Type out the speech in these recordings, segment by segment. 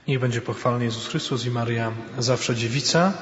Niech będzie pochwalony Jezus Chrystus i Maryja zawsze dziewica.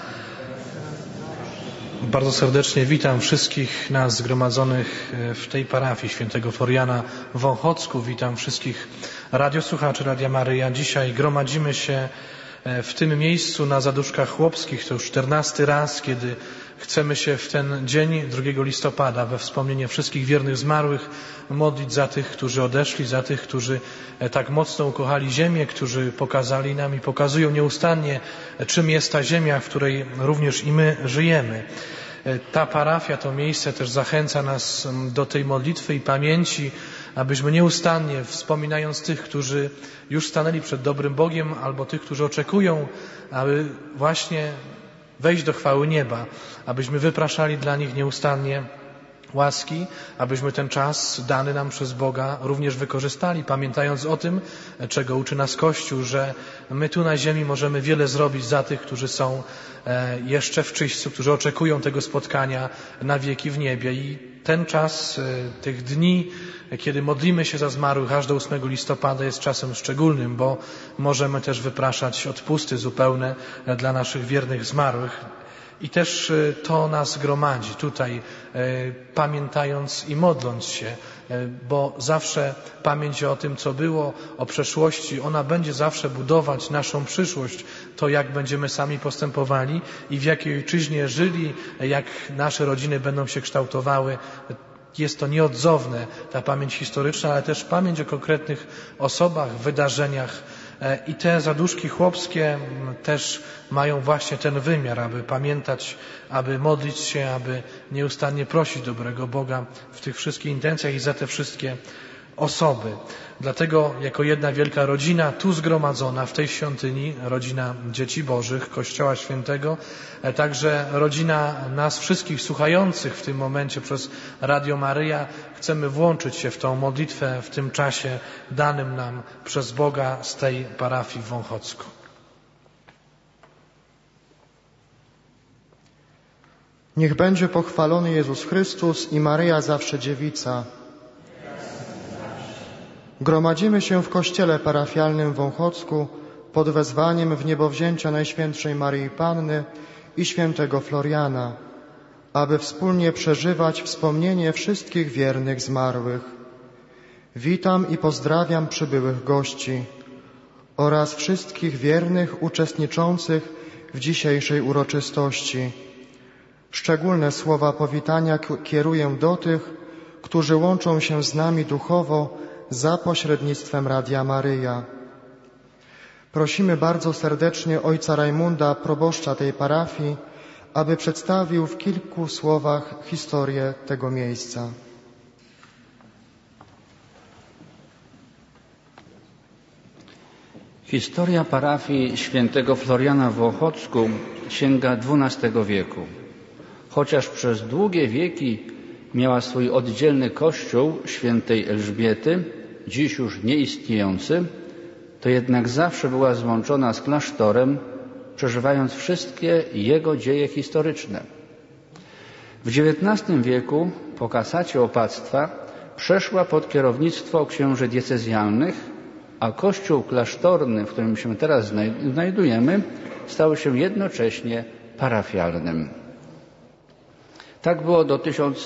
Bardzo serdecznie witam wszystkich nas zgromadzonych w tej parafii świętego Floriana w Wąchocku. Witam wszystkich radiosłuchaczy Radia Maryja. Dzisiaj gromadzimy się w tym miejscu na Zaduszkach Chłopskich. To już 14 raz, kiedy chcemy się w ten dzień 2 listopada we wspomnienie wszystkich wiernych zmarłych modlić za tych, którzy odeszli, za tych, którzy tak mocno ukochali ziemię, którzy pokazali nam i pokazują nieustannie, czym jest ta ziemia, w której również i my żyjemy. Ta parafia, to miejsce też zachęca nas do tej modlitwy i pamięci, abyśmy nieustannie, wspominając tych, którzy już stanęli przed dobrym Bogiem, albo tych, którzy oczekują, aby właśnie wejść do chwały nieba, abyśmy wypraszali dla nich nieustannie łaski, abyśmy ten czas dany nam przez Boga również wykorzystali, pamiętając o tym, czego uczy nas Kościół, że my tu na ziemi możemy wiele zrobić za tych, którzy są jeszcze w czyśćcu, którzy oczekują tego spotkania na wieki w niebie. I ten czas tych dni, kiedy modlimy się za zmarłych aż do 8 listopada jest czasem szczególnym, bo możemy też wypraszać odpusty zupełne dla naszych wiernych zmarłych. I też to nas gromadzi tutaj, pamiętając i modląc się, bo zawsze pamięć o tym, co było, o przeszłości, ona będzie zawsze budować naszą przyszłość, to jak będziemy sami postępowali i w jakiej ojczyźnie żyli, jak nasze rodziny będą się kształtowały. Jest to nieodzowne, ta pamięć historyczna, ale też pamięć o konkretnych osobach, wydarzeniach. I te zaduszki chłopskie też mają właśnie ten wymiar, aby pamiętać, aby modlić się, aby nieustannie prosić dobrego Boga w tych wszystkich intencjach i za te wszystkie osoby. Dlatego jako jedna wielka rodzina tu zgromadzona w tej świątyni, rodzina dzieci bożych, Kościoła Świętego, także rodzina nas wszystkich słuchających w tym momencie przez Radio Maryja, chcemy włączyć się w tą modlitwę w tym czasie danym nam przez Boga z tej parafii w Wąchocku. Niech będzie pochwalony Jezus Chrystus i Maryja zawsze dziewica. Gromadzimy się w kościele parafialnym w Wąchocku pod wezwaniem w niebowzięcia Najświętszej Maryi Panny i świętego Floriana, aby wspólnie przeżywać wspomnienie wszystkich wiernych zmarłych. Witam i pozdrawiam przybyłych gości oraz wszystkich wiernych uczestniczących w dzisiejszej uroczystości. Szczególne słowa powitania kieruję do tych, którzy łączą się z nami duchowo za pośrednictwem Radia Maryja. Prosimy bardzo serdecznie ojca Rajmunda, proboszcza tej parafii, aby przedstawił w kilku słowach historię tego miejsca. Historia parafii świętego Floriana w Wąchocku sięga XII wieku. Chociaż przez długie wieki miała swój oddzielny kościół świętej Elżbiety, dziś już nieistniejący, to jednak zawsze była złączona z klasztorem, przeżywając wszystkie jego dzieje historyczne. W XIX wieku po kasacie opactwa przeszła pod kierownictwo księży diecezjalnych, a kościół klasztorny, w którym się teraz znajdujemy, stał się jednocześnie parafialnym. Tak było do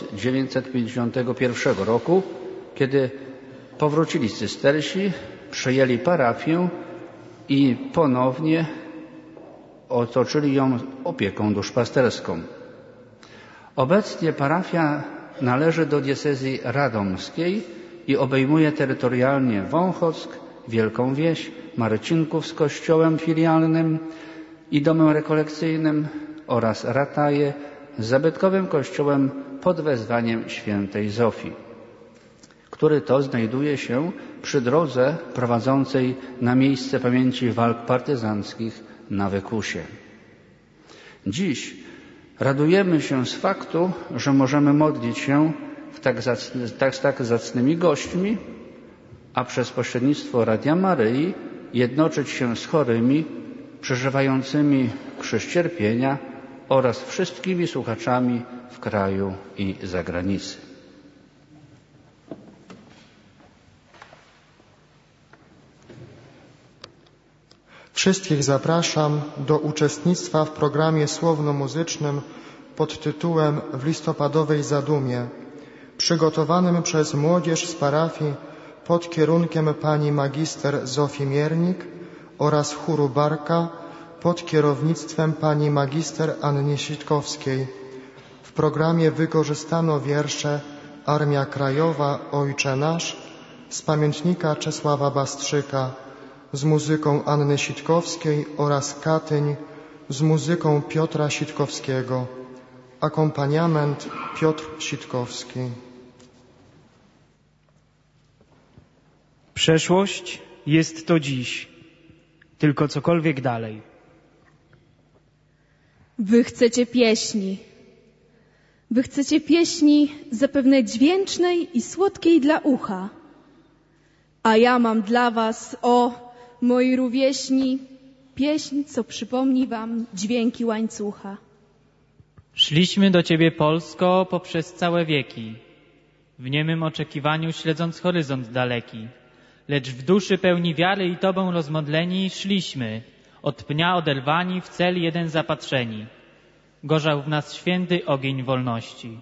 1951 roku, kiedy powrócili cystersi, przejęli parafię i ponownie otoczyli ją opieką duszpasterską. Obecnie parafia należy do diecezji radomskiej i obejmuje terytorialnie Wąchock, Wielką Wieś, Marcinków z kościołem filialnym i domem rekolekcyjnym oraz Rataje z zabytkowym kościołem pod wezwaniem świętej Zofii, który to znajduje się przy drodze prowadzącej na miejsce pamięci walk partyzanckich na Wykusie. Dziś radujemy się z faktu, że możemy modlić się z tak zacnymi gośćmi, a przez pośrednictwo Radia Maryi jednoczyć się z chorymi, przeżywającymi krzyż cierpienia oraz wszystkimi słuchaczami w kraju i za granicą. Wszystkich zapraszam do uczestnictwa w programie słowno-muzycznym pod tytułem W listopadowej zadumie, przygotowanym przez młodzież z parafii pod kierunkiem pani magister Zofii Miernik oraz chóru Barka pod kierownictwem pani magister Anny Sitkowskiej. W programie wykorzystano wiersze Armia Krajowa, Ojcze Nasz z pamiętnika Czesława Bastrzyka z muzyką Anny Sitkowskiej oraz Katyń z muzyką Piotra Sitkowskiego. Akompaniament Piotr Sitkowski. Przeszłość jest to dziś, tylko cokolwiek dalej. Wy chcecie pieśni. Wy chcecie pieśni zapewne dźwięcznej i słodkiej dla ucha. A ja mam dla was, o moi rówieśni, pieśń, co przypomni wam dźwięki łańcucha. Szliśmy do Ciebie, Polsko, poprzez całe wieki, w niemym oczekiwaniu śledząc horyzont daleki. Lecz w duszy pełni wiary i Tobą rozmodleni szliśmy, od pnia oderwani, w cel jeden zapatrzeni. Gorzał w nas święty ogień wolności.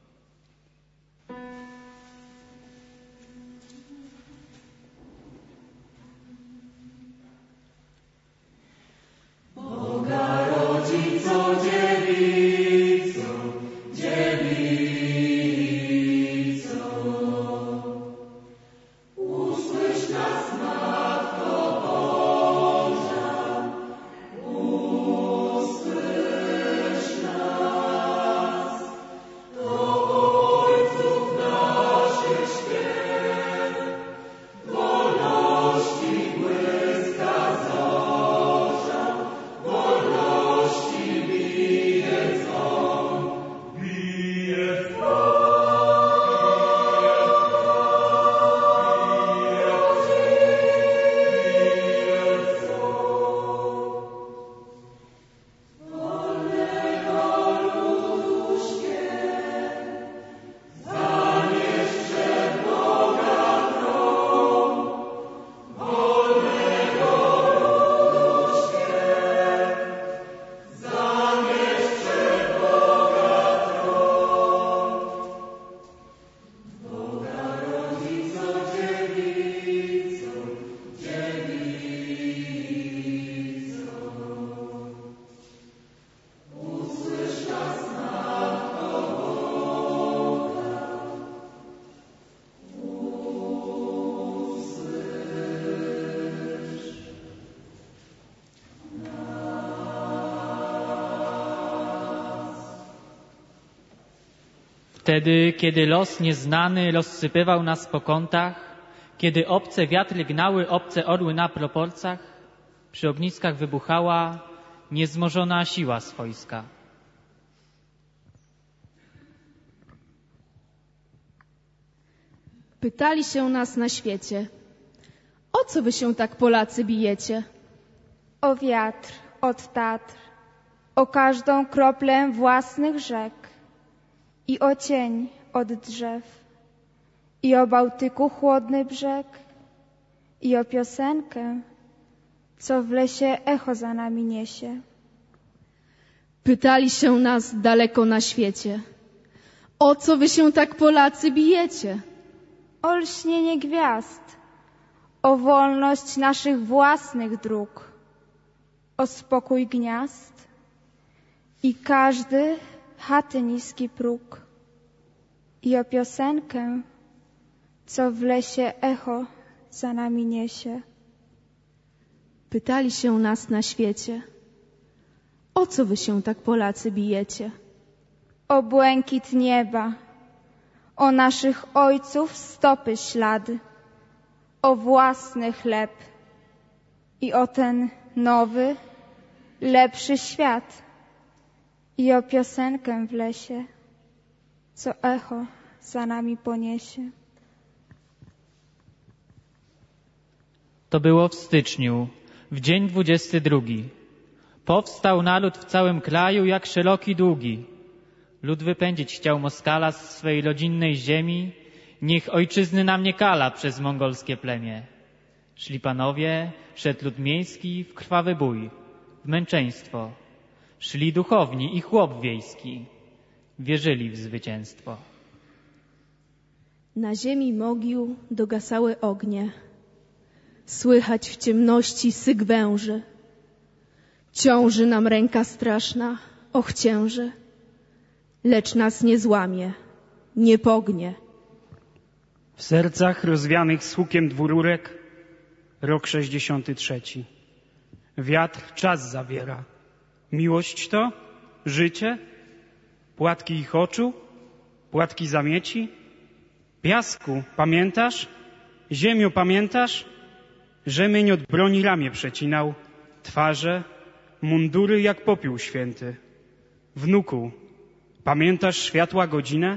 Wtedy, kiedy los nieznany rozsypywał nas po kątach, kiedy obce wiatry gnały obce orły na proporcach, przy ogniskach wybuchała niezmożona siła swojska. Pytali się nas na świecie, o co wy się tak Polacy bijecie? O wiatr od Tatr, o każdą kroplę własnych rzek i o cień od drzew, i o Bałtyku chłodny brzeg, i o piosenkę, co w lesie echo za nami niesie. Pytali się nas daleko na świecie, o co wy się tak Polacy bijecie? O lśnienie gwiazd, o wolność naszych własnych dróg, o spokój gniazd i każdy chaty niski próg, i o piosenkę, co w lesie echo za nami niesie. Pytali się nas na świecie, o co wy się tak Polacy bijecie? O błękit nieba, o naszych ojców stopy ślady, o własny chleb i o ten nowy, lepszy świat, i o piosenkę w lesie, co echo za nami poniesie. To było w styczniu, w dzień 22. Powstał naród w całym kraju jak szeroki długi. Lud wypędzić chciał Moskala z swej rodzinnej ziemi, niech ojczyzny nam nie kala przez mongolskie plemię. Szli panowie, szedł lud miejski w krwawy bój, w męczeństwo. Szli duchowni i chłop wiejski, wierzyli w zwycięstwo. Na ziemi mogił dogasały ognie, słychać w ciemności syk węży. Ciąży nam ręka straszna, och cięży, lecz nas nie złamie, nie pognie. W sercach rozwianych z hukiem dwururek rok 63. Wiatr czas zabiera. Miłość to? Życie? Płatki ich oczu? Płatki zamieci? Piasku, pamiętasz? Ziemio, pamiętasz? Rzemień od broni ramię przecinał, twarze, mundury jak popiół święty. Wnuku, pamiętasz światła godzinę?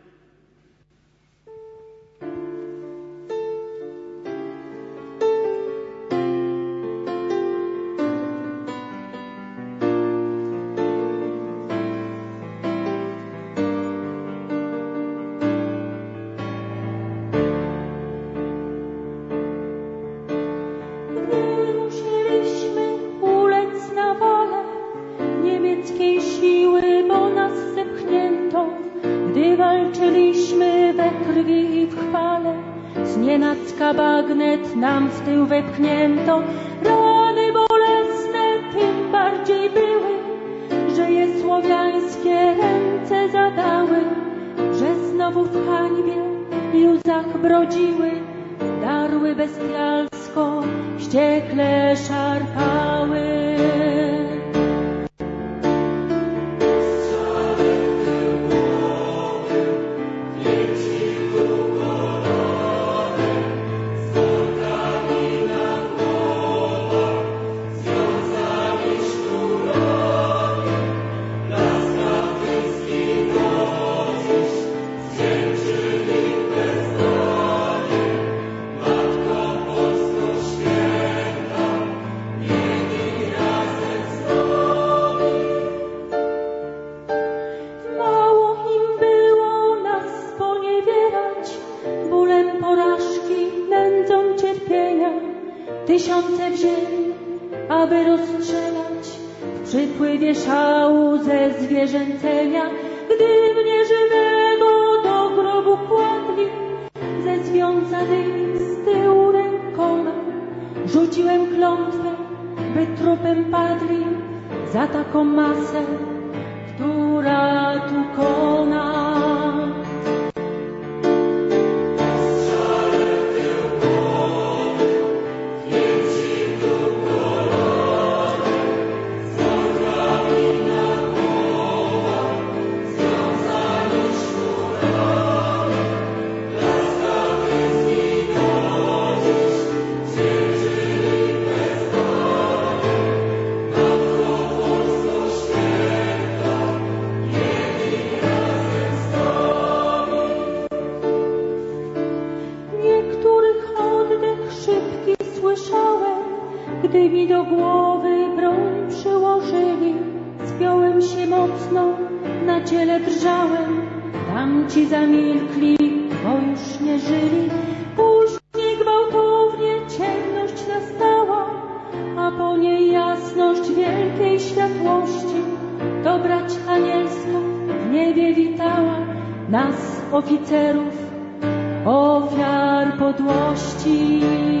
Bagnet nam w tył wepchnięto, rany bolesne tym bardziej były, że je słowiańskie ręce zadały, że znowu w hańbie i łzach brodziły, darły bestialsko, wściekle szarpały. Tysiące wzięli, aby rozstrzelać w przypływie szału ze zwierzęcenia. Gdy mnie żywego do grobu kładli, ze związanych z tyłu rękoma, rzuciłem klątwę, by trupem padli za taką masę, która tu kona. Gdy mi do głowy broń przyłożyli, spiąłem się mocno, na ciele drżałem. Tamci zamilkli, bo już nie żyli. Później gwałtownie ciemność nastała, a po niej jasność wielkiej światłości. To brać anielska w niebie witała nas, oficerów, ofiar podłości.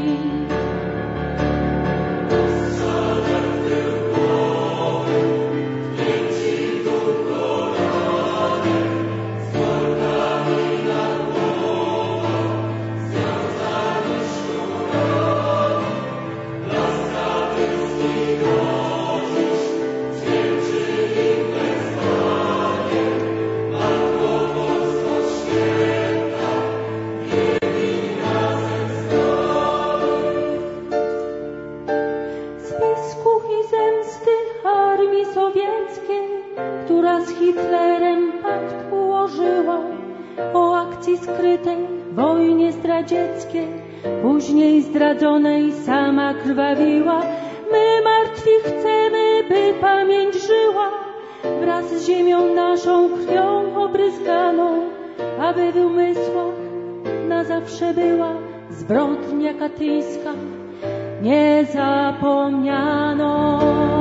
Hitlerem pakt ułożyła o akcji skrytej, wojnie zdradzieckiej, później zdradzonej sama krwawiła. My martwi chcemy, by pamięć żyła wraz z ziemią naszą krwią obryzganą, aby w umysłach na zawsze była zbrodnia katyńska nie zapomniano.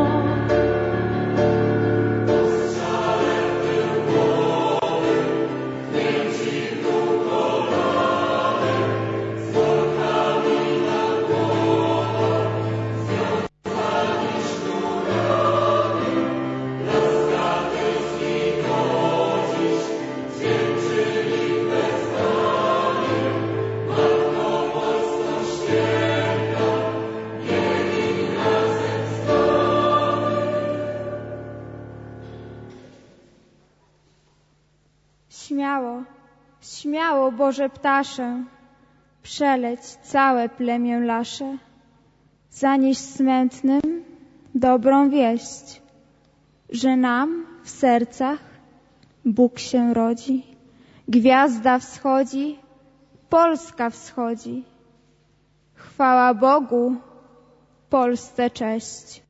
Śmiało, śmiało, Boże ptasze, przeleć całe plemię lasze. Zanieś smętnym dobrą wieść, że nam w sercach Bóg się rodzi. Gwiazda wschodzi, Polska wschodzi. Chwała Bogu, Polsce cześć.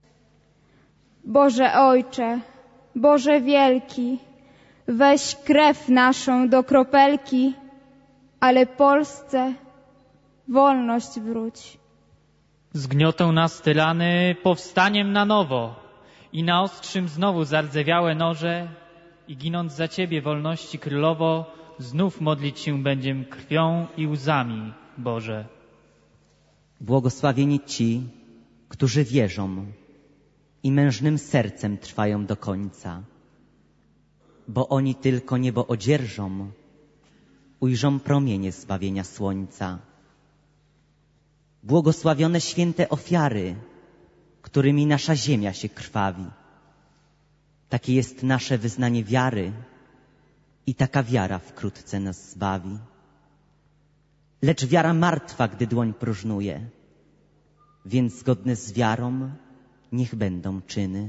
Boże Ojcze, Boże wielki, weź krew naszą do kropelki, ale Polsce wolność wróć. Zgniotą nas tyrany powstaniem na nowo i naostrzym znowu zardzewiałe noże i ginąc za Ciebie wolności królowo, znów modlić się będziem krwią i łzami, Boże. Błogosławieni ci, którzy wierzą i mężnym sercem trwają do końca, bo oni tylko niebo odzierżą, ujrzą promienie zbawienia słońca. Błogosławione święte ofiary, którymi nasza ziemia się krwawi. Takie jest nasze wyznanie wiary i taka wiara wkrótce nas zbawi. Lecz wiara martwa, gdy dłoń próżnuje, więc zgodne z wiarą niech będą czyny.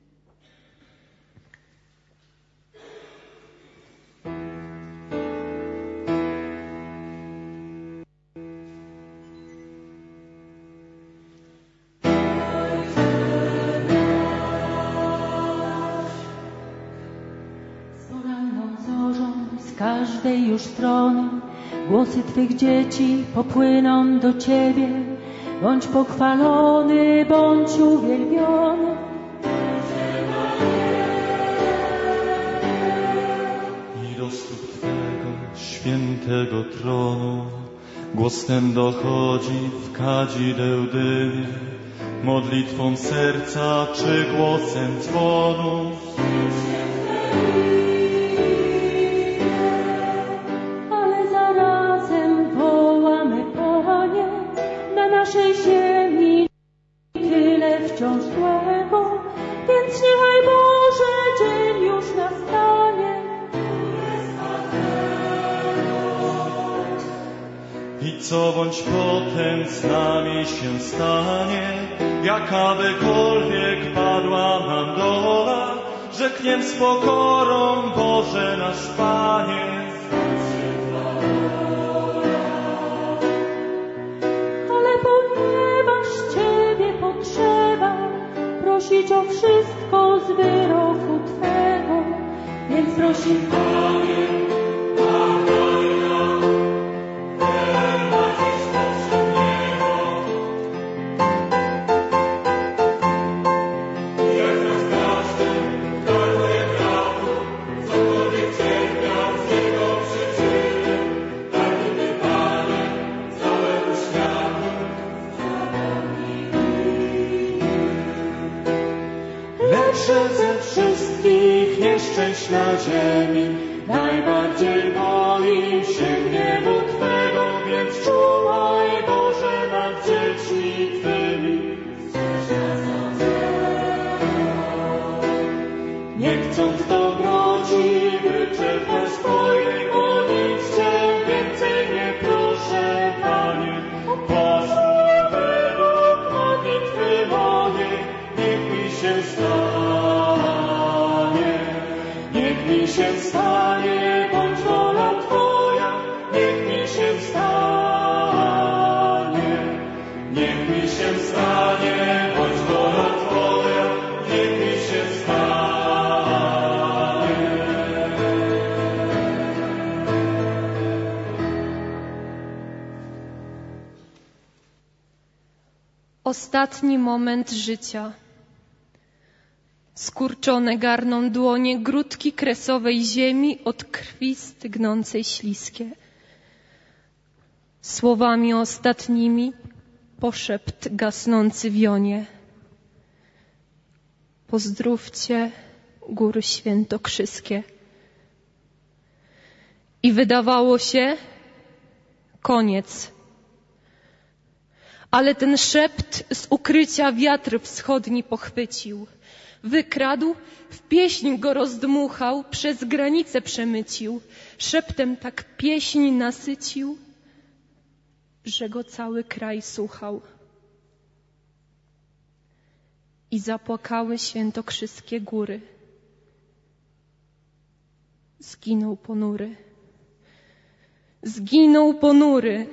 Z każdej już strony głosy Twych dzieci popłyną do Ciebie. Bądź pochwalony, bądź uwielbiony. I do stóp Twego świętego tronu głos ten dochodzi w kadzideł dymie, modlitwą serca czy głosem dzwonu. Naszej ziemi tyle wciąż złego, więc niechaj Boże dzień już nastanie. I co bądź potem z nami się stanie, jakabykolwiek padła nam dola, rzekniem z pokorą, Boże nasz Panie. Prosić o wszystko z wyroku Twego, więc prosi Panie, dawaj nam wielma dziś poprzedniego. Jak nas każdy daruje prawdu, cokolwiek cierpiał z jego przyczyny, daj mi Panie całemu światu. Lepsze ze wszystkich nieszczęść na ziemi, najbardziej boi się gniewu Twego, więc czuwaj, Boże, nad dziećmi Twymi. Nie chcąc dobroci wyczerpać swojej, o nic Cię więcej nie proszę, Panie. Posłuchaj według modlitwy mojej, niech mi się stanie, bądź wola Twoja, niech mi się stanie. Niech mi się stanie, bądź wola Twoja, niech mi się stanie. ostatni moment życia. Skurczone garną dłonie grudki kresowej ziemi od krwi stygnącej śliskie. Słowami ostatnimi poszept gasnący wionie. Pozdrówcie góry świętokrzyskie. I wydawało się koniec. Ale ten szept z ukrycia wiatr wschodni pochwycił. Wykradł, w pieśń go rozdmuchał, przez granicę przemycił. Szeptem tak pieśń nasycił, że go cały kraj słuchał. I zapłakały świętokrzyskie góry. Zginął ponury. Zginął ponury.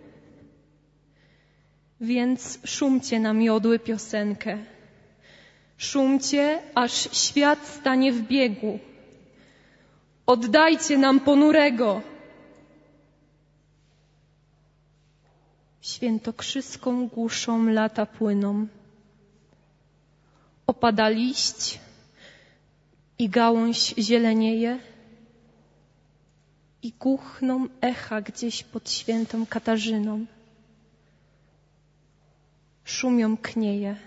Więc szumcie nam jodły piosenkę. Szumcie, aż świat stanie w biegu. Oddajcie nam ponurego. Świętokrzyską głuszą lata płyną. Opada liść i gałąź zielenieje i głuchną echa gdzieś pod świętą Katarzyną. Szumią knieje.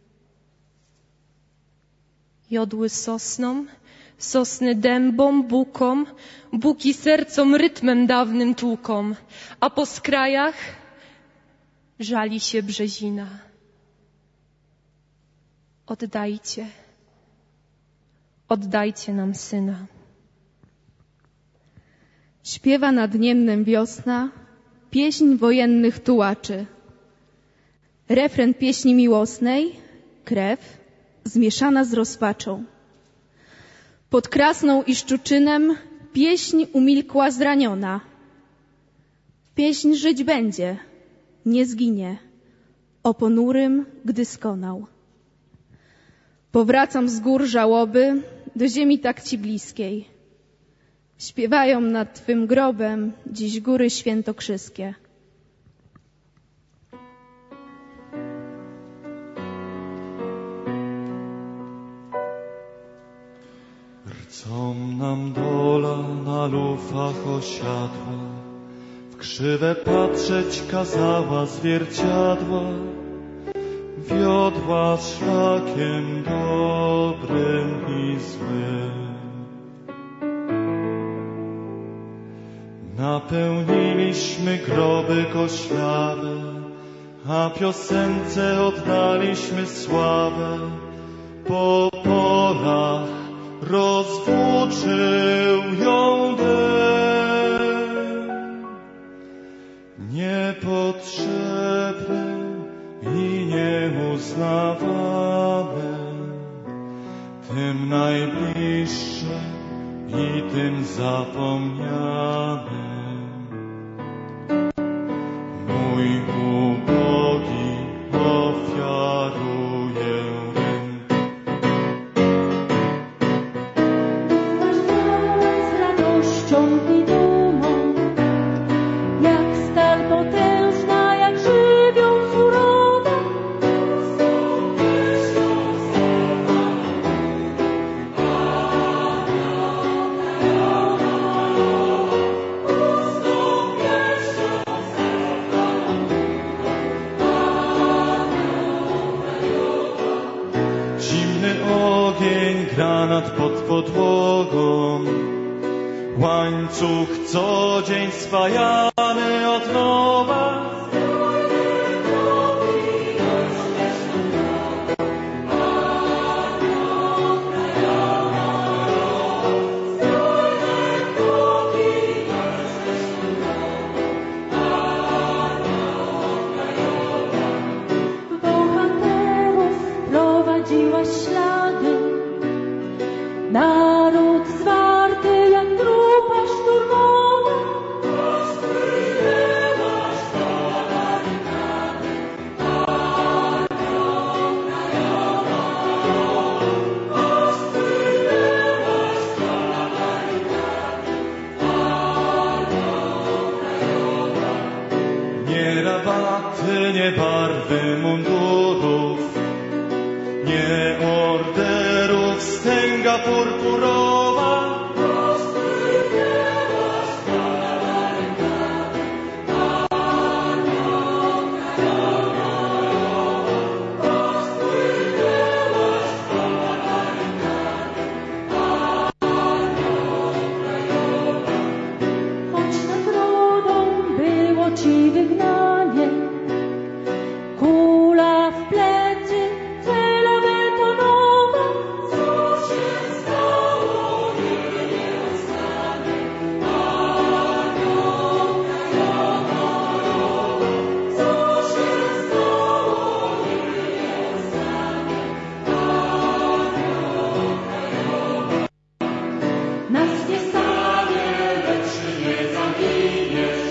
Jodły sosną, sosny dębom, bukom, buki sercom rytmem dawnym tłuką, a po skrajach żali się brzezina. Oddajcie, oddajcie nam syna. Śpiewa nad Niemnem wiosna, pieśń wojennych tułaczy. Refren pieśni miłosnej, krew zmieszana z rozpaczą. Pod Krasną i Szczuczynem pieśń umilkła zraniona. Pieśń żyć będzie, nie zginie, o ponurym, gdy skonał. Powracam z gór żałoby do ziemi tak ci bliskiej. Śpiewają nad twym grobem dziś góry świętokrzyskie. Rcą nam dola na lufach osiadła, w krzywe patrzeć kazała zwierciadła, wiodła szlakiem dobrym i złym. Napełniliśmy groby koślawe, a piosence oddaliśmy sławę. Po polach rozwłóczył ją dym, niepotrzebny i nieuznawany, tym najbliższy i tym zapomniany. Mój ubogi ofiaruje rym. Z radością i dumą, jak stal potężna, jak żywioł surowa. Granat pod podłogą, łańcuch co dzień swajany od nowa. Bohaterów prowadziła ślady, naród zwarty jak trupa szturmowa. Nie rabaty, nie barwy munduru, orderów stęga purpurowa. Ci wygnanie, kula w plecy, cela betonowa. Co się stało, nigdy nie ustanie. Anioł honorowa. Co się stało, nigdy nie ustanie. Anioł honorowa. Nas nie stanie, lecz nie zaginiesz.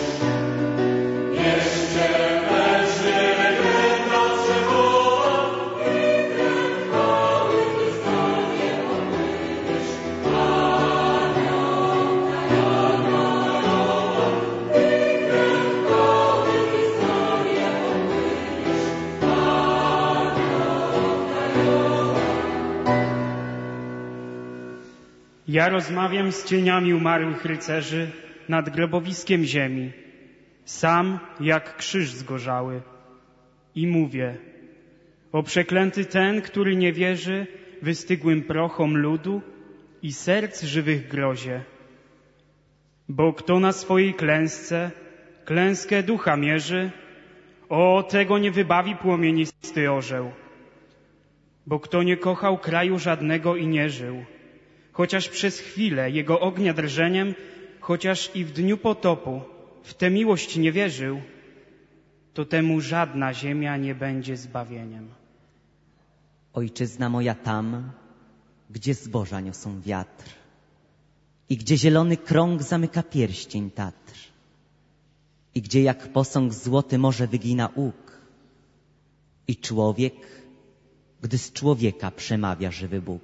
Ja rozmawiam z cieniami umarłych rycerzy nad grobowiskiem ziemi, sam jak krzyż zgorzały. I mówię, o przeklęty ten, który nie wierzy wystygłym prochom ludu i serc żywych grozie. Bo kto na swojej klęsce klęskę ducha mierzy, o tego nie wybawi płomienisty orzeł. Bo kto nie kochał kraju żadnego i nie żył, chociaż przez chwilę jego ognia drżeniem, chociaż i w dniu potopu w tę miłość nie wierzył, to temu żadna ziemia nie będzie zbawieniem. Ojczyzna moja tam, gdzie zboża niosą wiatr i gdzie zielony krąg zamyka pierścień Tatr i gdzie jak posąg złoty morze wygina łuk i człowiek, gdy z człowieka przemawia żywy Bóg.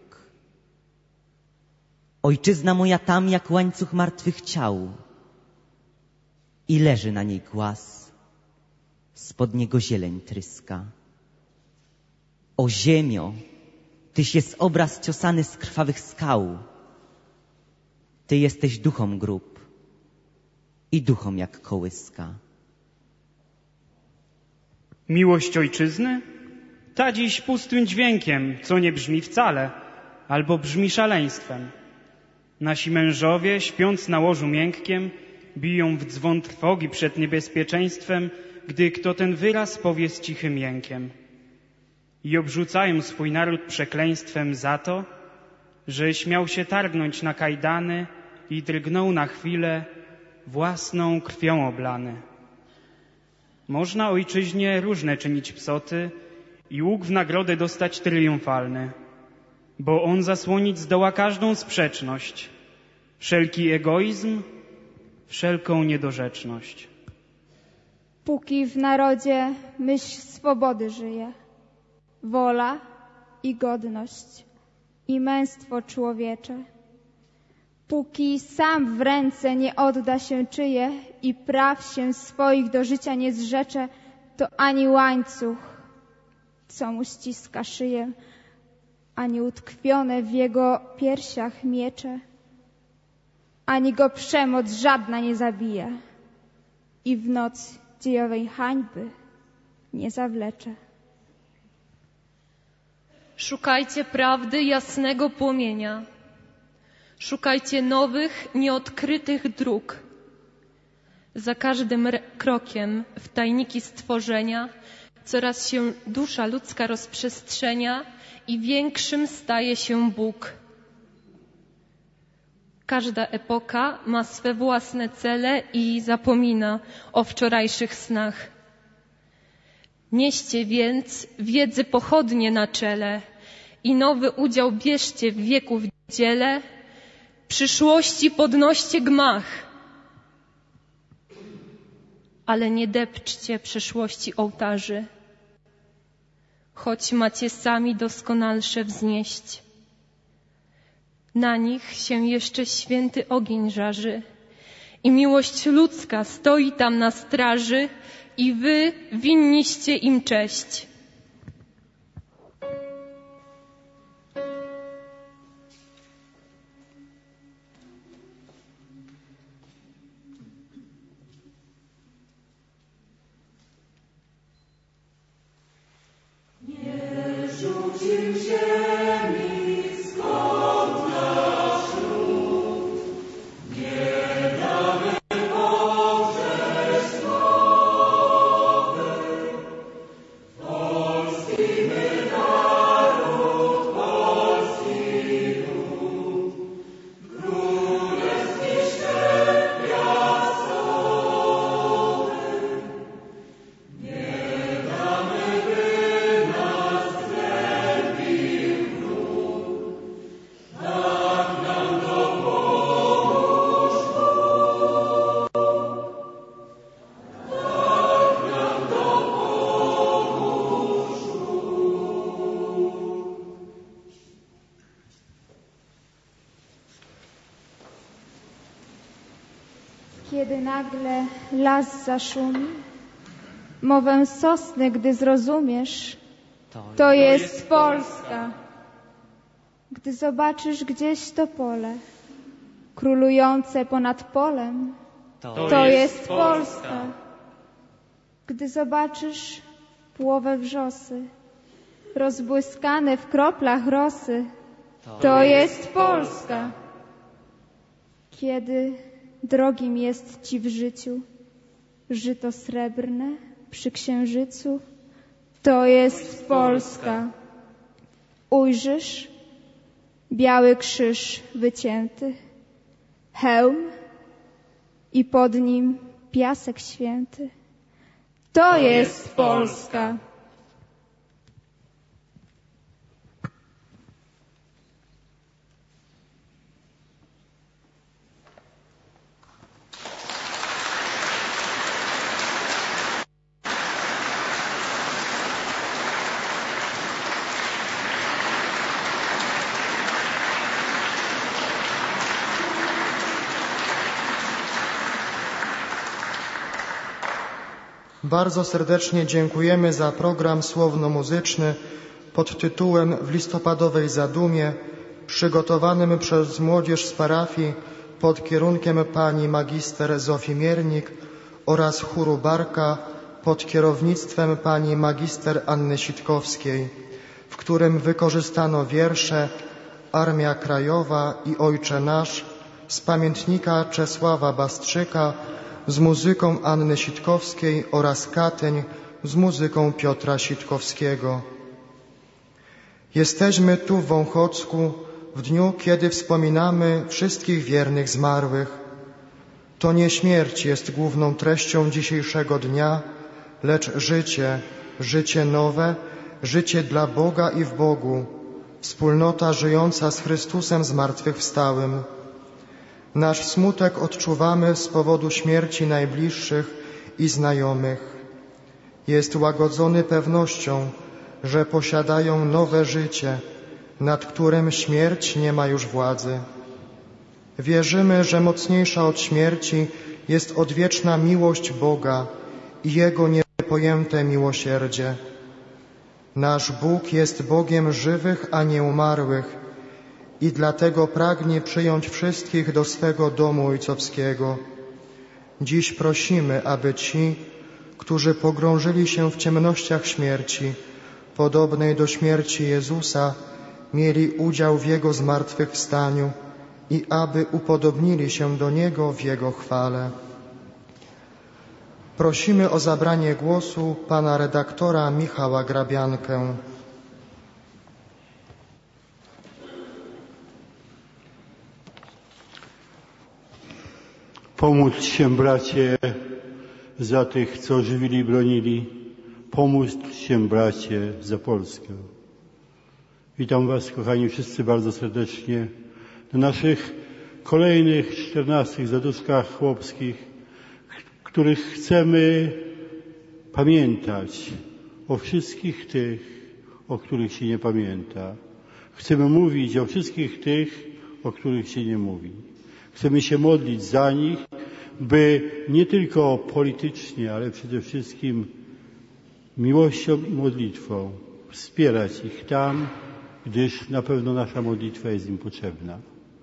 Ojczyzna moja tam jak łańcuch martwych ciał i leży na niej głaz, spod niego zieleń tryska. O ziemio, Tyś jest obraz ciosany z krwawych skał. Ty jesteś duchom grób i duchom jak kołyska. Miłość ojczyzny? Ta dziś pustym dźwiękiem, co nie brzmi wcale, albo brzmi szaleństwem. Nasi mężowie, śpiąc na łożu miękkiem, biją w dzwon trwogi przed niebezpieczeństwem, gdy kto ten wyraz powie z cichym jękiem. I obrzucają swój naród przekleństwem za to, że śmiał się targnąć na kajdany i drgnął na chwilę własną krwią oblany. Można ojczyźnie różne czynić psoty i łuk w nagrodę dostać triumfalny, bo on zasłonić zdoła każdą sprzeczność, wszelki egoizm, wszelką niedorzeczność. Póki w narodzie myśl swobody żyje, wola i godność i męstwo człowiecze, póki sam w ręce nie odda się czyje i praw się swoich do życia nie zrzecze, to ani łańcuch, co mu ściska szyję, ani utkwione w jego piersiach miecze, ani go przemoc żadna nie zabije i w noc dziejowej hańby nie zawlecze. Szukajcie prawdy jasnego płomienia. Szukajcie nowych, nieodkrytych dróg. Za każdym krokiem w tajniki stworzenia coraz się dusza ludzka rozprzestrzenia i większym staje się Bóg. Każda epoka ma swe własne cele i zapomina o wczorajszych snach. Nieście więc wiedzy pochodnie na czele i nowy udział bierzcie w wieku w dziele, przyszłości podnoście gmach. Ale nie depczcie przeszłości ołtarzy, choć macie sami doskonalsze wznieść. Na nich się jeszcze święty ogień żarzy i miłość ludzka stoi tam na straży i wy winniście im cześć. Kiedy nagle las zaszumi, mowę sosny, gdy zrozumiesz, to jest Polska. Gdy zobaczysz gdzieś to pole, królujące ponad polem, to jest Polska. Gdy zobaczysz połowę wrzosy, rozbłyskane w kroplach rosy, to jest Polska. Kiedy drogim jest ci w życiu żyto srebrne przy księżycu, to jest Polska. Ujrzysz biały krzyż wycięty, hełm i pod nim piasek święty. To jest Polska. Bardzo serdecznie dziękujemy za program słowno-muzyczny pod tytułem W listopadowej zadumie, przygotowanym przez młodzież z parafii pod kierunkiem pani magister Zofii Miernik oraz chóru Barka pod kierownictwem pani magister Anny Sitkowskiej, w którym wykorzystano wiersze Armia Krajowa i Ojcze Nasz z pamiętnika Czesława Bastrzyka z muzyką Anny Sitkowskiej oraz Katyń z muzyką Piotra Sitkowskiego. Jesteśmy tu w Wąchocku w dniu, kiedy wspominamy wszystkich wiernych zmarłych. To nie śmierć jest główną treścią dzisiejszego dnia, lecz życie, życie nowe, życie dla Boga i w Bogu, wspólnota żyjąca z Chrystusem zmartwychwstałym. Nasz smutek odczuwamy z powodu śmierci najbliższych i znajomych. Jest łagodzony pewnością, że posiadają nowe życie, nad którym śmierć nie ma już władzy. Wierzymy, że mocniejsza od śmierci jest odwieczna miłość Boga i Jego niepojęte miłosierdzie. Nasz Bóg jest Bogiem żywych, a nie umarłych i dlatego pragnie przyjąć wszystkich do swego domu ojcowskiego. Dziś prosimy, aby ci, którzy pogrążyli się w ciemnościach śmierci, podobnej do śmierci Jezusa, mieli udział w Jego zmartwychwstaniu i aby upodobnili się do Niego w Jego chwale. Prosimy o zabranie głosu pana redaktora Michała Grabiankę. Pomódl się, bracie, za tych, co żywili i bronili. Pomódl się, bracie, za Polskę. Witam was, kochani wszyscy, bardzo serdecznie na naszych kolejnych 14 zaduszkach chłopskich, w których chcemy pamiętać o wszystkich tych, o których się nie pamięta. Chcemy mówić o wszystkich tych, o których się nie mówi. Chcemy się modlić za nich, by nie tylko politycznie, ale przede wszystkim miłością i modlitwą wspierać ich tam, gdyż na pewno nasza modlitwa jest im potrzebna.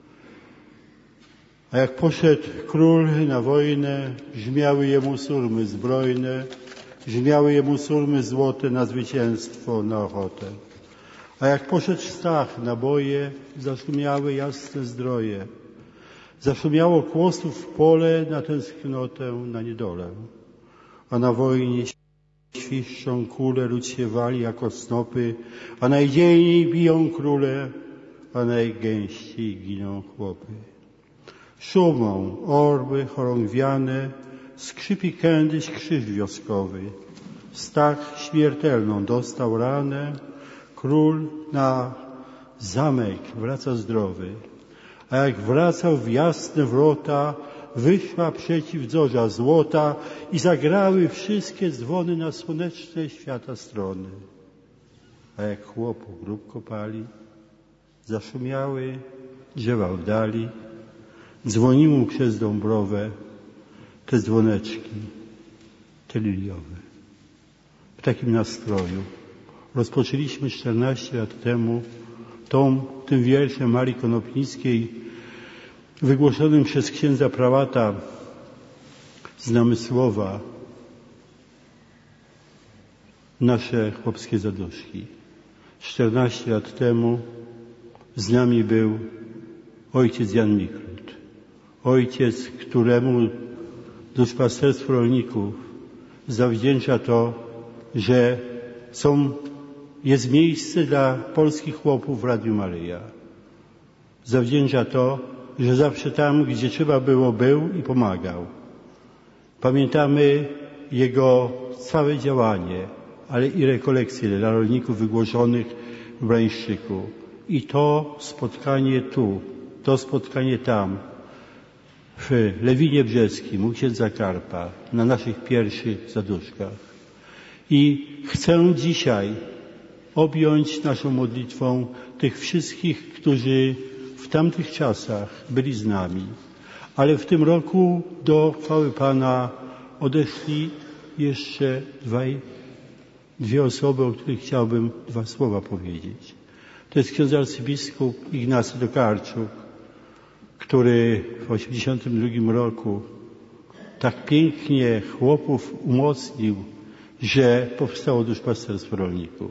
A jak poszedł król na wojnę, brzmiały jemu surmy zbrojne, brzmiały jemu surmy złote na zwycięstwo, na ochotę. A jak poszedł Stach na boje, zaszumiały jasne zdroje. Zaszumiało kłosów w pole na tęsknotę, na niedolę. A na wojnie świszczą kule, lud się wali jako snopy, a najdzielniej biją króle, a najgęściej giną chłopy. Szumą orły chorągwiane, skrzypi kędyś krzyż wioskowy. Stach śmiertelną dostał ranę, król na zamek wraca zdrowy. A jak wracał w jasne wrota, wyszła przeciw zorza złota i zagrały wszystkie dzwony na słoneczne świata strony. A jak chłopu grób kopali, zaszumiały drzewa w dali, dzwonił mu przez Dąbrowę, te dzwoneczki, te liliowe. W takim nastroju rozpoczęliśmy 14 lat temu tym wierszem Marii Konopnickiej wygłoszonym przez księdza prałata z Namysłowa nasze chłopskie zaduszki. 14 lat temu z nami był ojciec Jan Michrut. Ojciec, któremu duszpasterstwo rolników zawdzięcza to, że jest miejsce dla polskich chłopów w Radiu Maryja. Zawdzięcza to, że zawsze tam, gdzie trzeba było, był i pomagał. Pamiętamy jego całe działanie, ale i rekolekcje dla rolników wygłoszonych w Brańszczyku. I to spotkanie tu, to spotkanie tam, w Lewinie Brzeskim, u księdza Karpa, na naszych pierwszych zaduszkach. I chcę dzisiaj objąć naszą modlitwą tych wszystkich, którzy w tamtych czasach byli z nami. Ale w tym roku do chwały Pana odeszli jeszcze dwie osoby, o których chciałbym 2 słowa powiedzieć. To jest ksiądz arcybiskup Ignacy Tokarczuk, który w 1982 roku tak pięknie chłopów umocnił, że powstało duszpasterstwo rolników.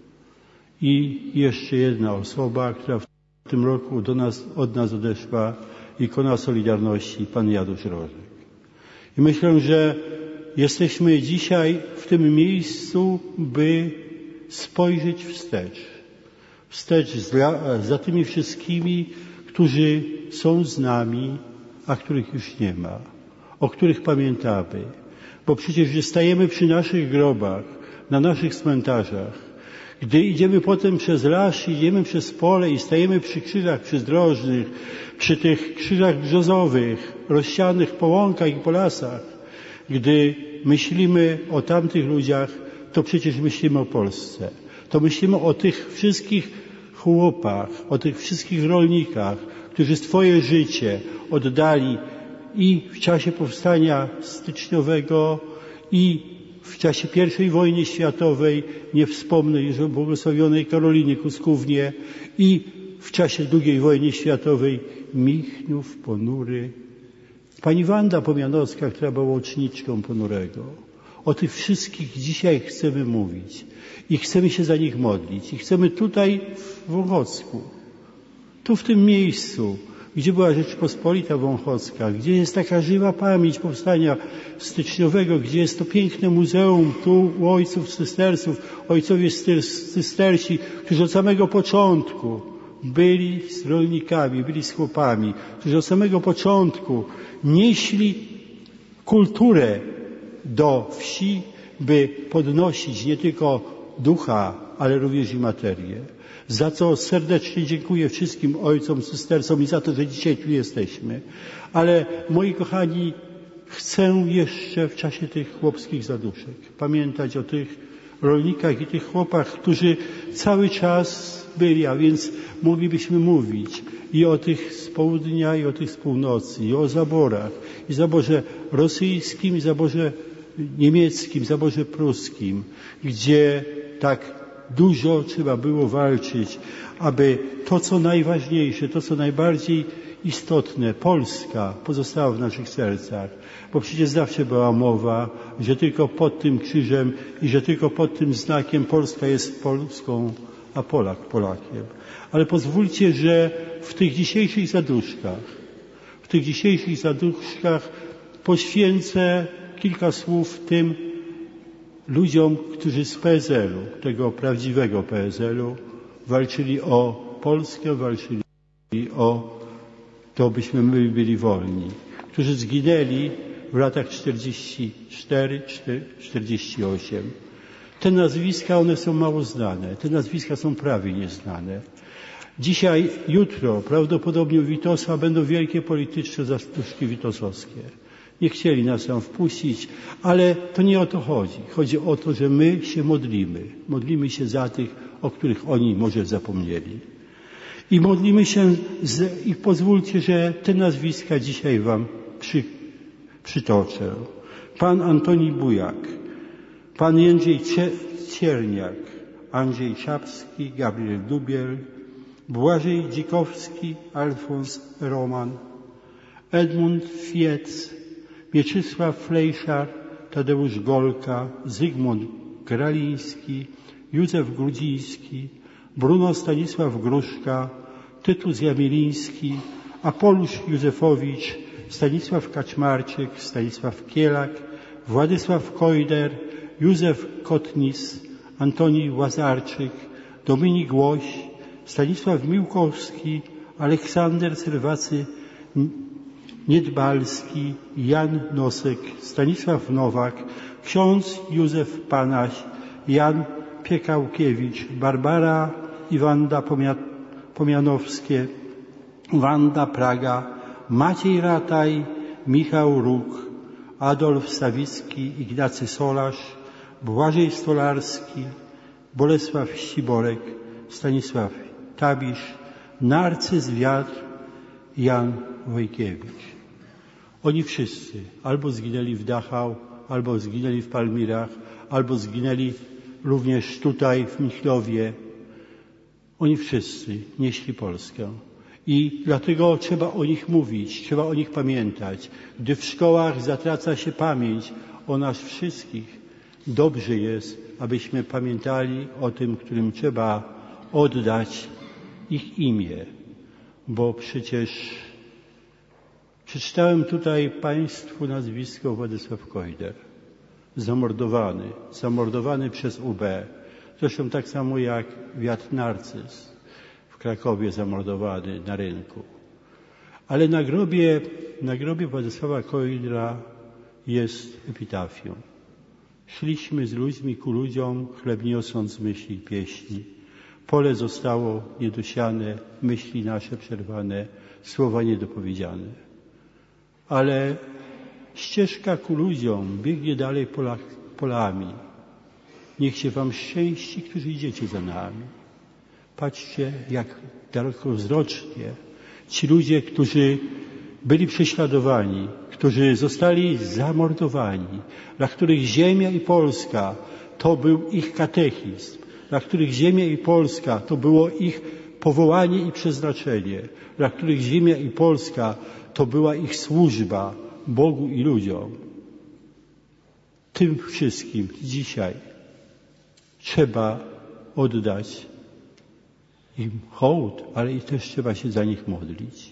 I jeszcze jedna osoba, która w tym roku od nas odeszła, ikona Solidarności, pan Janusz Rożek. I myślę, że jesteśmy dzisiaj w tym miejscu, by spojrzeć wstecz. Wstecz za tymi wszystkimi, którzy są z nami, a których już nie ma, o których pamiętamy. Bo przecież gdy stajemy przy naszych grobach, na naszych cmentarzach, gdy idziemy potem przez las, idziemy przez pole i stajemy przy krzyżach przyzdrożnych, przy tych krzyżach brzozowych, rozsianych po łąkach i po lasach, gdy myślimy o tamtych ludziach, to przecież myślimy o Polsce. To myślimy o tych wszystkich chłopach, o tych wszystkich rolnikach, którzy swoje życie oddali i w czasie powstania styczniowego, i w czasie I wojny światowej, nie wspomnę już o błogosławionej Karolinie Kuskównie, i w czasie II wojny światowej Michniów, Ponury, pani Wanda Pomianowska, która była łoczniczką Ponurego. O tych wszystkich dzisiaj chcemy mówić i chcemy się za nich modlić. I chcemy tutaj w Wąchocku, tu w tym miejscu, gdzie była Rzeczpospolita Wąchocka, gdzie jest taka żywa pamięć powstania styczniowego, gdzie jest to piękne muzeum tu u ojców cystersów, ojcowie cystersi, którzy od samego początku byli z rolnikami, byli z chłopami, którzy od samego początku nieśli kulturę do wsi, by podnosić nie tylko ducha, ale również i materię. Za co serdecznie dziękuję wszystkim ojcom, cystersom i za to, że dzisiaj tu jesteśmy. Ale moi kochani, chcę jeszcze w czasie tych chłopskich zaduszek pamiętać o tych rolnikach i tych chłopach, którzy cały czas byli, a więc moglibyśmy mówić i o tych z południa, i o tych z północy, i o zaborach, i zaborze rosyjskim, i zaborze niemieckim, zaborze pruskim, gdzie tak dużo trzeba było walczyć, aby to, co najważniejsze, to, co najbardziej istotne, Polska pozostała w naszych sercach. Bo przecież zawsze była mowa, że tylko pod tym krzyżem i że tylko pod tym znakiem Polska jest Polską, a Polak Polakiem. Ale pozwólcie, że w tych dzisiejszych zaduszkach poświęcę kilka słów tym ludziom, którzy z PSL-u, tego prawdziwego PSL-u, walczyli o Polskę, walczyli o to, byśmy my byli wolni, którzy zginęli w latach 44-48. Te nazwiska, one są mało znane, te nazwiska są prawie nieznane. Dzisiaj, jutro, prawdopodobnie u Witosa będą wielkie polityczne zaduszki witosowskie. Nie chcieli nas tam wpuścić, ale to nie o to chodzi. Chodzi o to, że my się modlimy. Modlimy się za tych, o których oni może zapomnieli. I modlimy się i pozwólcie, że te nazwiska dzisiaj wam przytoczę. Pan Antoni Bujak, pan Jędrzej Cierniak, Andrzej Czapski, Gabriel Dubiel, Błażej Dzikowski, Alfons Roman, Edmund Fiec, Mieczysław Flejszar, Tadeusz Golka, Zygmunt Graliński, Józef Grudziński, Bruno Stanisław Gruszka, Tytus Jamieliński, Apolusz Józefowicz, Stanisław Kaczmarczyk, Stanisław Kielak, Władysław Kojder, Józef Kotnis, Antoni Łazarczyk, Dominik Łoś, Stanisław Miłkowski, Aleksander Serwacy Niedbalski, Jan Nosek, Stanisław Nowak, ksiądz Józef Panaś, Jan Piekałkiewicz, Barbara i Wanda Pomianowskie, Wanda Praga, Maciej Rataj, Michał Róg, Adolf Sawicki, Ignacy Solarz, Błażej Stolarski, Bolesław Ściborek, Stanisław Tabisz, Narcyz Wiatr, Jan Wojkiewicz. Oni wszyscy albo zginęli w Dachau, albo zginęli w Palmirach, albo zginęli również tutaj w Michlowie. Oni wszyscy nieśli Polskę. I dlatego trzeba o nich mówić, trzeba o nich pamiętać. Gdy w szkołach zatraca się pamięć o nas wszystkich, dobrze jest, abyśmy pamiętali o tym, którym trzeba oddać ich imię. Bo przecież przeczytałem tutaj Państwu nazwisko Władysław Kojder. Zamordowany przez UB. Zresztą tak samo jak Wiatr Narcyz w Krakowie zamordowany na rynku. Ale na grobie Władysława Kojdra jest epitafium. Szliśmy z ludźmi ku ludziom, chleb niosąc myśli i pieśni. Pole zostało niedosiane, myśli nasze przerwane, słowa niedopowiedziane. Ale ścieżka ku ludziom biegnie dalej polami. Niech wam szczęści, którzy idziecie za nami. Patrzcie, jak dalekowzrocznie ci ludzie, którzy byli prześladowani, którzy zostali zamordowani, dla których ziemia i Polska to był ich katechizm, dla których ziemia i Polska to było ich powołanie i przeznaczenie, dla których ziemia i Polska to była ich służba Bogu i ludziom. Tym wszystkim dzisiaj trzeba oddać im hołd, ale i też trzeba się za nich modlić.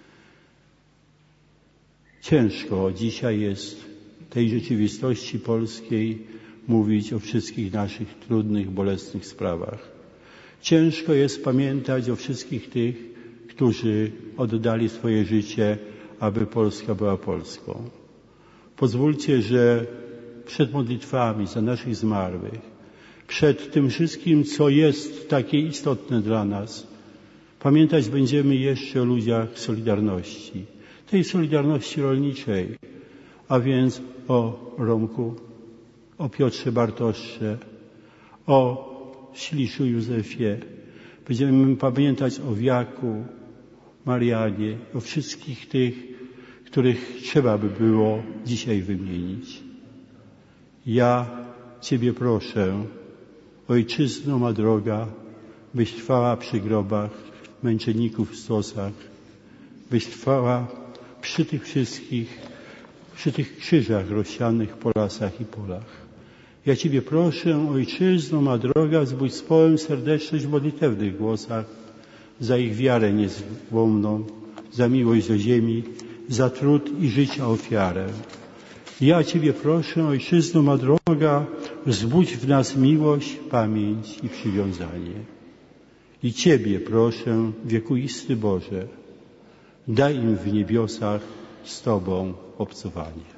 Ciężko dzisiaj jest w tej rzeczywistości polskiej mówić o wszystkich naszych trudnych, bolesnych sprawach. Ciężko jest pamiętać o wszystkich tych, którzy oddali swoje życie, aby Polska była Polską. Pozwólcie, że przed modlitwami za naszych zmarłych, przed tym wszystkim, co jest takie istotne dla nas, pamiętać będziemy jeszcze o ludziach Solidarności, tej Solidarności rolniczej, a więc o Romku, o Piotrze Bartoszcze, o Śliszu Józefie. Będziemy pamiętać o Wiaku, Marianie, o wszystkich tych, których trzeba by było dzisiaj wymienić. Ja Ciebie proszę, Ojczyzno ma droga, byś trwała przy grobach męczenników w stosach, byś trwała przy tych wszystkich, przy tych krzyżach rozsianych po lasach i polach. Ja Ciebie proszę, Ojczyzno ma droga, zbudź swoją serdeczność w modlitewnych głosach, za ich wiarę niezłomną, za miłość do ziemi, za trud i życia ofiarę. Ja Ciebie proszę, Ojczyzno ma droga, wzbudź w nas miłość, pamięć i przywiązanie. I Ciebie proszę, wiekuisty Boże, daj im w niebiosach z Tobą obcowanie.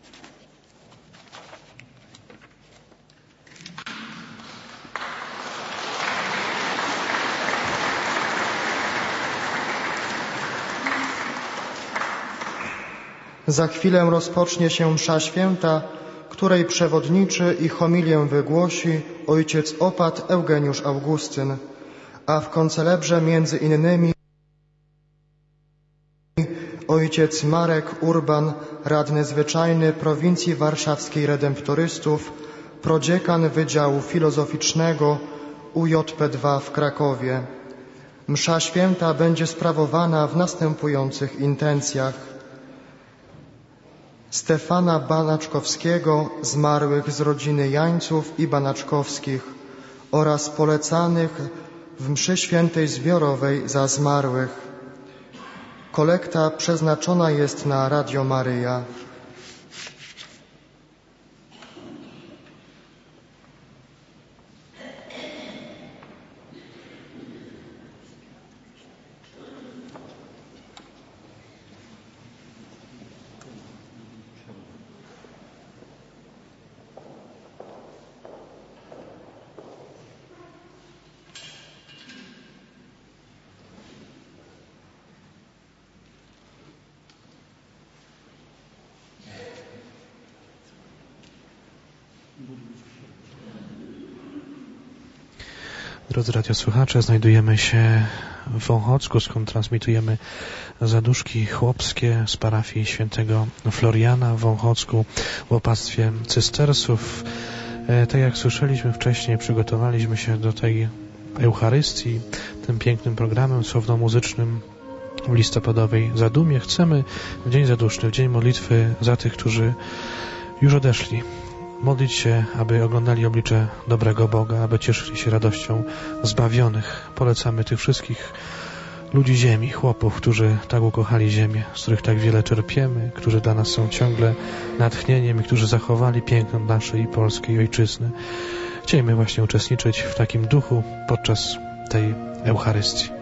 Za chwilę rozpocznie się msza święta, której przewodniczy i homilię wygłosi ojciec opat Eugeniusz Augustyn, a w koncelebrze między innymi ojciec Marek Urban, radny zwyczajny prowincji warszawskiej redemptorystów, prodziekan Wydziału Filozoficznego UJP2 w Krakowie. Msza święta będzie sprawowana w następujących intencjach. Stefana Banaczkowskiego, zmarłych z rodziny Jańców i Banaczkowskich oraz polecanych w mszy świętej zbiorowej za zmarłych. Kolekta przeznaczona jest na Radio Maryja. Drodzy radiosłuchacze, znajdujemy się w Wąchocku, skąd transmitujemy zaduszki chłopskie z parafii świętego Floriana w Wąchocku w opactwie cystersów. Tak jak słyszeliśmy wcześniej, przygotowaliśmy się do tej Eucharystii, tym pięknym programem słowno-muzycznym w listopadowej zadumie. Chcemy w dzień zaduszny, w dzień modlitwy za tych, którzy już odeszli, modlić się, aby oglądali oblicze dobrego Boga, aby cieszyli się radością zbawionych. Polecamy tych wszystkich ludzi ziemi, chłopów, którzy tak ukochali ziemię, z których tak wiele czerpiemy, którzy dla nas są ciągle natchnieniem i którzy zachowali piękno naszej polskiej ojczyzny. Chcielibyśmy właśnie uczestniczyć w takim duchu podczas tej Eucharystii.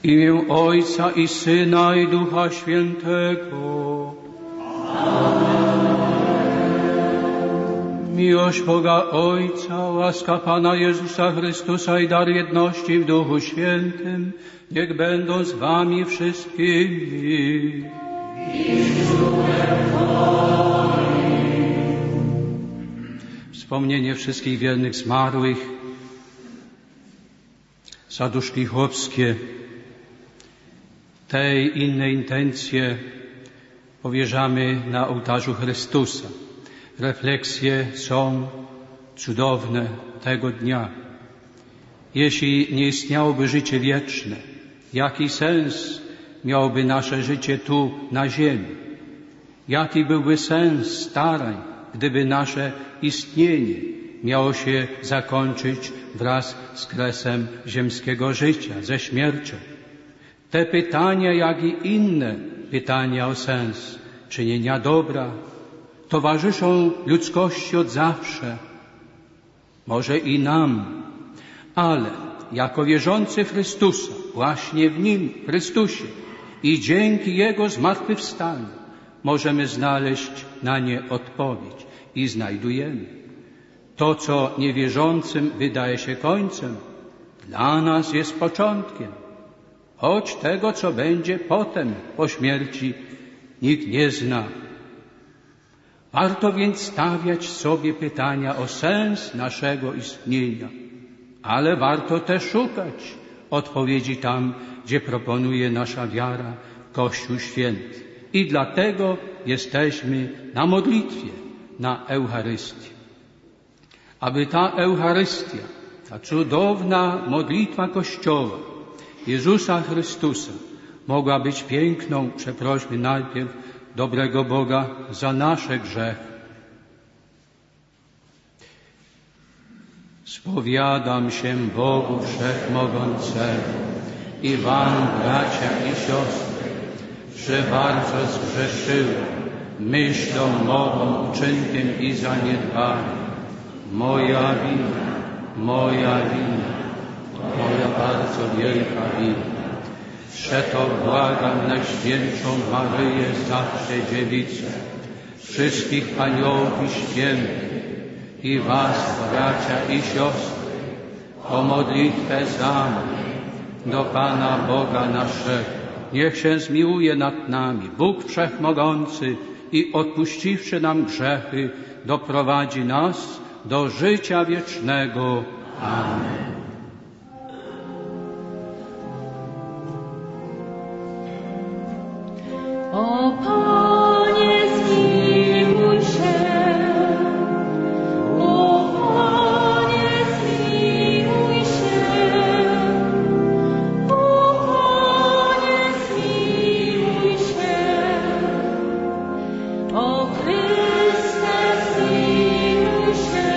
W imię Ojca i Syna i Ducha Świętego. Miłość Boga Ojca, łaska Pana Jezusa Chrystusa i dar jedności w Duchu Świętym, niech będą z wami wszystkimi. Wspomnienie wszystkich wiernych zmarłych, zaduszki chłopskie, te i inne intencje powierzamy na ołtarzu Chrystusa. Refleksje są cudowne tego dnia. Jeśli nie istniałoby życie wieczne, jaki sens miałoby nasze życie tu na ziemi? Jaki byłby sens starań, gdyby nasze istnienie miało się zakończyć wraz z kresem ziemskiego życia, ze śmiercią? Te pytania, jak i inne pytania o sens czynienia dobra, towarzyszą ludzkości od zawsze, może i nam, ale jako wierzący w Chrystusa, właśnie w Nim, Chrystusie i dzięki Jego zmartwychwstaniu możemy znaleźć na nie odpowiedź i znajdujemy. To, co niewierzącym wydaje się końcem, dla nas jest początkiem, choć tego, co będzie potem, po śmierci, nikt nie zna. Warto więc stawiać sobie pytania o sens naszego istnienia, ale warto też szukać odpowiedzi tam, gdzie proponuje nasza wiara, Kościół Święty. I dlatego jesteśmy na modlitwie, na Eucharystii. Aby ta Eucharystia, ta cudowna modlitwa Kościoła Jezusa Chrystusa mogła być piękną, przeprośmy najpierw dobrego Boga za nasze grzechy. Spowiadam się Bogu Wszechmogącemu i wam, bracia i siostry, że bardzo zgrzeszyłem myślą, mową, uczynkiem i zaniedbaniem. Moja wina, moja bardzo wielka wina. Przeto błagam Najświętszą Maryję, zawsze Dziewicę, wszystkich aniołów i świętych i was, bracia i siostry, o modlitwę za mnie do Pana Boga naszego. Niech się zmiłuje nad nami Bóg Wszechmogący i odpuściwszy nam grzechy, doprowadzi nas do życia wiecznego. Amen. O Panie, zmiłuj się, o Panie, zmiłuj się, o Panie, zmiłuj się, o Chryste, zmiłuj się,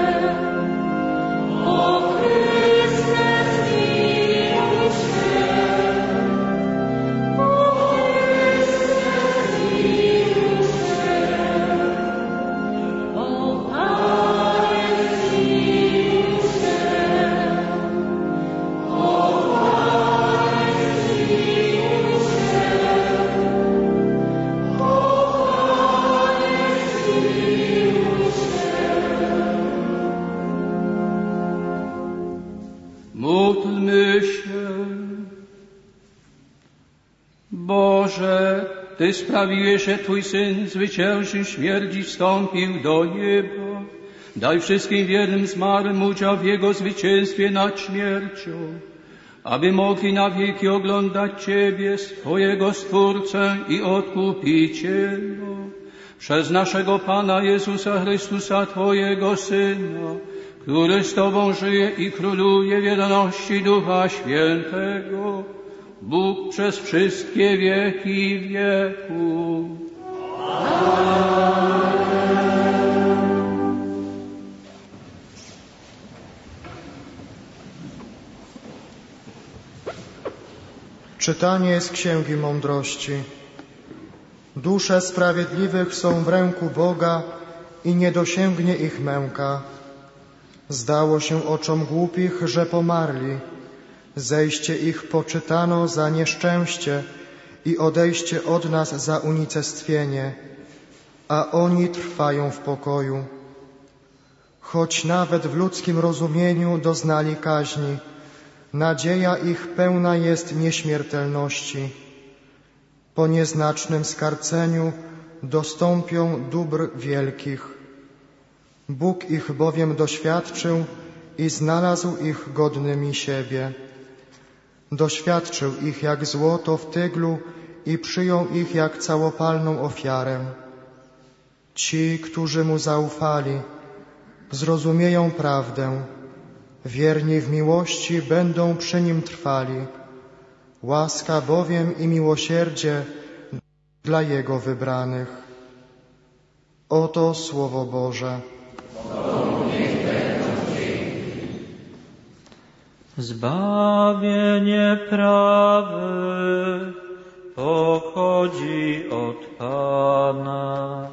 o Chryste, zmiłuj się. Módlmy się. Boże, Ty sprawiłeś, że Twój Syn zwyciężył śmierć i wstąpił do nieba. Daj wszystkim wiernym zmarłym udział w Jego zwycięstwie nad śmiercią, aby mogli na wieki oglądać Ciebie, swojego Stwórcę i Odkupiciela, przez naszego Pana Jezusa Chrystusa, Twojego Syna, który z Tobą żyje i króluje w jedności Ducha Świętego, Bóg przez wszystkie wieki wieków. Czytanie z Księgi Mądrości. Dusze sprawiedliwych są w ręku Boga i nie dosięgnie ich męka. Zdało się oczom głupich, że pomarli. zejście ich poczytano za nieszczęście i odejście od nas za unicestwienie, a oni trwają w pokoju. Choć nawet w ludzkim rozumieniu doznali kaźni, nadzieja ich pełna jest nieśmiertelności. Po nieznacznym skarceniu dostąpią dóbr wielkich. Bóg ich bowiem doświadczył i znalazł ich godnymi siebie. Doświadczył ich jak złoto w tyglu i przyjął ich jak całopalną ofiarę. Ci, którzy Mu zaufali, zrozumieją prawdę. Wierni w miłości będą przy Nim trwali. Łaska bowiem i miłosierdzie dla Jego wybranych. Oto Słowo Boże. Zbawienie prawych pochodzi od Pana.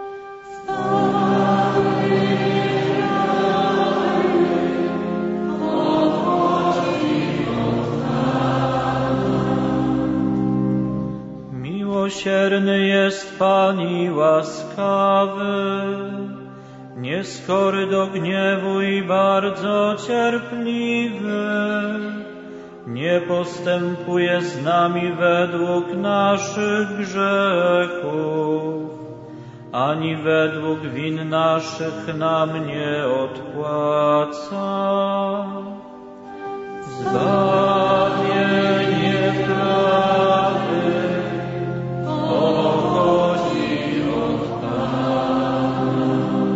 Miłosierny jest Pan i łaskawy, nieskory do gniewu i bardzo cierpliwy. Nie postępuje z nami według naszych grzechów, ani według win naszych nam nie odpłaca. Zbawienie prawych pochodzi od Pana.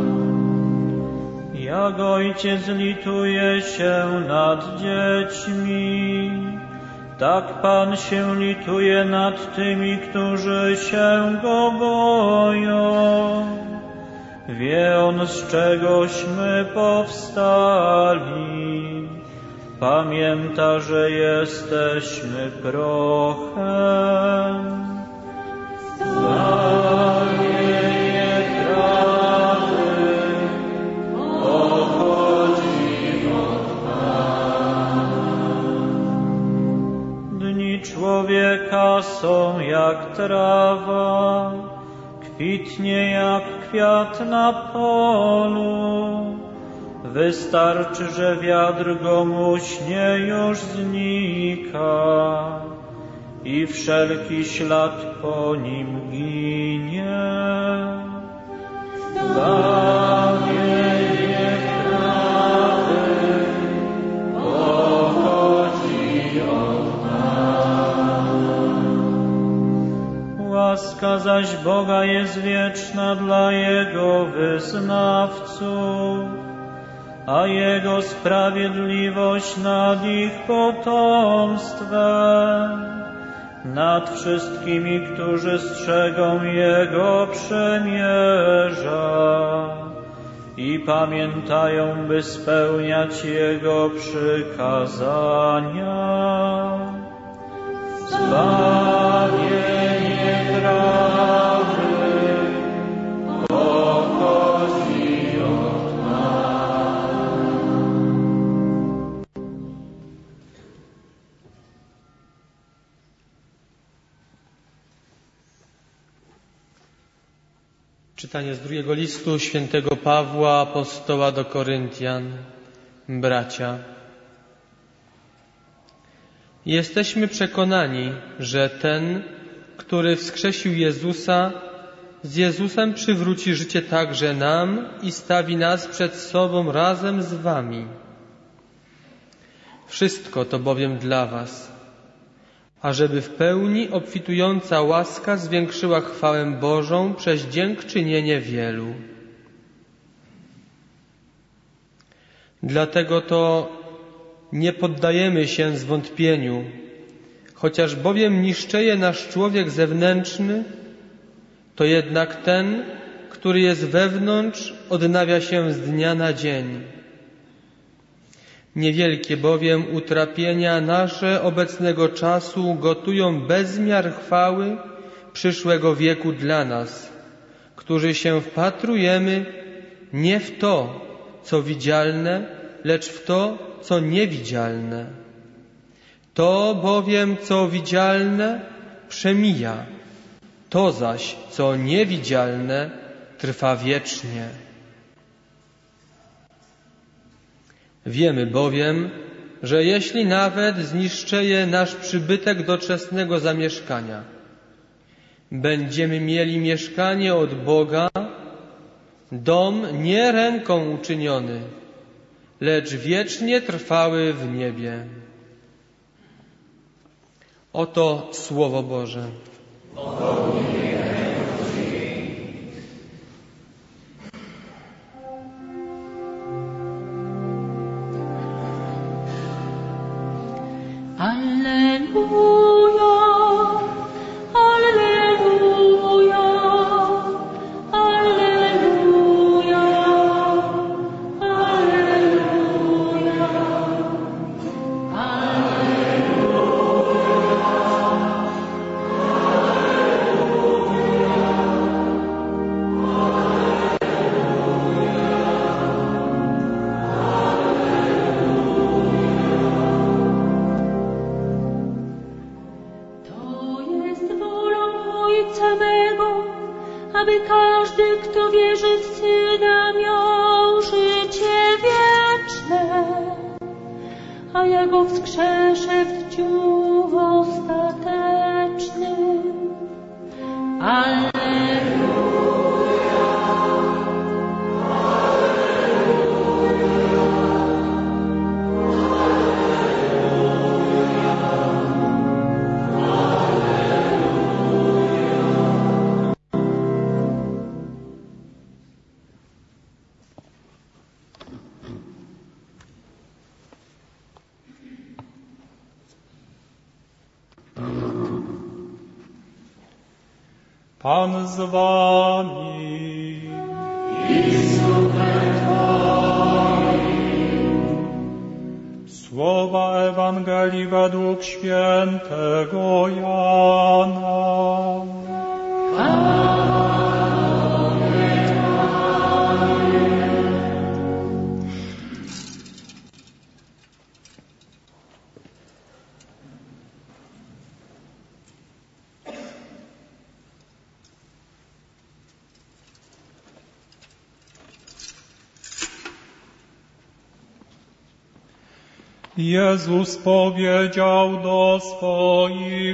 Jak Ojciec lituje się nad dziećmi, tak Pan się lituje nad tymi, którzy się Go boją. Wie On, z czegośmy powstali. Pamięta, że jesteśmy prochem. Zbawienie prawych pochodzi od Pana. Dni człowieka są jak trawa, kwitnie jak kwiat na polu. Wystarczy, że wiatr go muśnie, już znika i wszelki ślad po nim ginie. Zbawienie prawych pochodzi od Pana. Łaska zaś Boga jest wieczna dla Jego wyznawców, a Jego sprawiedliwość nad ich potomstwem, nad wszystkimi, którzy strzegą Jego przymierza i pamiętają, by spełniać Jego przykazania. Zbawienie prawych pochodzi od Pana. Czytanie z drugiego listu świętego Pawła, apostoła do Koryntian. Bracia, jesteśmy przekonani, że ten, który wskrzesił Jezusa, z Jezusem przywróci życie także nam i stawi nas przed sobą razem z wami. Wszystko to bowiem dla was, ażeby w pełni obfitująca łaska zwiększyła chwałę Bożą przez dziękczynienie wielu. Dlatego to nie poddajemy się zwątpieniu, chociaż bowiem niszczeje nasz człowiek zewnętrzny, to jednak ten, który jest wewnątrz, odnawia się z dnia na dzień. Niewielkie bowiem utrapienia nasze obecnego czasu gotują bezmiar chwały przyszłego wieku dla nas, którzy się wpatrujemy nie w to, co widzialne, lecz w to, co niewidzialne. To bowiem, co widzialne, przemija, to zaś, co niewidzialne, trwa wiecznie. Wiemy bowiem, że jeśli nawet zniszczeje nasz przybytek doczesnego zamieszkania, będziemy mieli mieszkanie od Boga, dom nie ręką uczyniony, lecz wiecznie trwały w niebie. Oto Słowo Boże. Alleluja, alleluja, alleluja, alleluja, aby każdy, kto wierzy w Syna, miał życie wieczne, a ja go wskrzeszę w dniu ostatecznym. Pan z wami. Słowa Ewangelii według świętego Jana. Jezus powiedział do swoich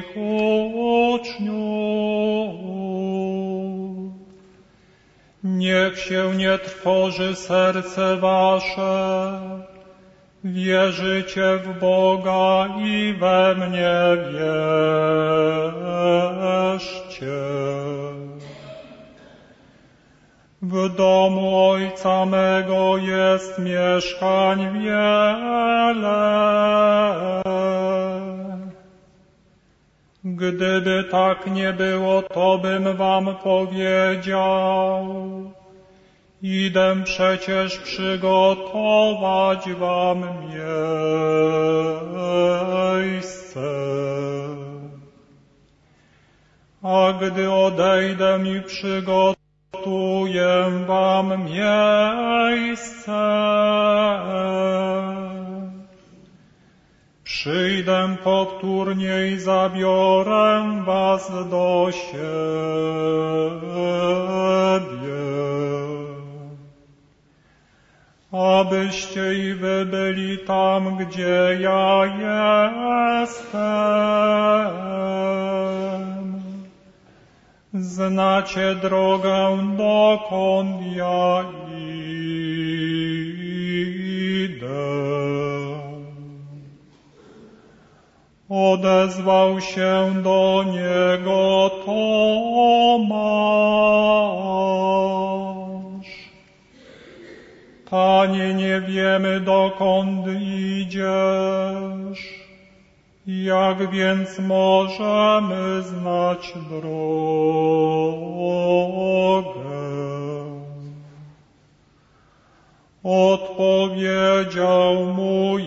uczniów: niech się nie trwoży serce wasze, wierzycie w Boga i we mnie wierzcie. W domu Ojca mego jest mieszkań wiele. Gdyby tak nie było, to bym wam powiedział: idę przecież przygotować wam miejsce. A gdy odejdę i przygotuję wam miejsce, przyjdę powtórnie i zabiorę was do siebie, abyście i wy byli tam, gdzie ja jestem. Znacie drogę, dokąd ja idę. Odezwał się do niego Tomasz: Panie, nie wiemy, dokąd idziesz. Jak więc możemy znać drogę? Odpowiedział mu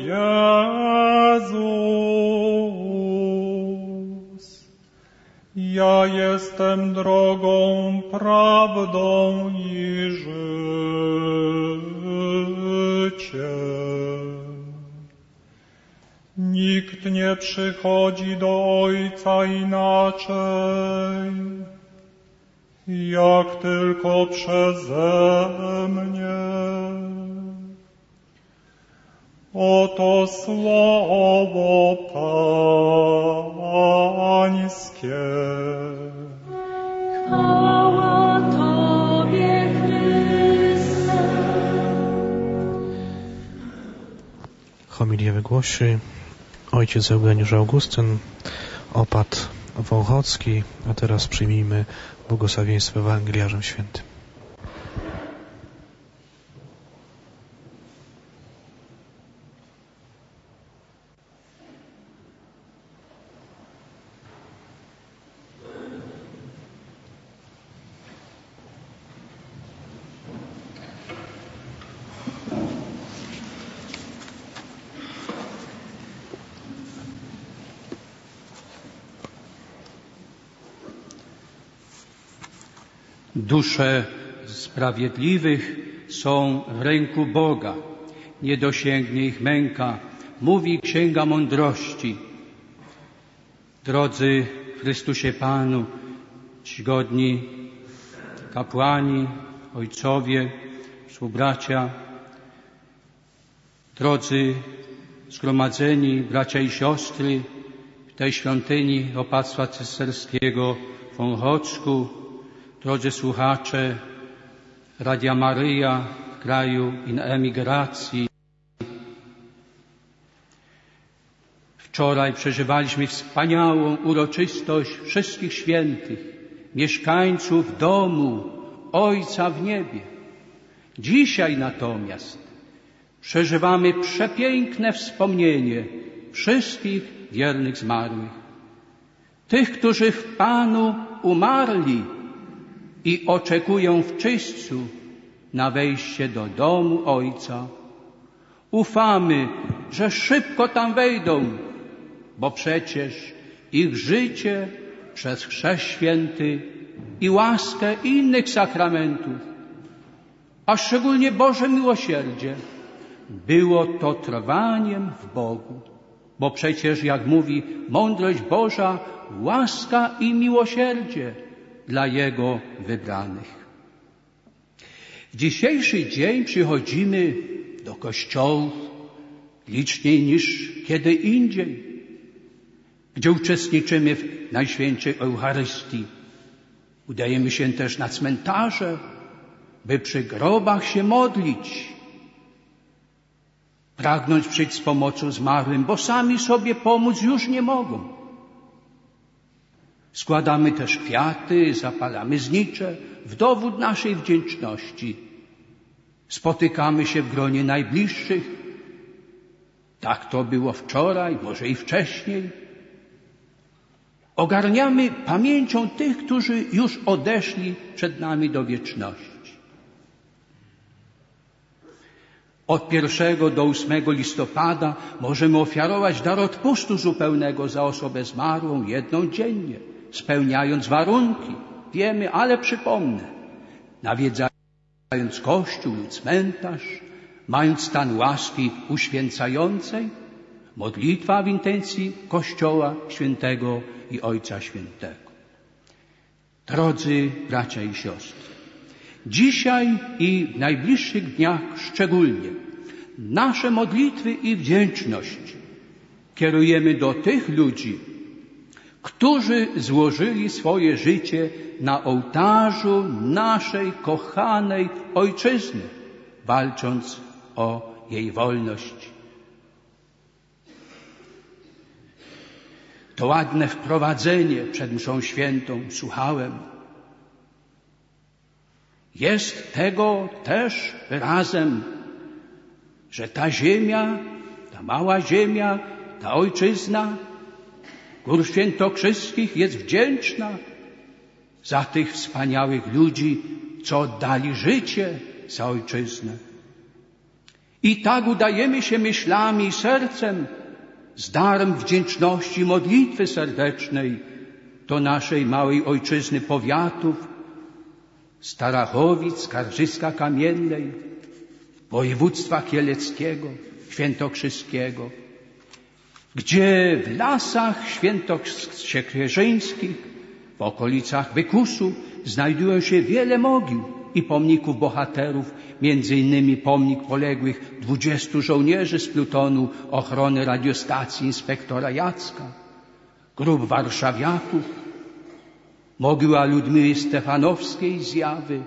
Jezus: ja jestem drogą, prawdą i życiem. Nikt nie przychodzi do Ojca inaczej, jak tylko przeze mnie. Oto słowo Pańskie. Chwała Tobie, Chryste. Homilię wygłosi ojciec Eugeniusz Augustyn, opat wąchocki, a teraz przyjmijmy błogosławieństwo Ewangeliarzem Świętym. Dusze sprawiedliwych są w ręku Boga, nie dosięgnie ich męka, mówi Księga Mądrości. Drodzy Chrystusie Panu, czcigodni kapłani, ojcowie, współbracia, drodzy zgromadzeni bracia i siostry w tej świątyni opactwa cesterskiego w Wąchocku, drodzy słuchacze Radia Maryja w kraju i na emigracji. Wczoraj przeżywaliśmy wspaniałą uroczystość wszystkich świętych, mieszkańców domu Ojca w niebie. Dzisiaj natomiast przeżywamy przepiękne wspomnienie wszystkich wiernych zmarłych. Tych, którzy w Panu umarli i oczekują w czyśćcu na wejście do domu Ojca. Ufamy, że szybko tam wejdą, bo przecież ich życie przez chrzest święty i łaskę innych sakramentów, a szczególnie Boże miłosierdzie, było to trwaniem w Bogu. Bo przecież, jak mówi mądrość Boża, łaska i miłosierdzie dla Jego wybranych. W dzisiejszy dzień przychodzimy do kościołów liczniej niż kiedy indziej, gdzie uczestniczymy w Najświętszej Eucharystii. Udajemy się też na cmentarze, by przy grobach się modlić, pragnąć przyjść z pomocą zmarłym, bo sami sobie pomóc już nie mogą. Składamy też kwiaty, zapalamy znicze w dowód naszej wdzięczności. Spotykamy się w gronie najbliższych. Tak to było wczoraj, może i wcześniej. Ogarniamy pamięcią tych, którzy już odeszli przed nami do wieczności. Od 1 do 8 listopada możemy ofiarować dar odpustu zupełnego za osobę zmarłą jedną dziennie, spełniając warunki. Wiemy, ale przypomnę. Nawiedzając kościół lub cmentarz, mając stan łaski uświęcającej, modlitwa w intencji Kościoła Świętego i Ojca Świętego. Drodzy bracia i siostry, dzisiaj i w najbliższych dniach szczególnie nasze modlitwy i wdzięczność kierujemy do tych ludzi, którzy złożyli swoje życie na ołtarzu naszej kochanej Ojczyzny, walcząc o jej wolność. To ładne wprowadzenie przed mszą świętą słuchałem. Jest tego też wyrazem, że ta ziemia, ta mała ziemia, ta Ojczyzna Gór Świętokrzyskich jest wdzięczna za tych wspaniałych ludzi, co oddali życie za Ojczyznę. I tak udajemy się myślami i sercem z darem wdzięczności i modlitwy serdecznej do naszej małej Ojczyzny powiatów, Starachowic, gdzie w lasach świętoksiężyńskich, w okolicach Wykusu znajdują się wiele mogił i pomników bohaterów, między innymi pomnik poległych 20 żołnierzy z plutonu ochrony radiostacji inspektora Jacka, grób warszawiaków, mogiła Ludmiły Stefanowskiej z Jawy.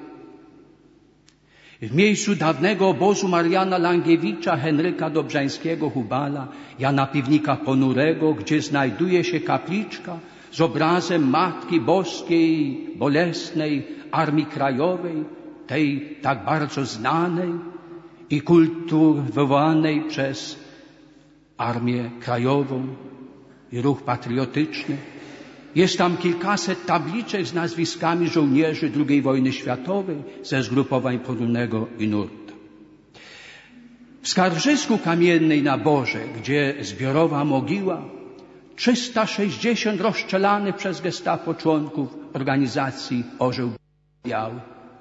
W miejscu dawnego obozu Mariana Langiewicza, Henryka Dobrzańskiego Hubala, Jana Piwnika Ponurego, gdzie znajduje się kapliczka z obrazem Matki Boskiej Bolesnej Armii Krajowej, tej tak bardzo znanej i kultywowanej przez Armię Krajową i ruch patriotyczny. Jest tam kilkaset tabliczek z nazwiskami żołnierzy II wojny światowej ze zgrupowań Podólnego i Nurta. W Skarżysku Kamiennej na Borze, gdzie zbiorowa mogiła, 360 rozstrzelanych przez gestapo członków organizacji Orzeł Biały.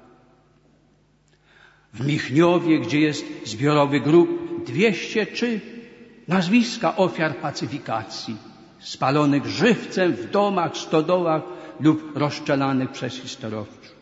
W Michniowie, gdzie jest zbiorowy grób, 203 nazwiska ofiar pacyfikacji, spalonych żywcem w domach, stodołach lub rozstrzelanych przez historiowców.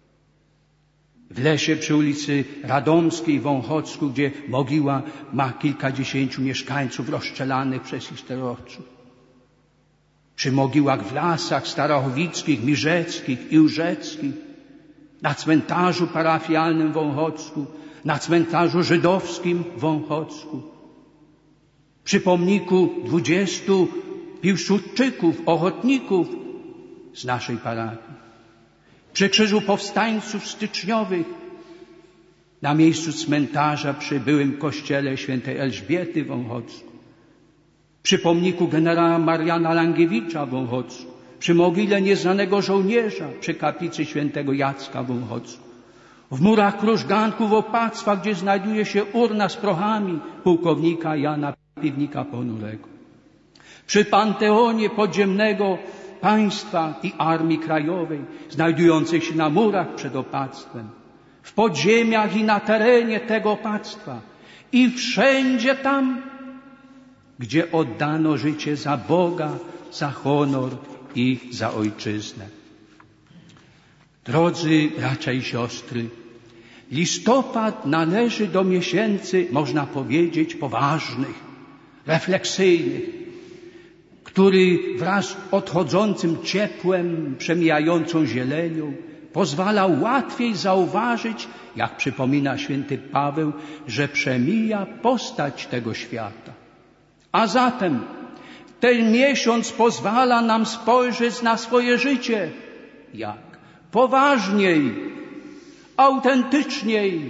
W lesie przy ulicy Radomskiej w Wąchocku, gdzie mogiła ma kilkadziesięciu mieszkańców rozstrzelanych przez historiowców. Przy mogiłach w lasach starachowickich, mirzeckich i łżeckich, na cmentarzu parafialnym w Wąchocku, na cmentarzu żydowskim w Wąchocku, przy pomniku 20 Piłsudczyków, ochotników z naszej parafii, przy Krzyżu Powstańców Styczniowych, na miejscu cmentarza przy byłym kościele świętej Elżbiety w Wąchocku, przy pomniku generała Mariana Langiewicza w Wąchocku, przy mogile nieznanego żołnierza, przy kaplicy świętego Jacka w Wąchocku, w murach Krużganków Opactwa, gdzie znajduje się urna z prochami pułkownika Jana Piwnika Ponurego, przy Panteonie Podziemnego Państwa i Armii Krajowej, znajdującej się na murach przed opactwem, w podziemiach i na terenie tego opactwa i wszędzie tam, gdzie oddano życie za Boga, za honor i za ojczyznę. Drodzy bracia i siostry, listopad należy do miesięcy, można powiedzieć, poważnych, refleksyjnych, który wraz z odchodzącym ciepłem, przemijającą zielenią pozwala łatwiej zauważyć, jak przypomina święty Paweł, że przemija postać tego świata. A zatem ten miesiąc pozwala nam spojrzeć na swoje życie. Jak? Poważniej, autentyczniej,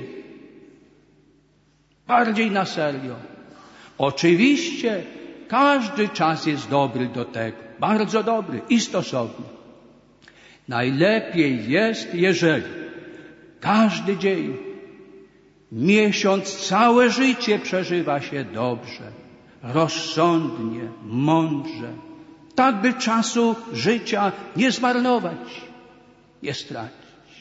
bardziej na serio. Oczywiście każdy czas jest dobry do tego, bardzo dobry i stosowny. Najlepiej jest, jeżeli każdy dzień, miesiąc, całe życie przeżywa się dobrze, rozsądnie, mądrze, tak by czasu życia nie zmarnować, nie stracić.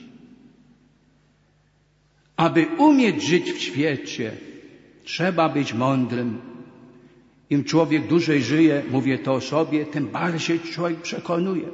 Aby umieć żyć w świecie, trzeba być mądrym. Im człowiek dłużej żyje, mówię to o sobie, tym bardziej człowiek przekonuje.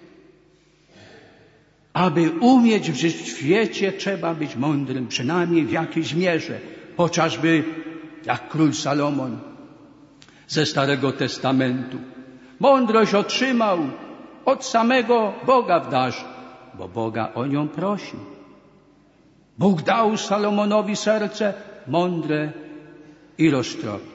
Aby umieć żyć w świecie, trzeba być mądrym, przynajmniej w jakiejś mierze. Chociażby jak król Salomon ze Starego Testamentu. Mądrość otrzymał od samego Boga w darze, bo Boga o nią prosił. Bóg dał Salomonowi serce mądre i roztropne.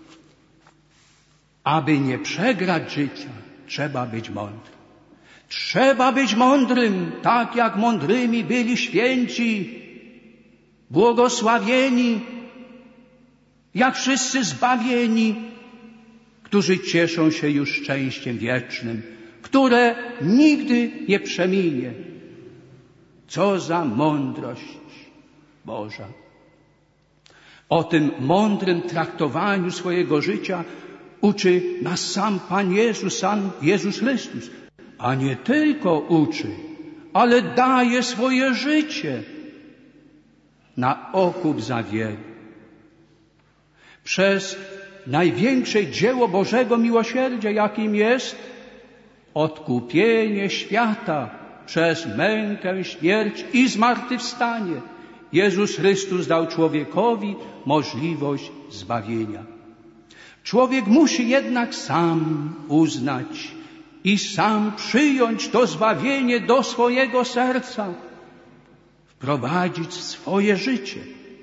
Aby nie przegrać życia, trzeba być mądrym. Trzeba być mądrym, tak jak mądrymi byli święci, błogosławieni, jak wszyscy zbawieni, którzy cieszą się już szczęściem wiecznym, które nigdy nie przeminie. Co za mądrość Boża! O tym mądrym traktowaniu swojego życia uczy nas sam Pan Jezus, sam Jezus Chrystus. A nie tylko uczy, ale daje swoje życie na okup za wielu. Przez największe dzieło Bożego miłosierdzia, jakim jest odkupienie świata przez mękę, śmierć i zmartwychwstanie. Jezus Chrystus dał człowiekowi możliwość zbawienia. Człowiek musi jednak sam uznać i sam przyjąć to zbawienie do swojego serca, wprowadzić w swoje życie.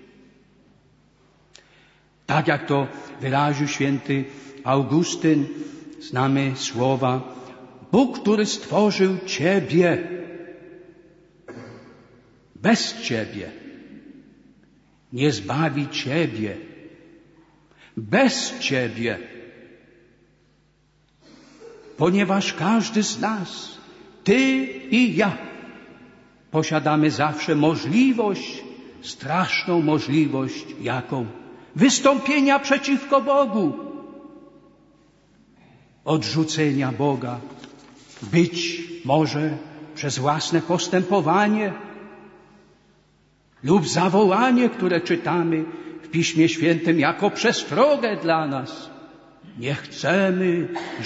Tak jak to wyraził święty Augustyn, znamy słowa: Bóg, który stworzył Ciebie, bez Ciebie nie zbawi Ciebie. Bez Ciebie. Ponieważ każdy z nas, Ty i ja, posiadamy zawsze możliwość, straszną możliwość, jaką? Wystąpienia przeciwko Bogu, odrzucenia Boga, być może przez własne postępowanie lub zawołanie, które czytamy w Piśmie Świętym jako przestrogę dla nas. Nie chcemy,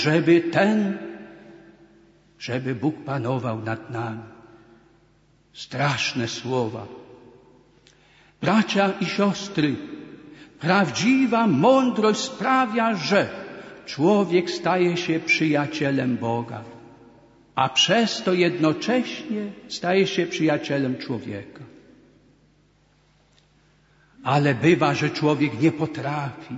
żeby Bóg panował nad nami. Straszne słowa. Bracia i siostry, prawdziwa mądrość sprawia, że człowiek staje się przyjacielem Boga, a przez to jednocześnie staje się przyjacielem człowieka. Ale bywa, że człowiek nie potrafi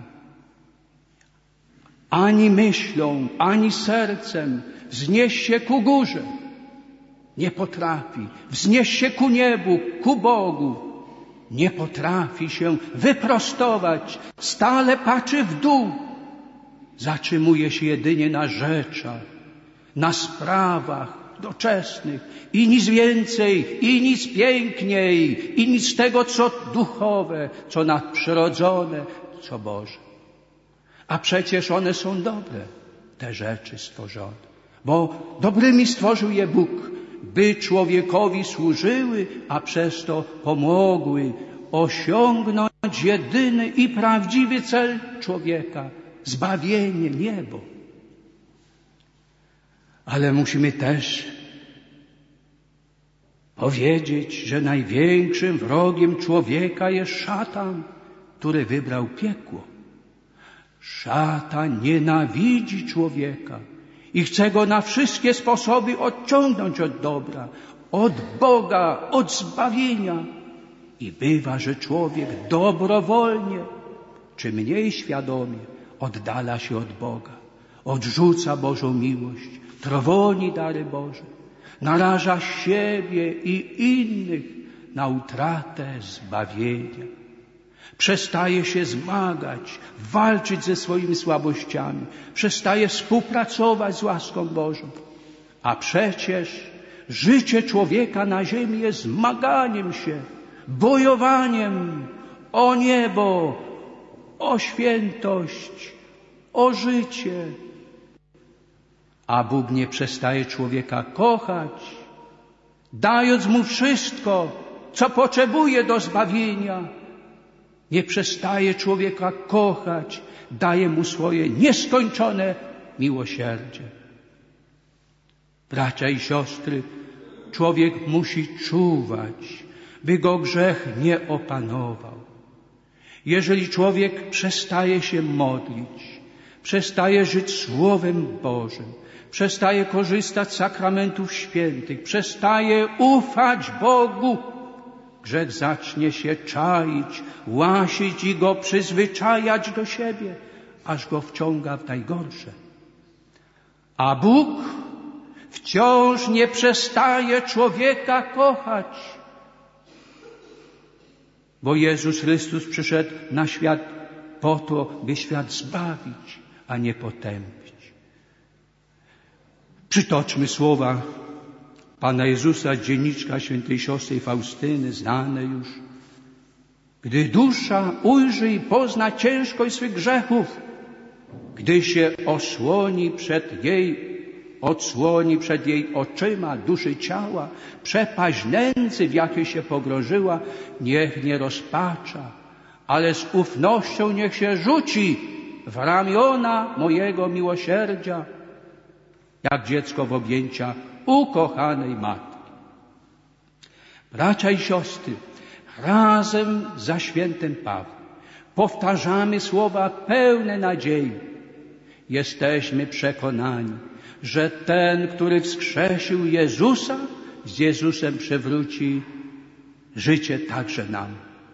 ani myślą, ani sercem wznieść się ku górze. Nie potrafi wznieść się ku niebu, ku Bogu. Nie potrafi się wyprostować, stale patrzy w dół. Zatrzymuje się jedynie na rzeczach, na sprawach doczesnych i nic więcej, i nic piękniej, i nic tego, co duchowe, co nadprzyrodzone, co Boże. A przecież one są dobre, te rzeczy stworzone, bo dobrymi stworzył je Bóg, by człowiekowi służyły, a przez to pomogły osiągnąć jedyny i prawdziwy cel człowieka, zbawienie, niebo. Ale musimy też powiedzieć, że największym wrogiem człowieka jest szatan, który wybrał piekło. Szatan nienawidzi człowieka i chce go na wszystkie sposoby odciągnąć od dobra, od Boga, od zbawienia. I bywa, że człowiek dobrowolnie, czy mniej świadomie, oddala się od Boga, odrzuca Bożą miłość, trwoni dary Boże, naraża siebie i innych na utratę zbawienia. Przestaje się zmagać, walczyć ze swoimi słabościami, przestaje współpracować z łaską Bożą. A przecież życie człowieka na ziemi jest zmaganiem się, bojowaniem o niebo, o świętość, o życie. A Bóg nie przestaje człowieka kochać, dając mu wszystko, co potrzebuje do zbawienia. Nie przestaje człowieka kochać, daje mu swoje nieskończone miłosierdzie. Bracia i siostry, człowiek musi czuwać, by go grzech nie opanował. Jeżeli człowiek przestaje się modlić, przestaje żyć Słowem Bożym, przestaje korzystać z sakramentów świętych, przestaje ufać Bogu, grzech zacznie się czaić, łasić i go przyzwyczajać do siebie, aż go wciąga w najgorsze. A Bóg wciąż nie przestaje człowieka kochać, bo Jezus Chrystus przyszedł na świat po to, by świat zbawić, a nie potępić. Przytoczmy słowa Pana Jezusa z dzienniczka świętej siostry Faustyny, znane już. Gdy dusza ujrzy i pozna ciężkość swych grzechów, gdy się odsłoni przed jej oczyma duszy ciała, przepaść nędzy, w jakiej się pogrążyła, niech nie rozpacza, ale z ufnością niech się rzuci w ramiona mojego miłosierdzia, jak dziecko w objęcia ukochanej matki. Bracia i siostry, razem za świętym Pawłem powtarzamy słowa pełne nadziei. Jesteśmy przekonani, że ten, który wskrzesił Jezusa, z Jezusem przywróci życie także nam.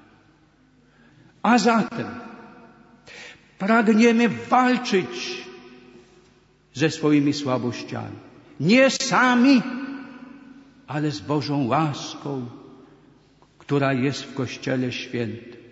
A zatem pragniemy walczyć ze swoimi słabościami. Nie sami, ale z Bożą łaską, która jest w Kościele Świętym.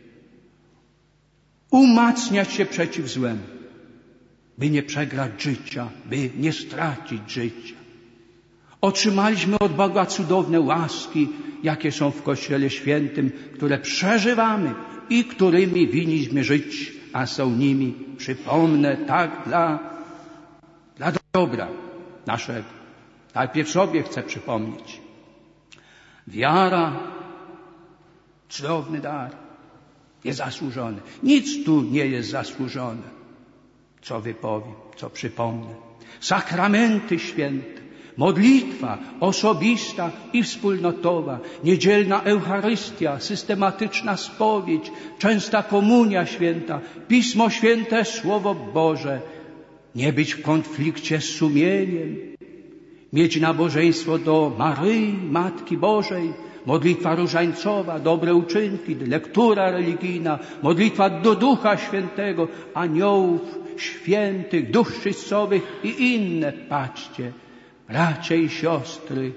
Umacniać się przeciw złemu, by nie przegrać życia, by nie stracić życia. Otrzymaliśmy od Boga cudowne łaski, jakie są w Kościele Świętym, które przeżywamy i którymi winniśmy żyć, a są nimi, przypomnę, tak dla dobra naszego. Najpierw sobie chcę przypomnieć. Wiara, cudowny dar, niezasłużony. Nic tu nie jest zasłużone, co wypowiem, co przypomnę. Sakramenty święte, modlitwa osobista i wspólnotowa, niedzielna Eucharystia, systematyczna spowiedź, częsta komunia święta, Pismo Święte, Słowo Boże, nie być w konflikcie z sumieniem, mieć nabożeństwo do Maryi, Matki Bożej, modlitwa różańcowa, dobre uczynki, lektura religijna, modlitwa do Ducha Świętego, aniołów świętych, dusz czystowych i inne. Patrzcie, bracia i siostry,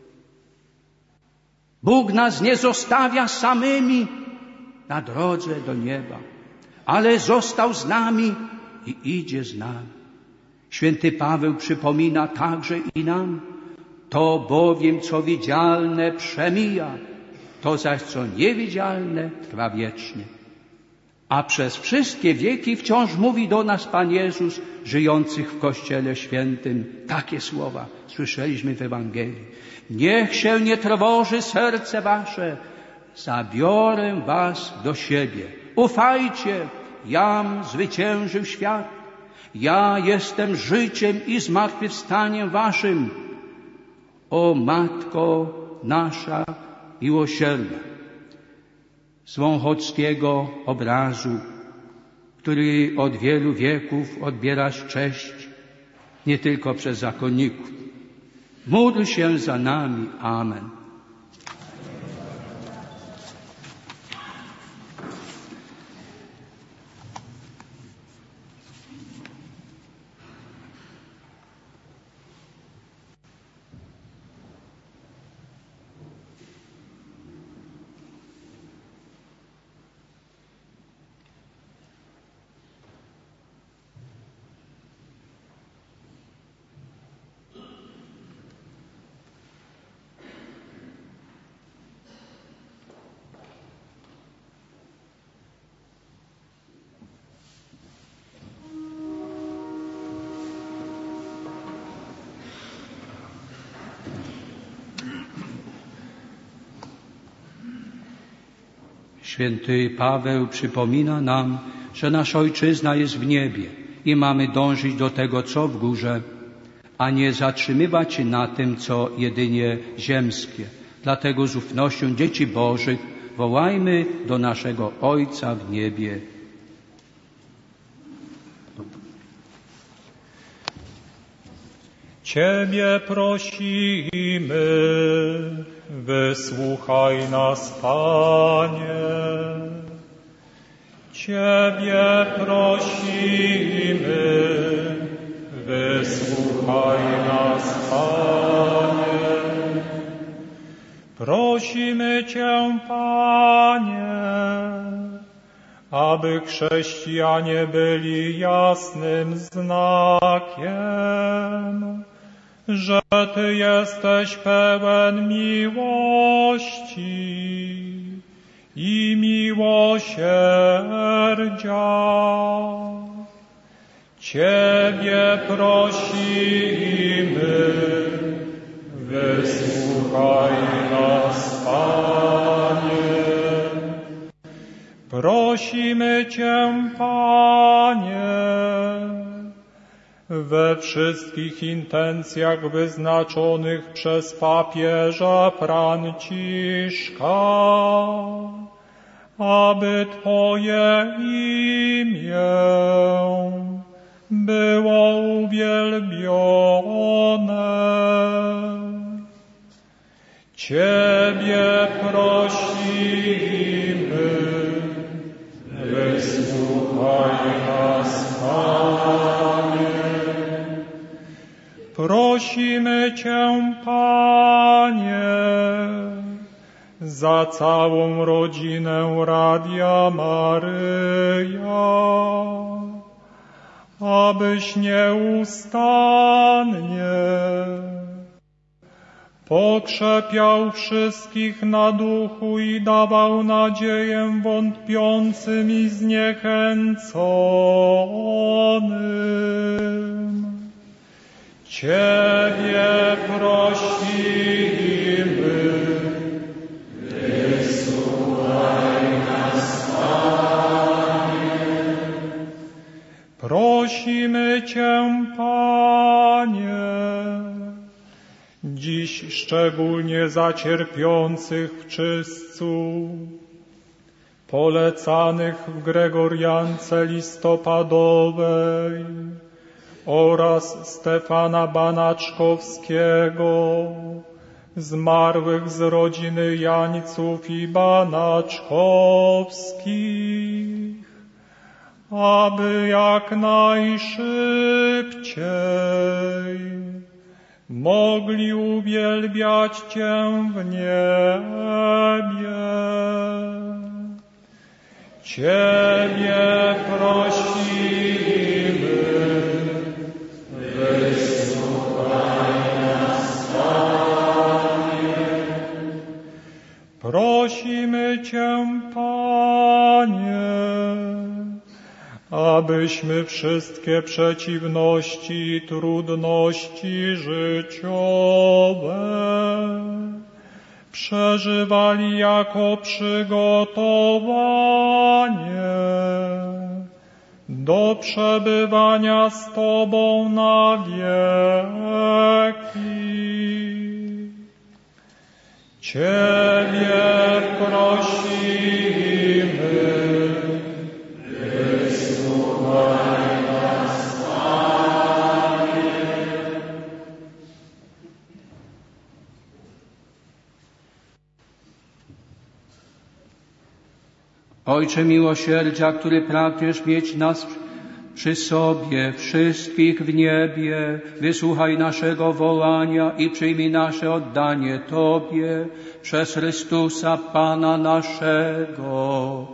Bóg nas nie zostawia samymi na drodze do nieba, ale został z nami i idzie z nami. Święty Paweł przypomina także i nam, to bowiem co widzialne przemija, to zaś co niewidzialne trwa wiecznie. A przez wszystkie wieki wciąż mówi do nas Pan Jezus, żyjących w Kościele Świętym, takie słowa słyszeliśmy w Ewangelii. Niech się nie trwoży serce wasze, zabiorę was do siebie. Ufajcie, jam zwyciężył świat. Ja jestem życiem i zmartwychwstaniem waszym. O Matko nasza miłosierna. Z wąchockiego obrazu, który od wielu wieków odbierasz cześć nie tylko przez zakonników. Módl się za nami. Amen. Święty Paweł przypomina nam, że nasza Ojczyzna jest w niebie i mamy dążyć do tego, co w górze, a nie zatrzymywać się na tym, co jedynie ziemskie. Dlatego z ufnością dzieci Bożych wołajmy do naszego Ojca w niebie. Ciebie prosimy, wysłuchaj nas, Panie. Ciebie prosimy, wysłuchaj nas, Panie. Prosimy Cię, Panie, aby chrześcijanie byli jasnym znakiem, że Ty jesteś pełen miłości i miłosierdzia. Ciebie prosimy, wysłuchaj nas, Panie. Prosimy Cię, Panie, we wszystkich intencjach wyznaczonych przez papieża Franciszka, aby Twoje imię było uwielbione. Ciebie prosimy, wysłuchaj nas, Panie. Prosimy Cię, Panie, za całą rodzinę Radia Maryja, abyś nieustannie pokrzepiał wszystkich na duchu i dawał nadzieję wątpiącym i zniechęconym. Ciebie prosimy, wysłuchaj nas, Panie. Prosimy Cię, Panie, dziś szczególnie za cierpiących w czystcu, polecanych w Gregoriance listopadowej oraz Stefana Banaczkowskiego, zmarłych z rodziny Jańców i Banaczkowskich, aby jak najszybciej mogli uwielbiać Cię w niebie. Ciebie prosimy, wysłuchaj nas, Panie. Prosimy Cię, Panie, abyśmy wszystkie przeciwności i trudności życiowe przeżywali jako przygotowanie do przebywania z Tobą na wieki. Ciebie prosimy, wysłuchaj nas, Panie. Ojcze miłosierdzia, który pragniesz mieć nas przy sobie, wszystkich w niebie, wysłuchaj naszego wołania i przyjmij nasze oddanie Tobie przez Chrystusa Pana naszego.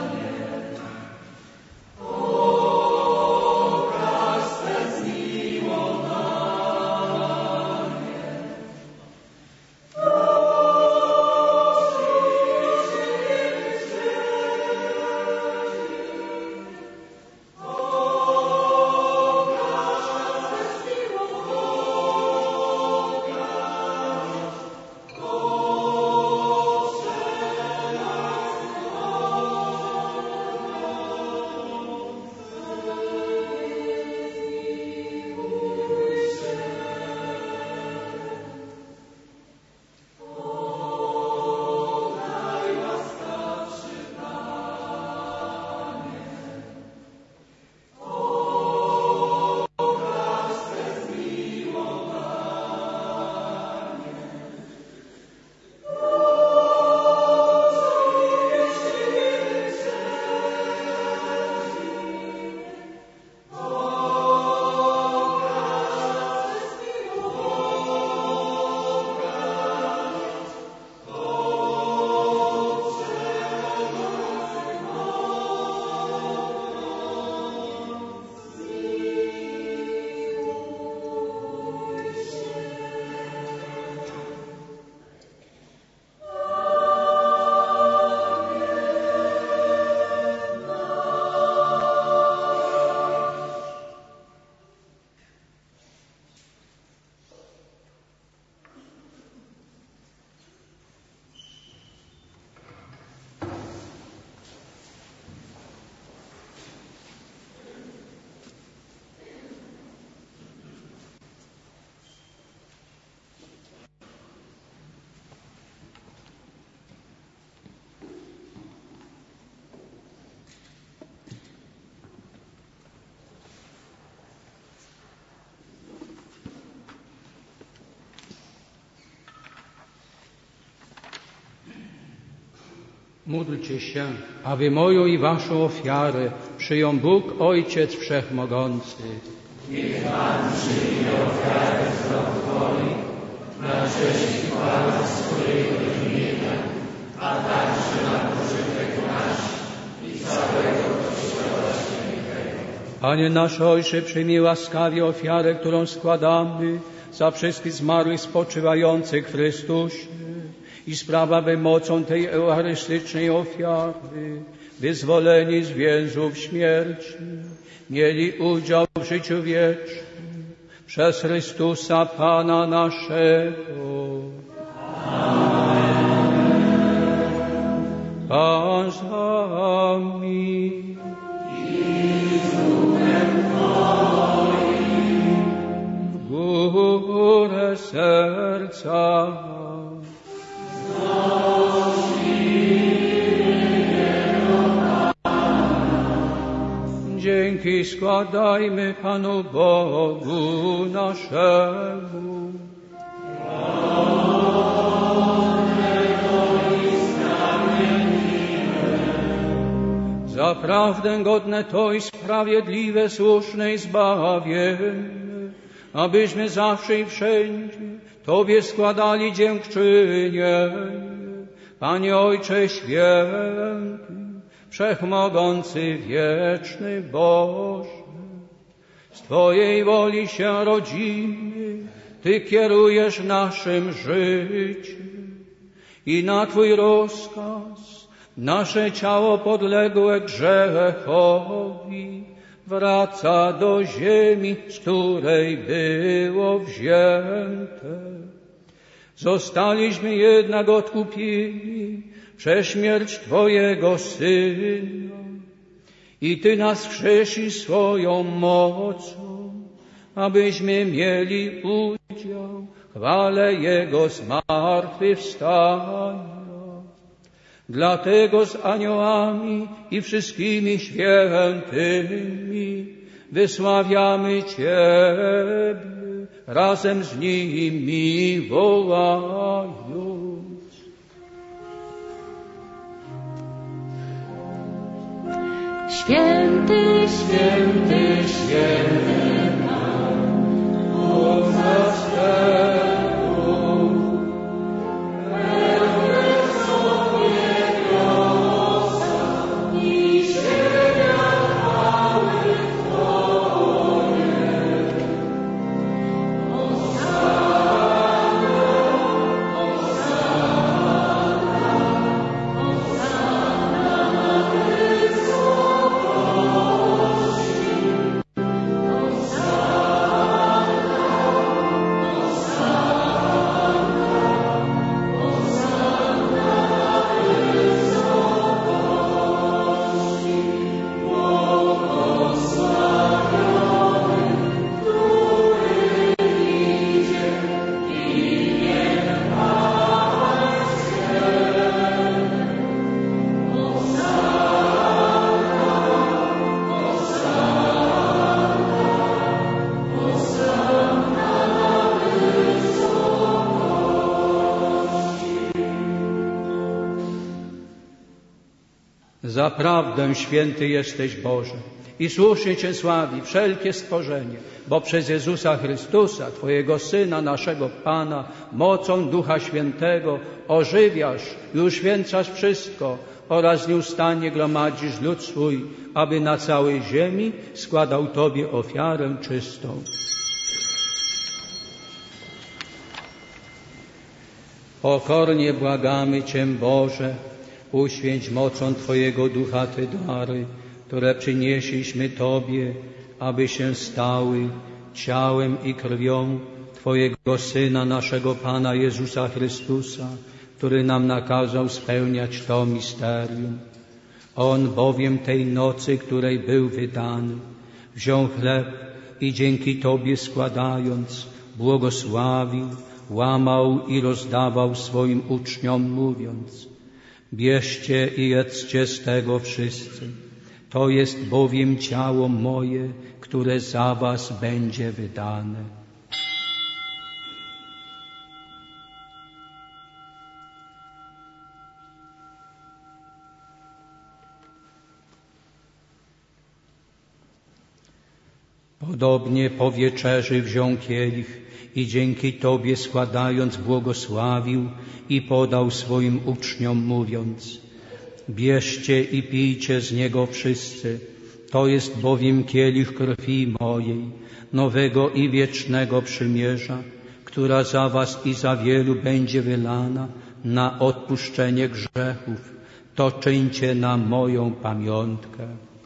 Miłosierdzia Módlcie się, aby moją i waszą ofiarę przyjął Bóg Ojciec Wszechmogący. Niech Pan przyjmie ofiarę z rąk Twoich, na cześć i chwałę swojego imienia, a także na pożytek nasz i całego Kościoła Świętego. Panie nasz Ojcze, przyjmij łaskawie ofiarę, którą składamy za wszystkich zmarłych spoczywających w Chrystusie i spraw, aby mocą tej eucharystycznej ofiary, wyzwoleni z więzów śmierci, mieli udział w życiu wiecznym przez Chrystusa Pana naszego. Amen. Pan z wami. I z duchem Twoim. W górę serca. Dzięki składajmy Panu Bogu naszemu. Zaprawdę godne to i sprawiedliwe, słuszne i zbawienne, abyśmy zawsze i wszędzie Tobie składali dziękczynienie. Panie Ojcze Święty, Wszechmogący, wieczny Boże, z Twojej woli się rodzimy, Ty kierujesz naszym życiem i na Twój rozkaz nasze ciało podległe grzechowi wraca do ziemi, z której było wzięte. Zostaliśmy jednak odkupieni przez śmierć Twojego Syna i Ty nas wskrzesisz swoją mocą, abyśmy mieli udział w chwale Jego zmartwychwstania. Dlatego z aniołami i wszystkimi świętymi wysławiamy Ciebie, razem z nimi wołając. Święty, święty, święty Pan, Bóg zastępów, pełne sobie wiosa i ziemia chwały Twoje. Hosanna, Hosanna, Hosanna na wysokości. Zaprawdę święty jesteś Boże i słusznie Cię sławi wszelkie stworzenie, bo przez Jezusa Chrystusa, Twojego Syna, naszego Pana, mocą Ducha Świętego ożywiasz i uświęcasz wszystko oraz nieustannie gromadzisz lud swój, aby na całej ziemi składał Tobie ofiarę czystą. Pokornie błagamy Cię, Boże, uświęć mocą Twojego Ducha te dary, które przynieśliśmy Tobie, aby się stały ciałem i krwią Twojego Syna, naszego Pana Jezusa Chrystusa, który nam nakazał spełniać to misterium. On bowiem tej nocy, której był wydany, wziął chleb i dzięki Tobie składając, błogosławił, łamał i rozdawał swoim uczniom, mówiąc: bierzcie i jedzcie z tego wszyscy. To jest bowiem ciało moje, które za was będzie wydane. Podobnie po wieczerzy wziął kielich i dzięki Tobie składając błogosławił i podał swoim uczniom mówiąc: bierzcie i pijcie z niego wszyscy, to jest bowiem kielich krwi mojej, nowego i wiecznego przymierza, która za was i za wielu będzie wylana na odpuszczenie grzechów. To czyńcie na moją pamiątkę.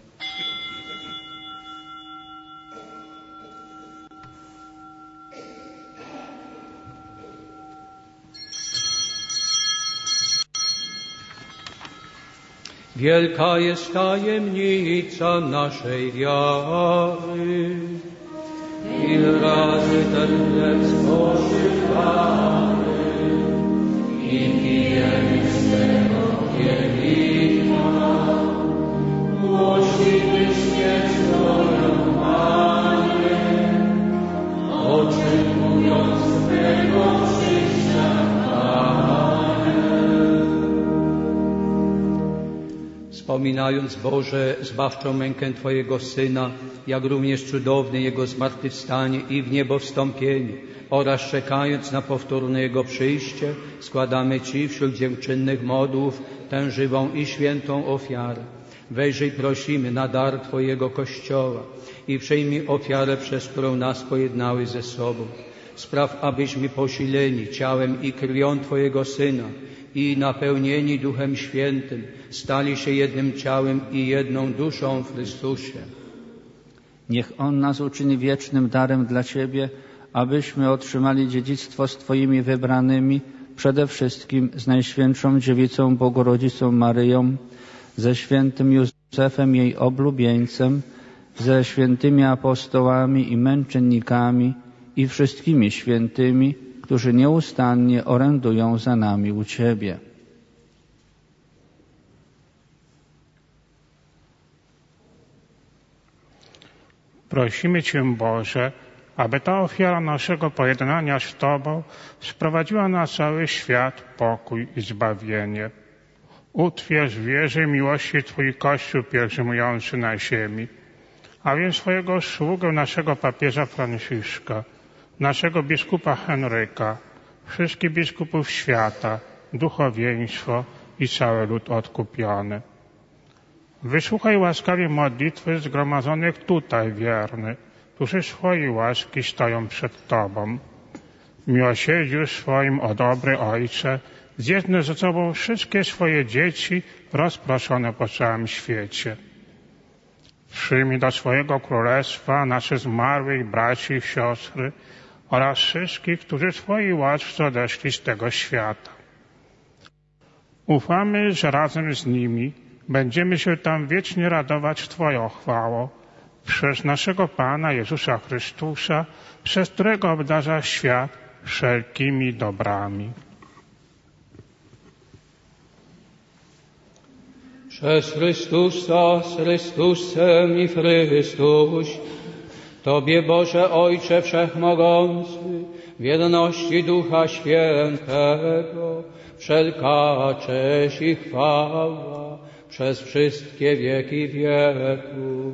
Wielka jest tajemnica naszej wiary. Ile razy ten chleb spożywamy i pijemy z tego kielicha, głosimy śmierć Twoją, Panie, oczekując Twego przyjścia, wspominając, Boże, zbawczą mękę Twojego Syna, jak również cudowne Jego zmartwychwstanie i w niebo wstąpienie oraz czekając na powtórne Jego przyjście, składamy Ci wśród dziękczynnych modłów tę żywą i świętą ofiarę. Wejrzyj, prosimy, na dar Twojego Kościoła i przyjmij ofiarę, przez którą nas pojednałeś ze sobą. Spraw, abyśmy posileni ciałem i krwią Twojego Syna i napełnieni Duchem Świętym stali się jednym ciałem i jedną duszą w Chrystusie. Niech On nas uczyni wiecznym darem dla Ciebie, abyśmy otrzymali dziedzictwo z Twoimi wybranymi, przede wszystkim z Najświętszą Dziewicą Bogorodzicą Maryją, ze świętym Józefem, jej oblubieńcem, ze świętymi apostołami i męczennikami i wszystkimi świętymi, którzy nieustannie orędują za nami u Ciebie. Prosimy Cię, Boże, aby ta ofiara naszego pojednania z Tobą sprowadziła na cały świat pokój i zbawienie. Utwierz w wierze i miłości Twój Kościół pielgrzymujący na ziemi, a więc swojego sługę, naszego papieża Franciszka, naszego biskupa Henryka, wszystkich biskupów świata, duchowieństwo i cały lud odkupiony. Wysłuchaj łaskawie modlitwy zgromadzonych tutaj wiernych, którzy swojej łaski stoją przed Tobą. W miłosierdziu swoim, o dobry Ojcze, zjednę ze sobą wszystkie swoje dzieci rozproszone po całym świecie. Przyjmij do swojego królestwa naszych zmarłych braci i siostry oraz wszystkich, którzy swojej łasce odeszli z tego świata. Ufamy, że razem z nimi będziemy się tam wiecznie radować Twoją chwałą przez naszego Pana Jezusa Chrystusa, przez którego obdarza świat wszelkimi dobrami. Przez Chrystusa, z Chrystusem i w Chrystusie, Tobie, Boże Ojcze Wszechmogący, w jedności Ducha Świętego, wszelka cześć i chwała przez wszystkie wieki wieków.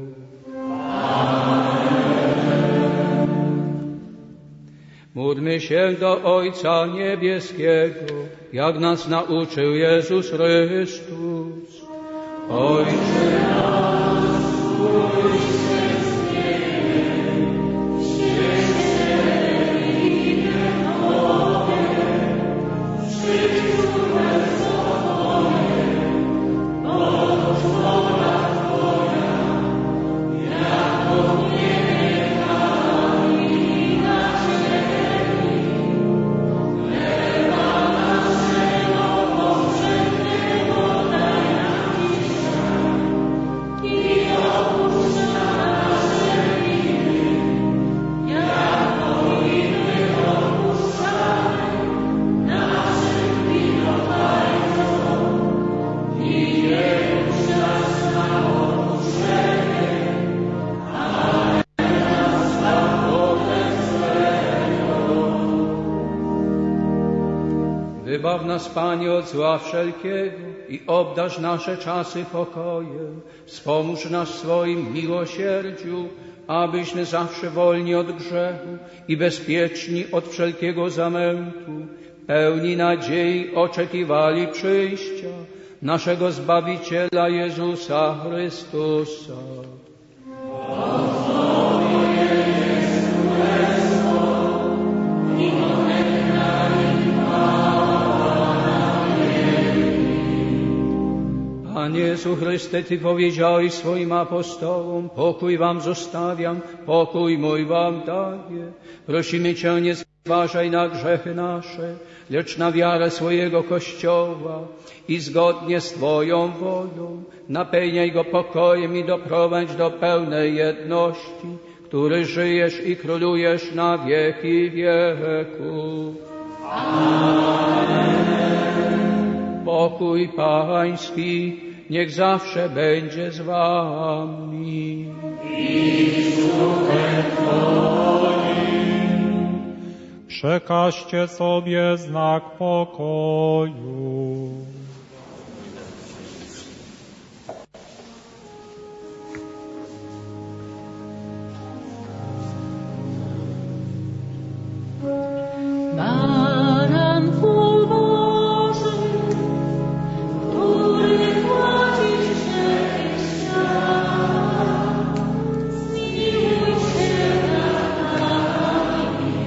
Módlmy się do Ojca Niebieskiego, jak nas nauczył Jezus Chrystus. Ojcze nasz, któryś jest w niebie, święć się imię Twoje, przyjdź królestwo Twoje, bądź wola Twoja, jako w niebie, tak i na ziemi. Chleba naszego powszedniego daj nam dzisiaj i odpuść nasze winy, jako i my odpuszczamy naszym winowajcom i nie puść nas na pokuszenie, ale nas zbaw ode złego. Wybaw nas, Panie, od zła wszelkiego i obdarz nasze czasy pokojem. Wspomóż nas w swoim miłosierdziu abyśmy zawsze wolni od grzechu i bezpieczni od wszelkiego zamętu, pełni nadziei oczekiwali przyjścia naszego Zbawiciela Jezusa Chrystusa. Panie Jezu Chryste, Ty powiedziałeś swoim apostołom, pokój wam zostawiam, pokój mój wam daję. Prosimy Cię, nie zważaj na grzechy nasze, lecz na wiarę swojego Kościoła i zgodnie z Twoją wolą napełniaj go pokojem i doprowadź do pełnej jedności, który żyjesz i królujesz na wieki wieków. Amen. Pokój Pański niech zawsze będzie z wami. I z duchem Twoim. Przekażcie sobie znak pokoju. Baran Twój Boży, który płacisz grzechy świata, zmiłuj się nad nami.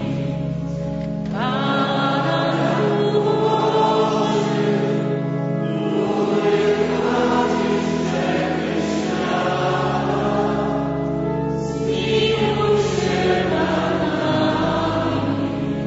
Baran Twój Boży, który płacisz grzechy świata, zmiłuj się nad nami.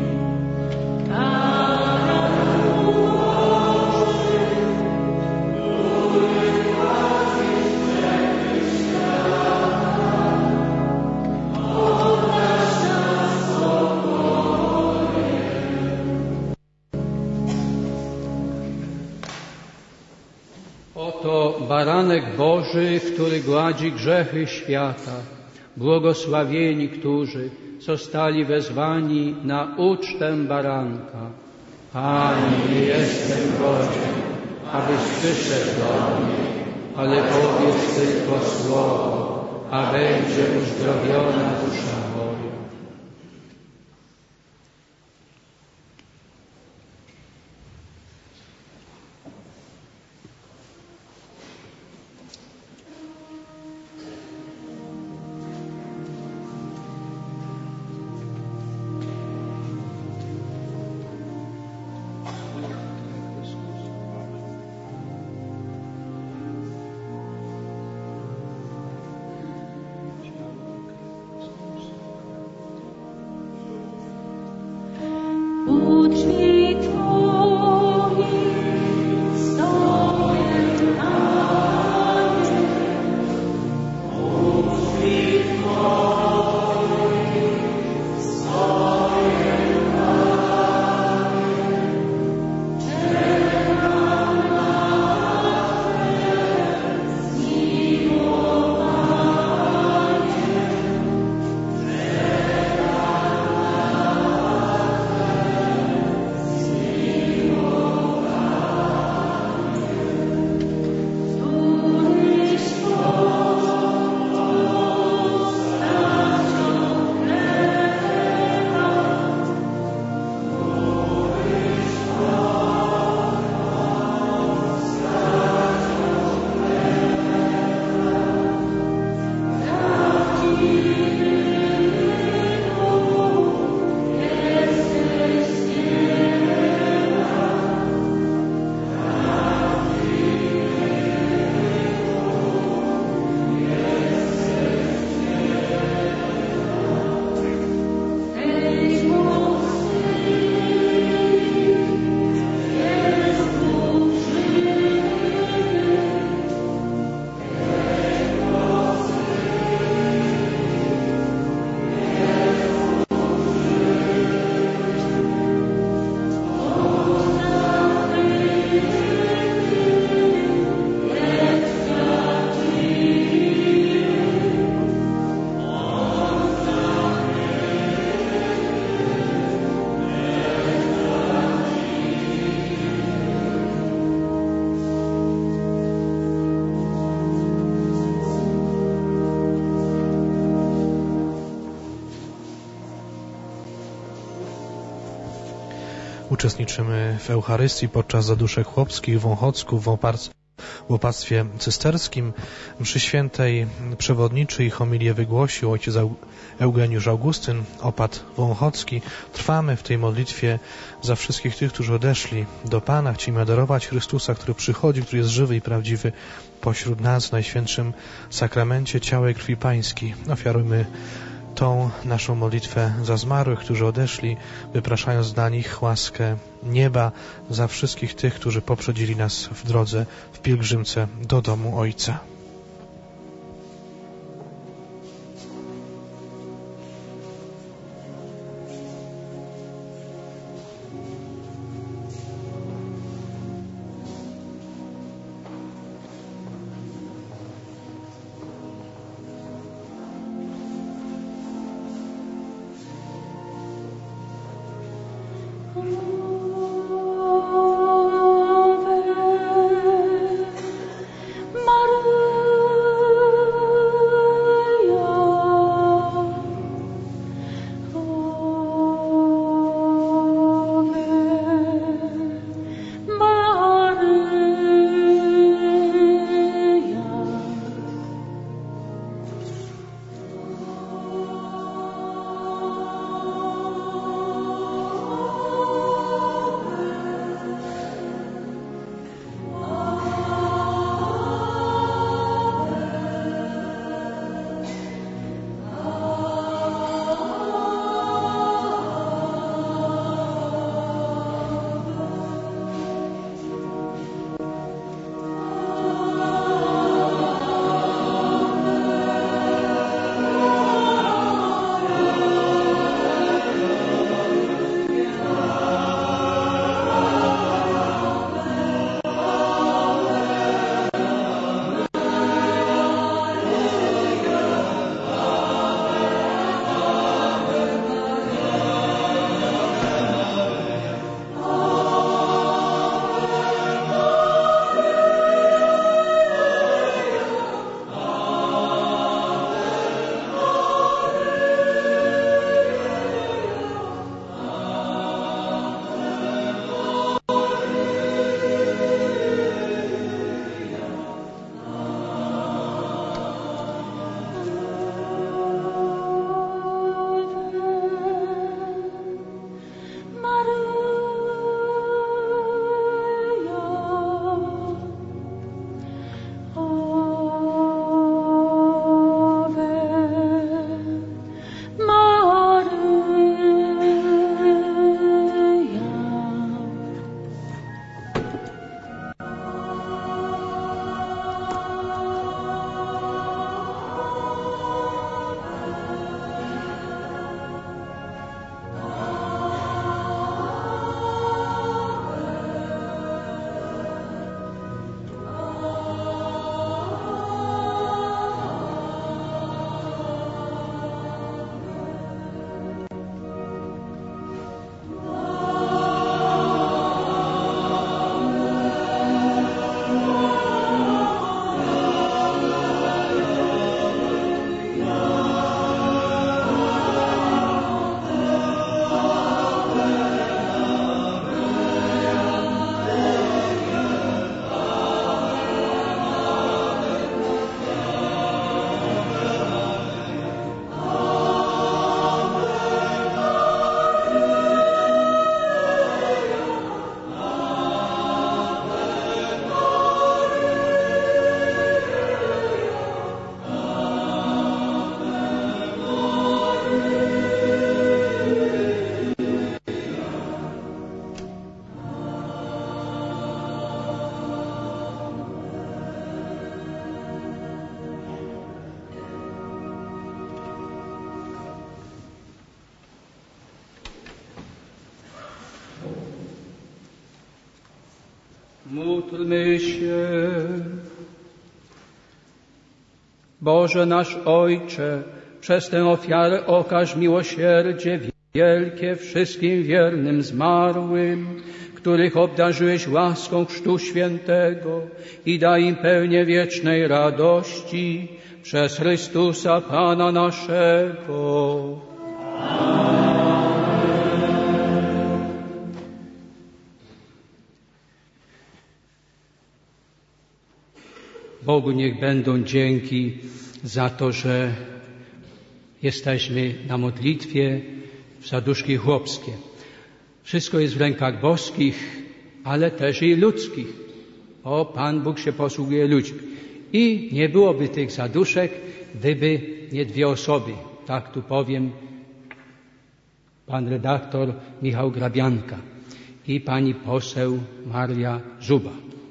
Oto baranek Boży, który gładzi grzechy świata. Błogosławieni, którzy zostali wezwani na ucztę baranka. Panie, nie jestem godzien, abyś przyszedł do mnie, ale powiedz tylko słowo, a będzie uzdrowiona dusza moja. uczestniczymy w Eucharystii podczas zaduszek chłopskich w Wąchocku, w łopactwie cysterskim. Mszy świętej przewodniczy i homilię wygłosił ojciec Eugeniusz Augustyn, opat wąchocki. Trwamy w tej modlitwie za wszystkich tych, którzy odeszli do Pana. Chcemy adorować Chrystusa, który przychodzi, który jest żywy i prawdziwy pośród nas w Najświętszym Sakramencie ciała i krwi Pańskiej. Ofiarujmy tą naszą modlitwę za zmarłych, którzy odeszli, wypraszając dla nich łaskę nieba, za wszystkich tych, którzy poprzedzili nas w drodze, w pielgrzymce do domu Ojca. Módlmy się. Boże nasz Ojcze, przez tę ofiarę okaż miłosierdzie wielkie wszystkim wiernym zmarłym, których obdarzyłeś łaską Chrztu Świętego i daj im pełnię wiecznej radości przez Chrystusa Pana naszego. Bogu niech będą dzięki za to, że jesteśmy na modlitwie w zaduszki chłopskie. Wszystko jest w rękach boskich, ale też i ludzkich. O, Pan Bóg się posługuje ludźmi. I nie byłoby tych zaduszek, gdyby nie dwie osoby. Tak tu powiem, pan redaktor Michał Grabianka i pani poseł Maria Zuba.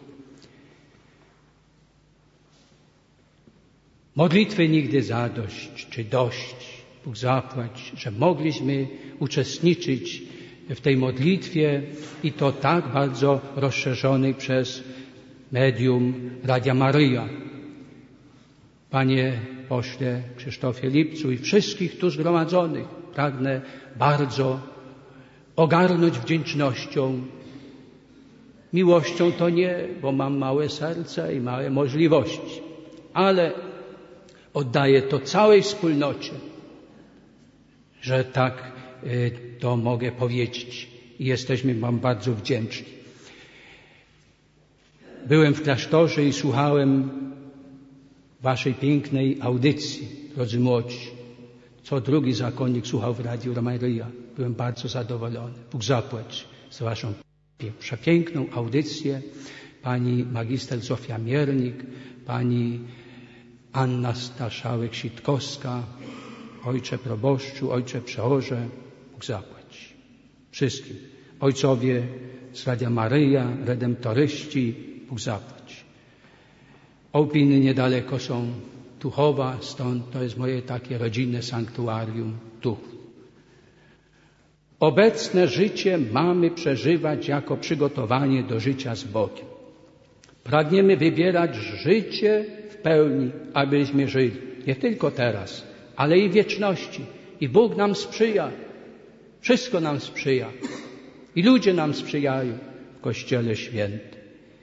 Modlitwy nigdy zadość, czy dość, Bóg zapłać, że mogliśmy uczestniczyć w tej modlitwie i to tak bardzo rozszerzonej przez medium Radia Maryja. Panie pośle Krzysztofie Lipcu i wszystkich tu zgromadzonych pragnę bardzo ogarnąć wdzięcznością. Miłością to nie, bo mam małe serce i małe możliwości, ale oddaję to całej wspólnocie, że tak to mogę powiedzieć i jesteśmy Wam bardzo wdzięczni. Byłem w klasztorze i słuchałem Waszej pięknej audycji, drodzy młodzi. Co drugi zakonnik słuchał w Radiu Maryja. Byłem bardzo zadowolony. Bóg zapłać za Waszą przepiękną audycję. Pani magister Zofia Miernik, pani Anna Staszałek-Sitkowska, ojcze proboszczu, ojcze przeorze, Bóg zapłać. Wszystkim. Ojcowie z Radia Maryja, redemptoryści, Bóg zapłać. Opiny niedaleko są Tuchowa, stąd to jest moje takie rodzinne sanktuarium Tuchów. Obecne życie mamy przeżywać jako przygotowanie do życia z Bogiem. Pragniemy wybierać życie w pełni, abyśmy żyli. Nie tylko teraz, ale i w wieczności. I Bóg nam sprzyja. Wszystko nam sprzyja. I ludzie nam sprzyjają w Kościele Świętym.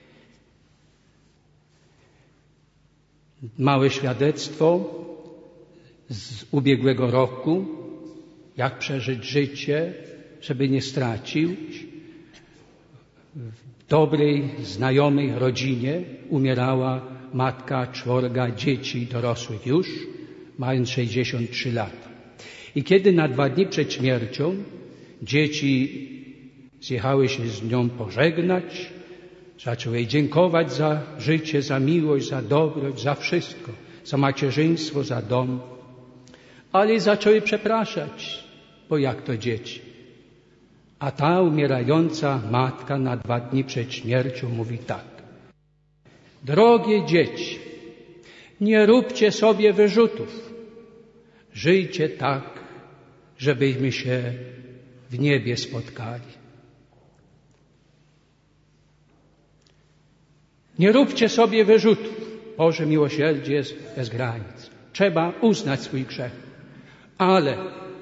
Małe świadectwo z ubiegłego roku. Jak przeżyć życie, żeby nie stracić. W dobrej, znajomej rodzinie umierała matka 4 dzieci dorosłych już, mając 63 lata. I kiedy na 2 dni przed śmiercią dzieci zjechały się z nią pożegnać, zaczęły jej dziękować za życie, za miłość, za dobroć, za wszystko, za macierzyństwo, za dom, ale zaczęły przepraszać, bo jak to dzieci. A ta umierająca matka na 2 dni przed śmiercią mówi tak. Drogie dzieci, nie róbcie sobie wyrzutów. Żyjcie tak, żebyśmy się w niebie spotkali. Nie róbcie sobie wyrzutów. Boże miłosierdzie jest bez granic. Trzeba uznać swój grzech. Ale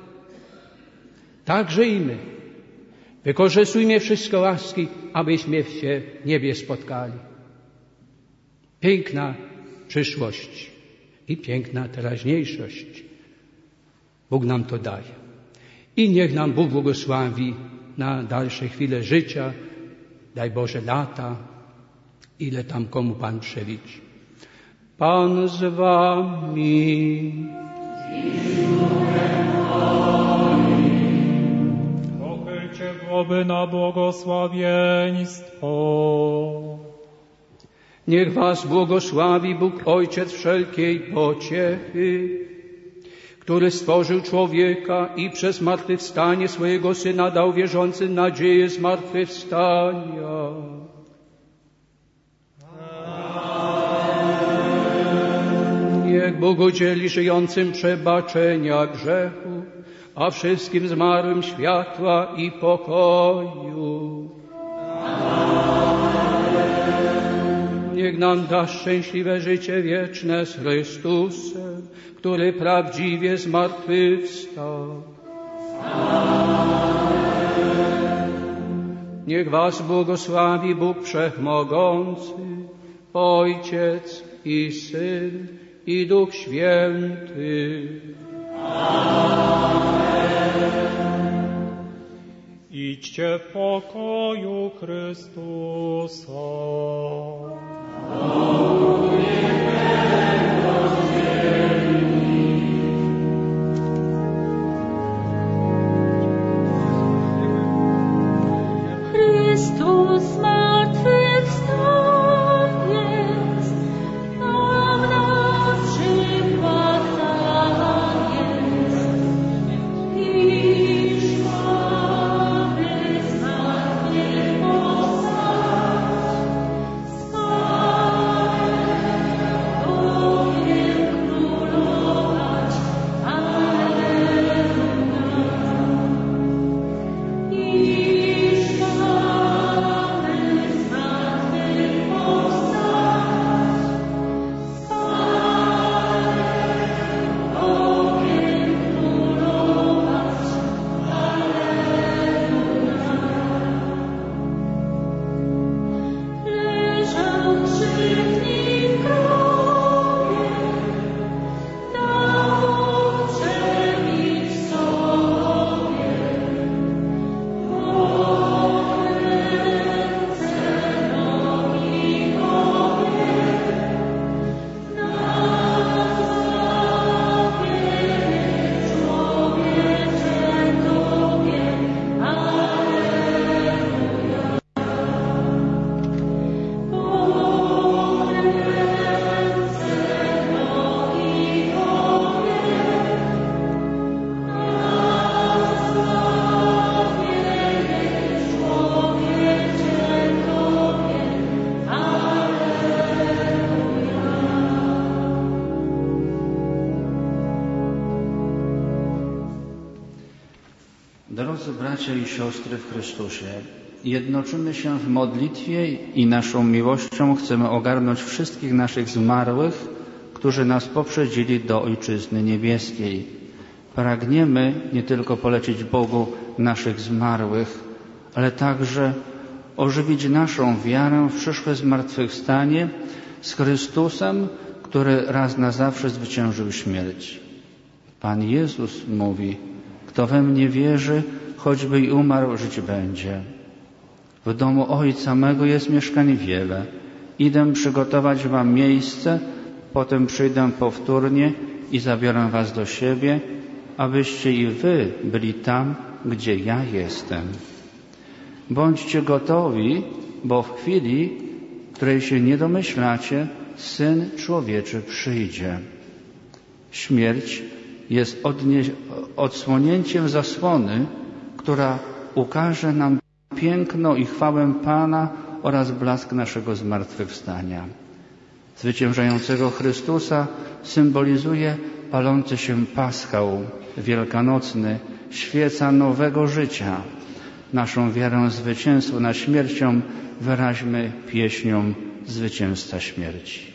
tak żyjmy. Wykorzystujmy wszystkie łaski, abyśmy się w niebie spotkali. Piękna przyszłość i piękna teraźniejszość. Bóg nam to daje. I niech nam Bóg błogosławi na dalsze chwile życia. Daj Boże lata, ile tam komu Pan przeliczi. Pan z wami. Pochylcie głowy na błogosławieństwo. Niech was błogosławi Bóg Ojciec wszelkiej pociechy, który stworzył człowieka i przez zmartwychwstanie swojego Syna dał wierzącym nadzieję zmartwychwstania. Niech Bóg udzieli żyjącym przebaczenia grzechu, a wszystkim zmarłym światła i pokoju. Niech nam da szczęśliwe życie wieczne z Chrystusem, który prawdziwie zmartwychwstał. Niech was błogosławi Bóg Wszechmogący, Ojciec i Syn i Duch Święty. Idźcie w pokoju Chrystusa. Chrystus zmartwychwstał jest, nam na przykład dał jest. Iż mamy zmartwychwstać, z Bogiem królować. Alleluja. Iż Drodzy bracia i siostry w Chrystusie, jednoczymy się w modlitwie i naszą miłością chcemy ogarnąć wszystkich naszych zmarłych, którzy nas poprzedzili do Ojczyzny Niebieskiej. Pragniemy nie tylko polecić Bogu naszych zmarłych, ale także ożywić naszą wiarę w przyszłe zmartwychwstanie z Chrystusem, który raz na zawsze zwyciężył śmierć. Pan Jezus mówi: kto we mnie wierzy, choćby i umarł, żyć będzie. W domu Ojca mego jest mieszkań wiele. Idę przygotować wam miejsce, potem przyjdę powtórnie i zabiorę was do siebie, abyście i wy byli tam, gdzie ja jestem. Bądźcie gotowi, bo w chwili, której się nie domyślacie, Syn Człowieczy przyjdzie. Śmierć jest odsłonięciem zasłony, która ukaże nam piękno i chwałę Pana oraz blask naszego zmartwychwstania. Zwyciężającego Chrystusa symbolizuje palący się paschał wielkanocny, świeca nowego życia. Naszą wiarę zwycięstwa nad śmiercią wyraźmy pieśnią Zwycięzca śmierci.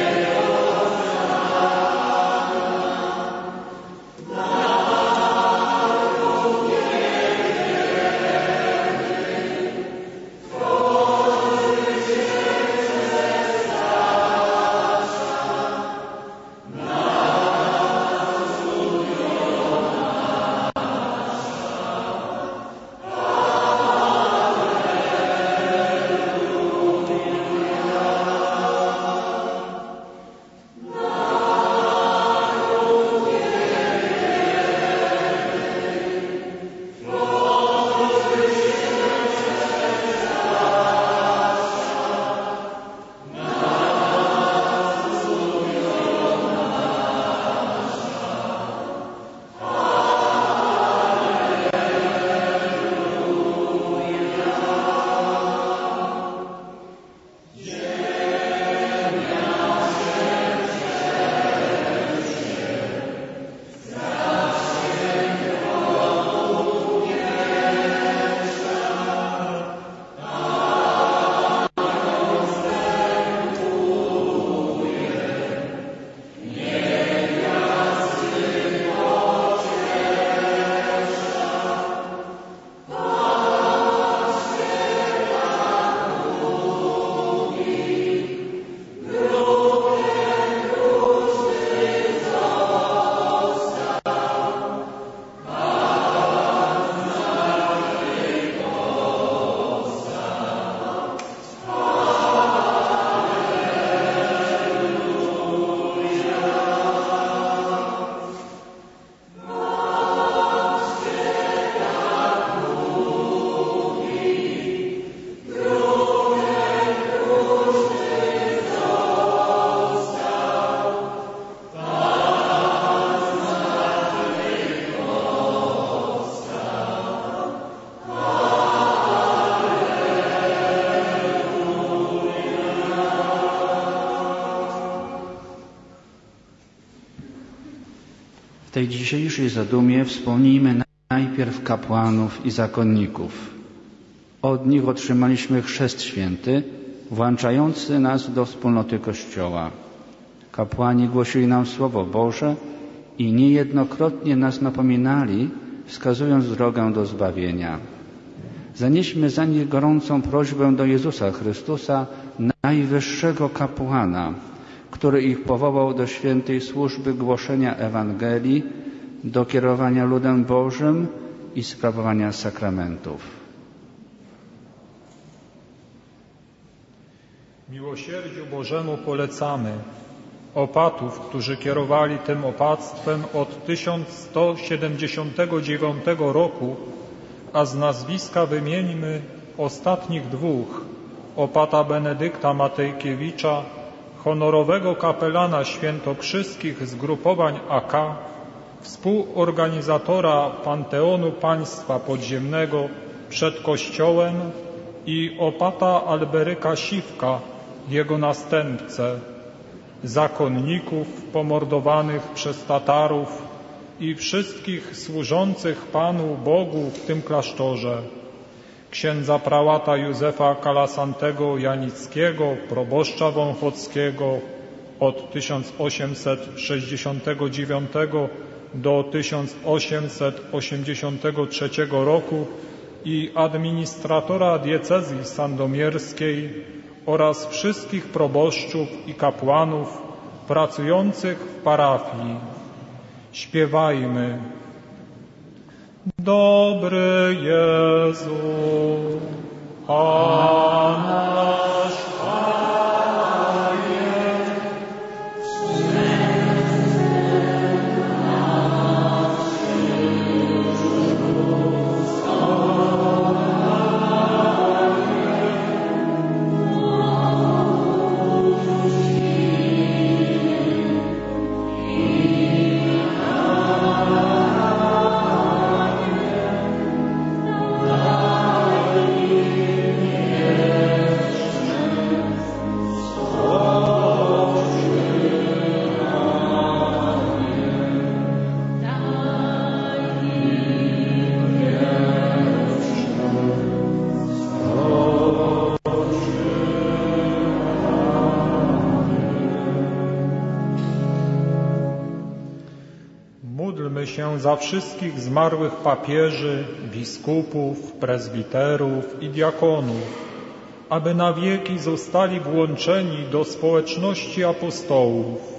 Amen. tej dzisiejszej zadumie wspomnijmy najpierw kapłanów i zakonników. Od nich otrzymaliśmy chrzest święty, włączający nas do wspólnoty Kościoła. Kapłani głosili nam Słowo Boże i niejednokrotnie nas napominali, wskazując drogę do zbawienia. Zanieśmy za nich gorącą prośbę do Jezusa Chrystusa, najwyższego kapłana, który ich powołał do świętej służby głoszenia Ewangelii, do kierowania ludem Bożym i sprawowania sakramentów. Miłosierdziu Bożemu polecamy opatów, którzy kierowali tym opactwem od 1179 roku, a z nazwiska wymieńmy ostatnich dwóch: opata Benedykta Matejkiewicza, honorowego kapelana świętokrzyskich zgrupowań AK, współorganizatora Panteonu Państwa Podziemnego przed Kościołem, i opata Alberyka Siwka, jego następcę, zakonników pomordowanych przez Tatarów i wszystkich służących Panu Bogu w tym klasztorze, księdza prałata Józefa Kalasantego Janickiego, proboszcza wąchockiego od 1869 do 1883 roku i administratora diecezji sandomierskiej oraz wszystkich proboszczów i kapłanów pracujących w parafii. Śpiewajmy: Dobry Jezu, a nasz Panie, się za wszystkich zmarłych papieży, biskupów, prezbiterów i diakonów, aby na wieki zostali włączeni do społeczności apostołów.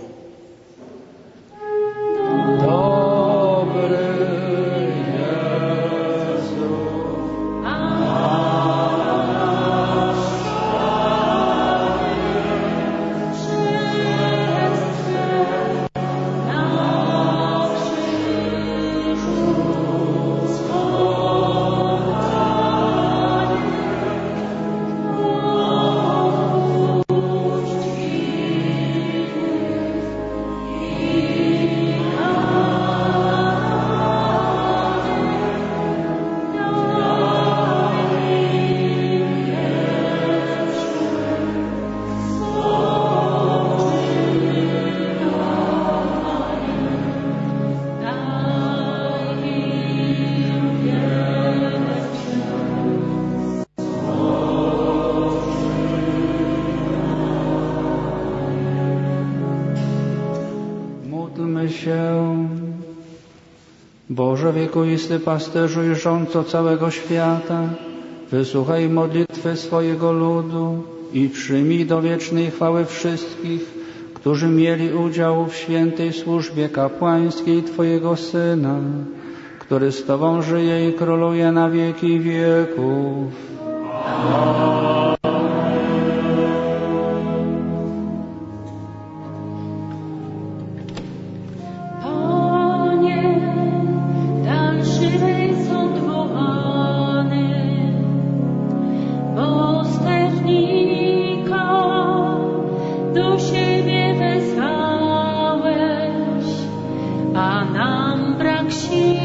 Boże wiekuisty pasterzu i rządco całego świata, wysłuchaj modlitwy swojego ludu i przyjmij do wiecznej chwały wszystkich, którzy mieli udział w świętej służbie kapłańskiej Twojego Syna, który z Tobą żyje i króluje na wieki wieków. Amen.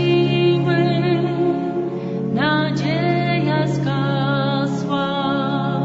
Nadzieja zgasła.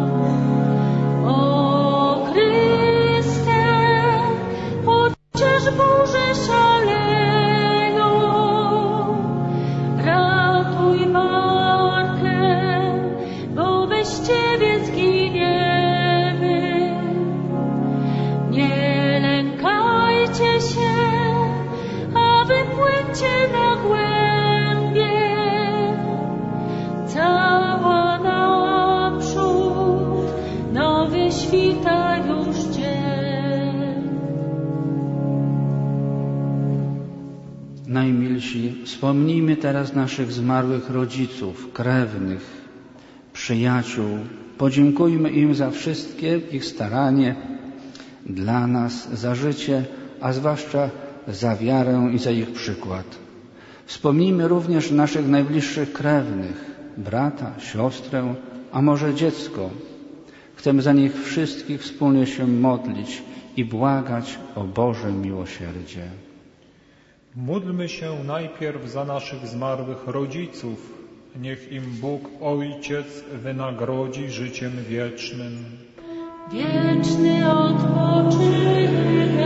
Najmilsi, wspomnijmy teraz naszych zmarłych rodziców, krewnych, przyjaciół. Podziękujmy im za wszystkie ich staranie dla nas, za życie, a zwłaszcza za wiarę i za ich przykład. Wspomnijmy również naszych najbliższych krewnych, brata, siostrę, a może dziecko. Chcemy za nich wszystkich wspólnie się modlić i błagać o Boże miłosierdzie. Módlmy się najpierw za naszych zmarłych rodziców. Niech im Bóg Ojciec wynagrodzi życiem wiecznym. Wieczny odpoczynek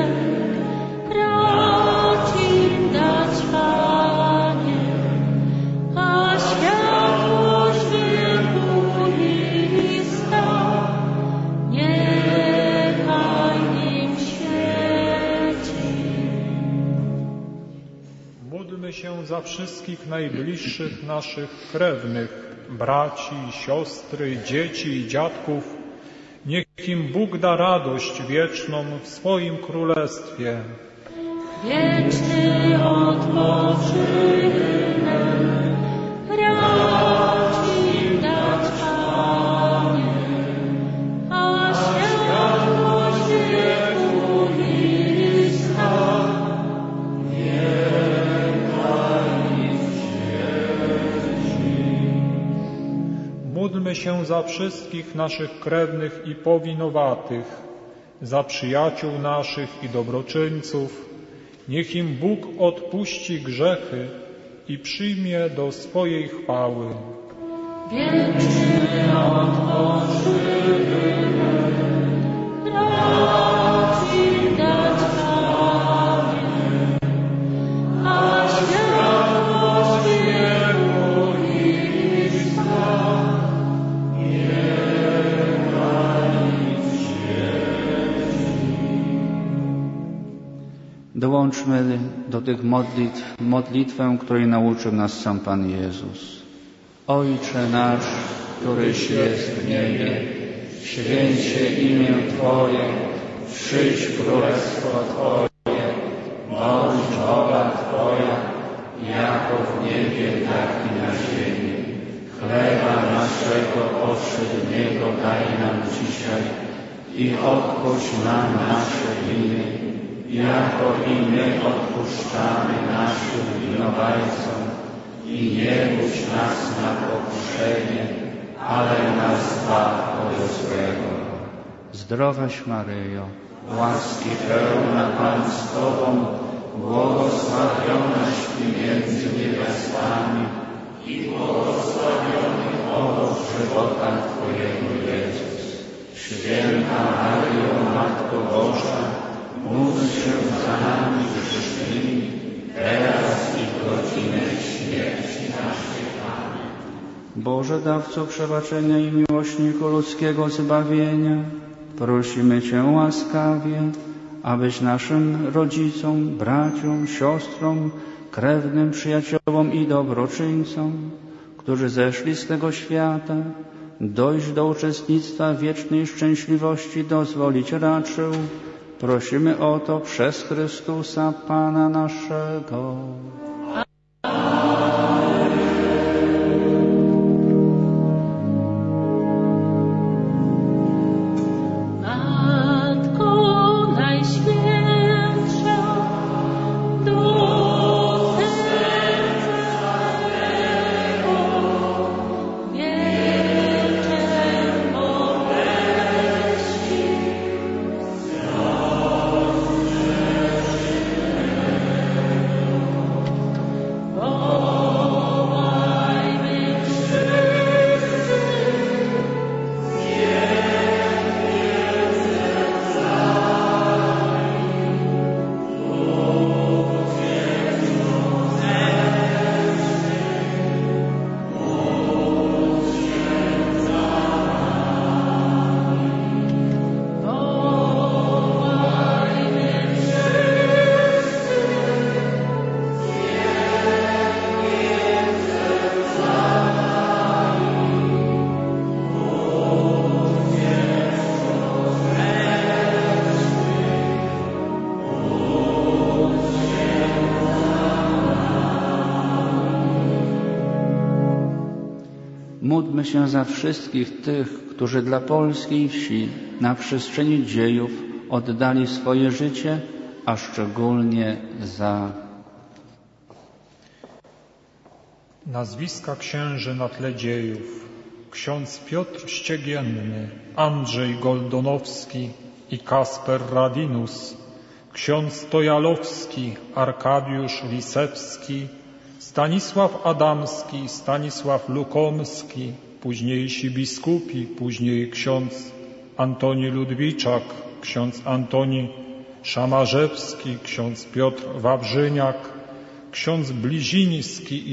racz im dać, Panie, a światłość wiekuista niechaj im świeci. Módlmy się za wszystkich najbliższych naszych krewnych, braci, siostry, dzieci i dziadków. Niech im Bóg da radość wieczną w swoim królestwie. Wieczny odpoczynek racz im dać, Panie, a światłość wiekuista niechaj im świeci. Módlmy się za wszystkich naszych krewnych i powinowatych, za przyjaciół naszych i dobroczyńców. Niech im Bóg odpuści grzechy i przyjmie do swojej chwały. Wieczny odpoczynek racz im dać, Panie, a światłość wiekuista Dołączmy do tych modlitw modlitwę, której nauczył nas sam Pan Jezus. Ojcze nasz, któryś jest w niebie, święć się imię Twoje, przyjdź królestwo Twoje, bądź wola Twoja, jako w niebie, tak i na ziemi. Chleba naszego powszedniego daj nam dzisiaj i odpuść nam nasze winy, jako i my odpuszczamy naszym winowajcom i nie budź nas na pokuszenie, ale nas zbaw od złego. Zdrowaś Maryjo, łaski pełna Pan z Tobą, błogosławionaś Ty między niewiastami i błogosławiony owoc żywota Twojego Jezus. Święta Maryjo, Matko Boża, módl się za nami grzesznymi, teraz i w godzinę śmierci naszej. Amen. Boże, dawco przebaczenia i miłośniku ludzkiego zbawienia, prosimy Cię łaskawie, abyś naszym rodzicom, braciom, siostrom, krewnym, przyjaciołom i dobroczyńcom, którzy zeszli z tego świata, dojść do uczestnictwa wiecznej szczęśliwości dozwolić raczył. Prosimy o to przez Chrystusa Pana naszego. Matko Najświętsza, do serca mego wieczem boleści. Módlmy się za wszystkich tych, którzy dla polskiej wsi na przestrzeni dziejów oddali swoje życie, a szczególnie za nazwiska księży na tle dziejów. Ksiądz Piotr Ściegienny, Andrzej Goldonowski i Kasper Radinus, ksiądz Tojalowski, Arkadiusz Lisewski, Stanisław Adamski, Stanisław Lukomski, późniejsi biskupi, później ksiądz Antoni Ludwiczak, ksiądz Antoni Szamarzewski, ksiądz Piotr Wawrzyniak, ksiądz Bliziński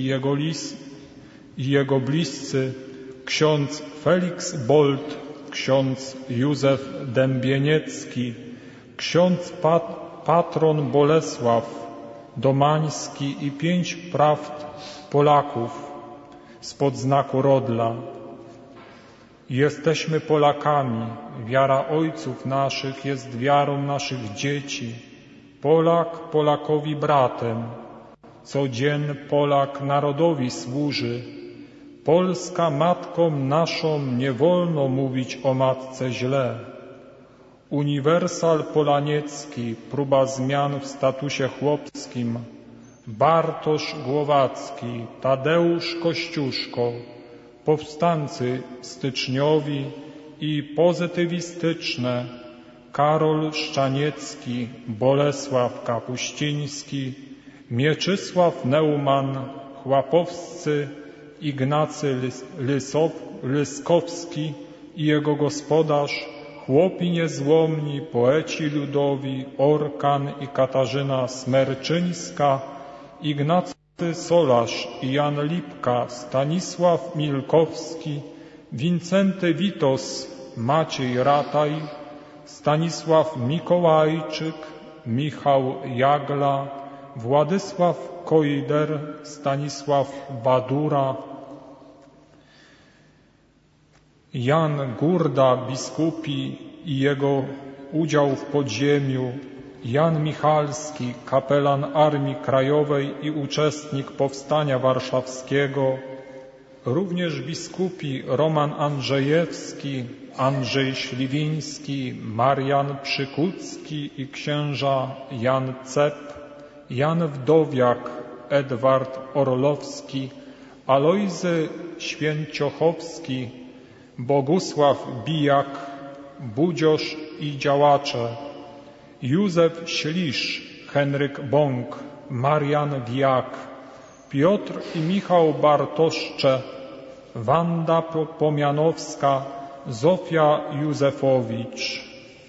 i jego bliscy, ksiądz Felix Bolt, ksiądz Józef Dębieniecki, ksiądz patron Bolesław Domański i 5 prawd Polaków spod znaku Rodla. Jesteśmy Polakami, wiara ojców naszych jest wiarą naszych dzieci. Polak Polakowi bratem, co dzień Polak narodowi służy. Polska matką naszą nie wolno mówić o matce źle. Uniwersal polaniecki, próba zmian w statusie chłopskim, Bartosz Głowacki, Tadeusz Kościuszko, powstańcy styczniowi i pozytywistyczne, Karol Szczaniecki, Bolesław Kapuściński, Mieczysław Neumann, chłapowscy Ignacy Lyskowski i jego gospodarz, chłopi niezłomni, poeci ludowi, Orkan i Katarzyna Smerczyńska, Ignacy Solarz i Jan Lipka, Stanisław Milkowski, Wincenty Witos, Maciej Rataj, Stanisław Mikołajczyk, Michał Jagla, Władysław Kojder, Stanisław Badura, Jan Gurda, biskupi i jego udział w podziemiu, Jan Michalski, kapelan Armii Krajowej i uczestnik Powstania Warszawskiego, również biskupi Roman Andrzejewski, Andrzej Śliwiński, Marian Przykucki i księża Jan Cep, Jan Wdowiak, Edward Orlowski, Alojzy Święciochowski, Bogusław Bijak, Budziosz i działacze, Józef Ślisz, Henryk Bąk, Marian Wiak, Piotr i Michał Bartoszcze, Wanda Pomianowska, Zofia Józefowicz.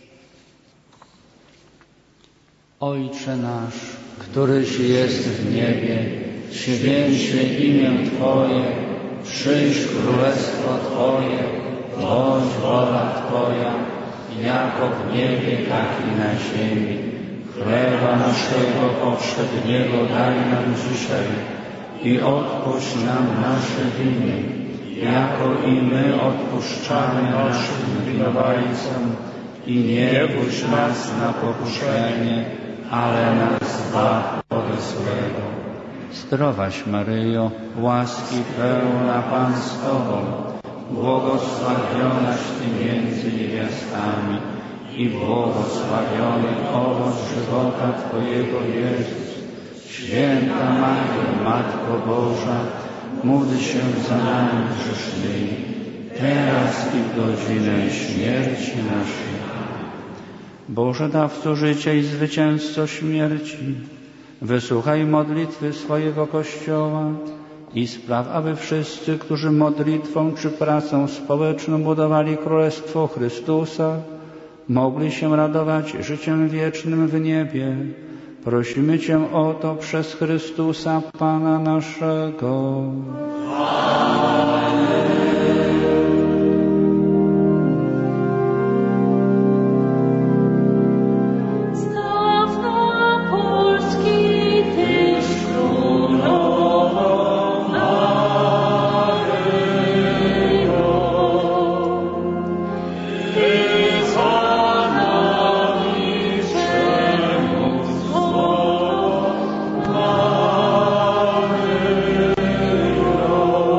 Ojcze nasz, któryś jest w niebie, święć się imię Twoje, przyjdź królestwo Twoje, bądź wola Twoja, jako w niebie, tak i na ziemi. Chleba naszego powszedniego daj nam dzisiaj i odpuść nam nasze winy, jako i my odpuszczamy naszym winowajcom i nie wódź nas na pokuszenie, ale nas zbaw od złego. Zdrowaś Maryjo, łaski pełna Pan z Tobą, błogosławionaś Ty między niewiastami i błogosławiony owoc żywota Twojego Jezus. Święta Maryjo, Matko Boża, módl się za nami grzesznymi, teraz i w godzinę śmierci naszej. Boże dawco życia i zwycięzco śmierci, wysłuchaj modlitwy swojego Kościoła i spraw, aby wszyscy, którzy modlitwą czy pracą społeczną budowali Królestwo Chrystusa, mogli się radować życiem wiecznym w niebie. Prosimy Cię o to przez Chrystusa Pana naszego. Amen.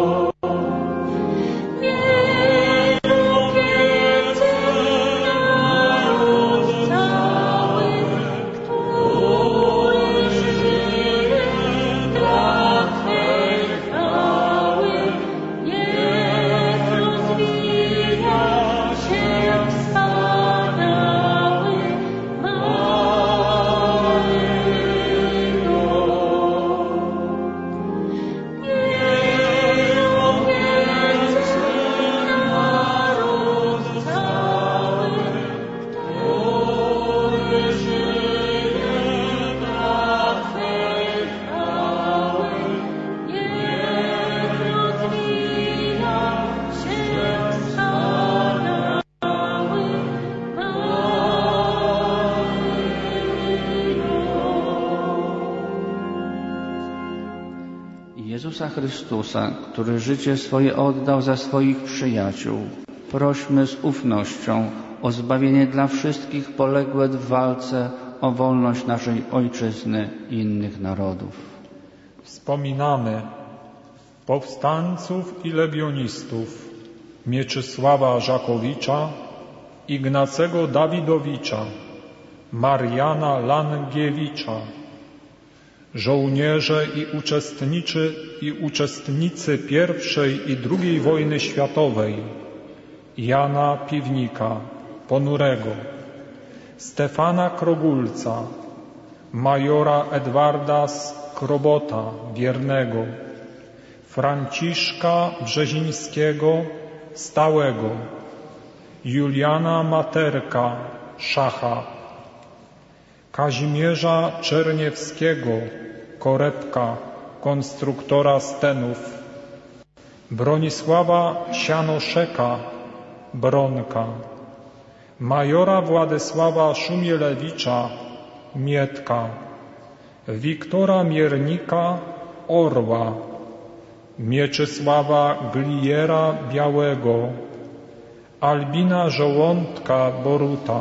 Jezusa Chrystusa, który życie swoje oddał za swoich przyjaciół, prośmy z ufnością o zbawienie dla wszystkich poległych w walce o wolność naszej Ojczyzny i innych narodów. Wspominamy powstańców i legionistów Mieczysława Żakowicza, Ignacego Dawidowicza, Mariana Langiewicza, żołnierze i uczestnicy I i II wojny światowej, Jana Piwnika, ponurego, Stefana Krogulca, majora Edwarda Skrobota, wiernego, Franciszka Brzezińskiego, stałego, Juliana Materka, szacha, Kazimierza Czerniewskiego, korebka, konstruktora stenów, Bronisława Sianoszeka, bronka, majora Władysława Szumielewicza, mietka, Wiktora Miernika, orła, Mieczysława Gliera Białego, Albina Żołądka Boruta,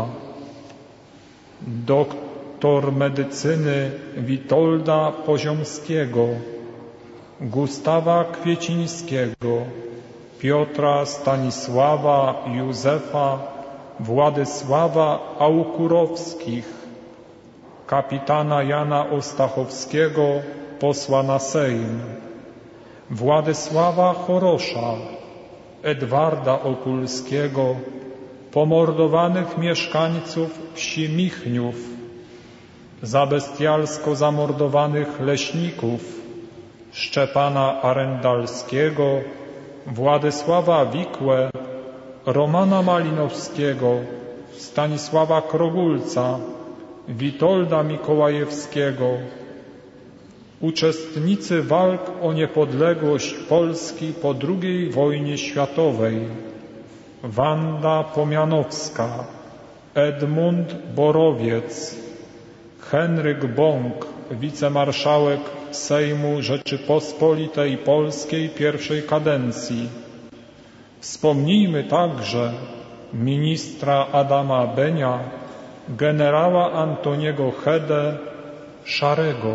doktor medycyny Witolda Poziomskiego, Gustawa Kwiecińskiego, Piotra Stanisława Józefa Władysława Aukurowskich, kapitana Jana Ostachowskiego, posła na Sejm, Władysława Chorosza, Edwarda Okulskiego, pomordowanych mieszkańców wsi Michniów, za bestialsko zamordowanych leśników Szczepana Arendalskiego, Władysława Wikłę, Romana Malinowskiego, Stanisława Krogulca, Witolda Mikołajewskiego, uczestnicy walk o niepodległość Polski po II wojnie światowej, Wanda Pomianowska, Edmund Borowiec, Henryk Bąk, wicemarszałek Sejmu Rzeczypospolitej Polskiej pierwszej kadencji. Wspomnijmy także ministra Adama Benia, generała Antoniego Hedę, szarego.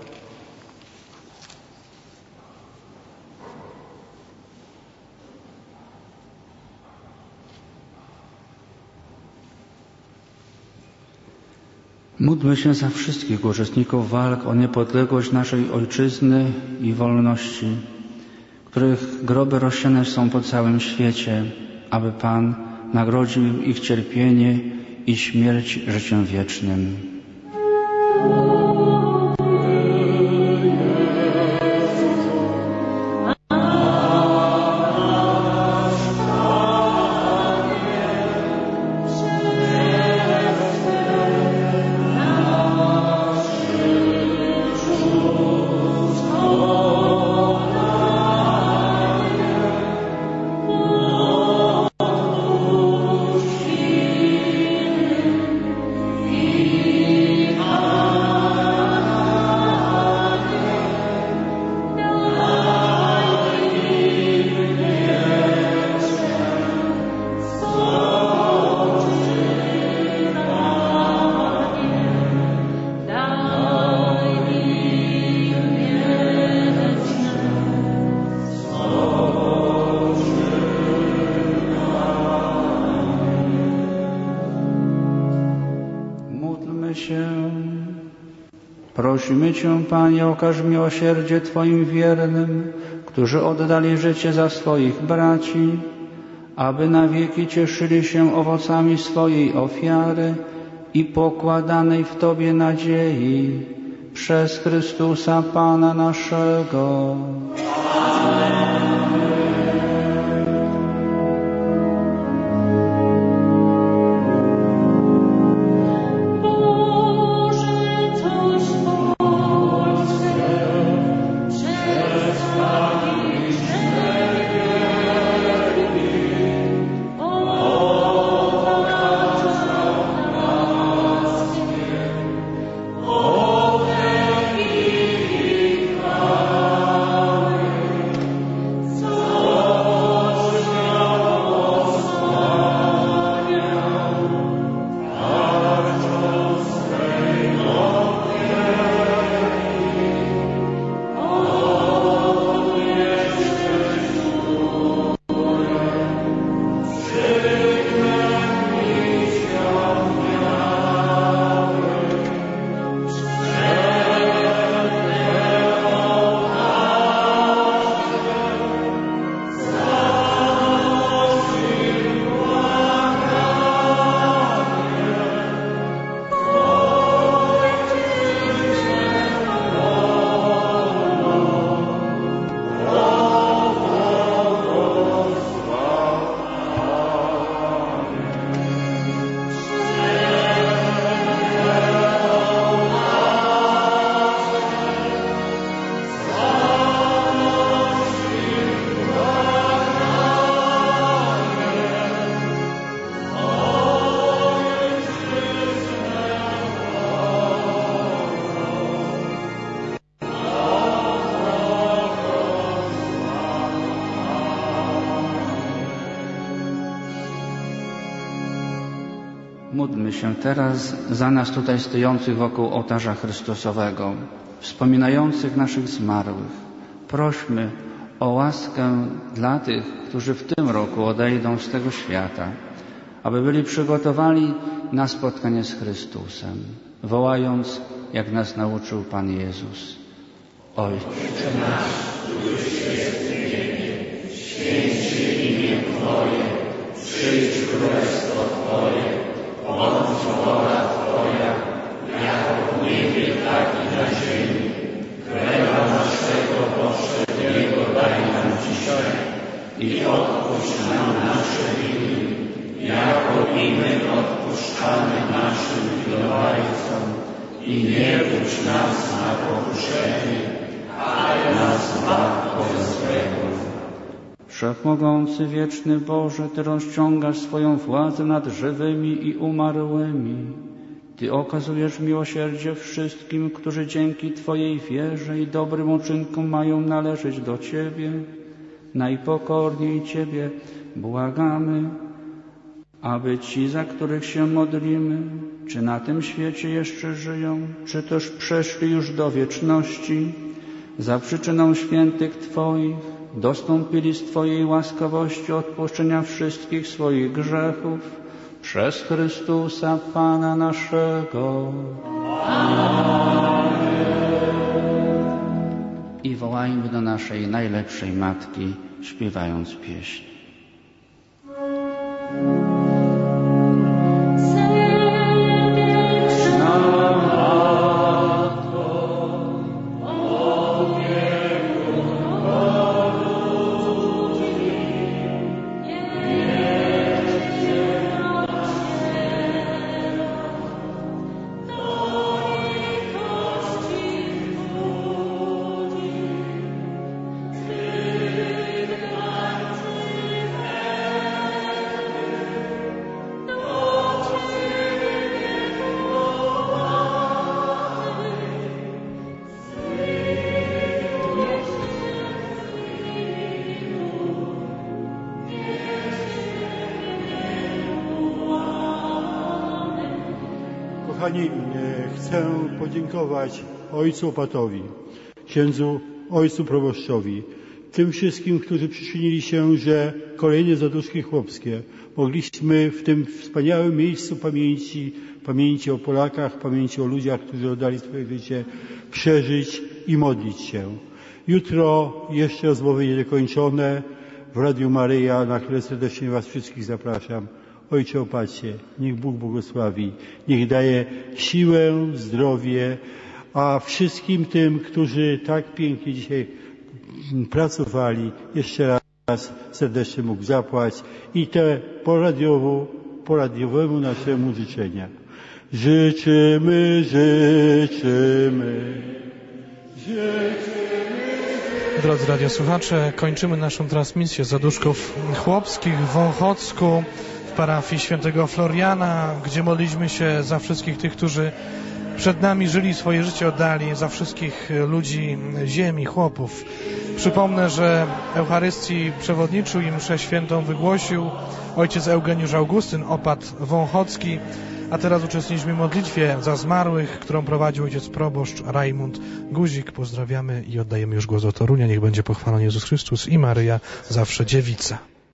Módlmy się za wszystkich uczestników walk o niepodległość naszej Ojczyzny i wolności, których groby rozsiane są po całym świecie, aby Pan nagrodził ich cierpienie i śmierć życiem wiecznym. Prosimy Cię, Panie, okaż miłosierdzie Twoim wiernym, którzy oddali życie za swoich braci, aby na wieki cieszyli się owocami swojej ofiary i pokładanej w Tobie nadziei przez Chrystusa Pana naszego. Oh, Módlmy się teraz za nas tutaj stojących wokół ołtarza Chrystusowego, wspominających naszych zmarłych. Prośmy o łaskę dla tych, którzy w tym roku odejdą z tego świata, aby byli przygotowani na spotkanie z Chrystusem, wołając, jak nas nauczył Pan Jezus. Ojcze nasz, któryś jest w niebie, święć się imię Twoje, przyjdź królestwo Twoje, bądź wola Twoja, jako w niebie, tak i na ziemi. Chleba naszego powszedniego daj nam dzisiaj i odpuść nam nasze winy, jako i my odpuszczamy naszym winowajcom. I nie wódź nas na pokuszenie, ale nas zbaw od złego. Wszechmogący, wieczny Boże, Ty rozciągasz swoją władzę nad żywymi i umarłymi. Ty okazujesz miłosierdzie wszystkim, którzy dzięki Twojej wierze i dobrym uczynkom mają należeć do Ciebie. Najpokorniej Ciebie błagamy, aby ci, za których się modlimy, czy na tym świecie jeszcze żyją, czy też przeszli już do wieczności, za przyczyną świętych Twoich dostąpili z Twojej łaskawości odpuszczenia wszystkich swoich grzechów przez Chrystusa Pana naszego. Amen. I wołajmy do naszej najlepszej Matki, śpiewając pieśń. Kochani, chcę podziękować ojcu opatowi, księdzu ojcu proboszczowi, tym wszystkim, którzy przyczynili się, że kolejne zaduszki chłopskie mogliśmy w tym wspaniałym miejscu pamięci o Polakach, pamięci o ludziach, którzy oddali swoje życie, przeżyć i modlić się. Jutro jeszcze rozmowy niedokończone w Radiu Maryja, na które serdecznie Was wszystkich zapraszam. Ojcze opacie, niech Bóg błogosławi, niech daje siłę, zdrowie, a wszystkim tym, którzy tak pięknie dzisiaj pracowali, jeszcze raz serdecznie mógł zapłać i te po radiowemu naszemu życzenia. Życzymy. Drodzy radiosłuchacze, kończymy naszą transmisję z zaduszków chłopskich w Wąchocku, w parafii świętego Floriana, gdzie modliliśmy się za wszystkich tych, którzy przed nami żyli, swoje życie oddali, za wszystkich ludzi ziemi, chłopów. Przypomnę, że Eucharystii przewodniczył i mszę świętą wygłosił ojciec Eugeniusz Augustyn, opat wąchocki, a teraz uczestniczymy w modlitwie za zmarłych, którą prowadził ojciec proboszcz Rajmund Guzik. Pozdrawiamy i oddajemy już głos do Torunia. Niech będzie pochwalony Jezus Chrystus i Maryja, zawsze dziewica.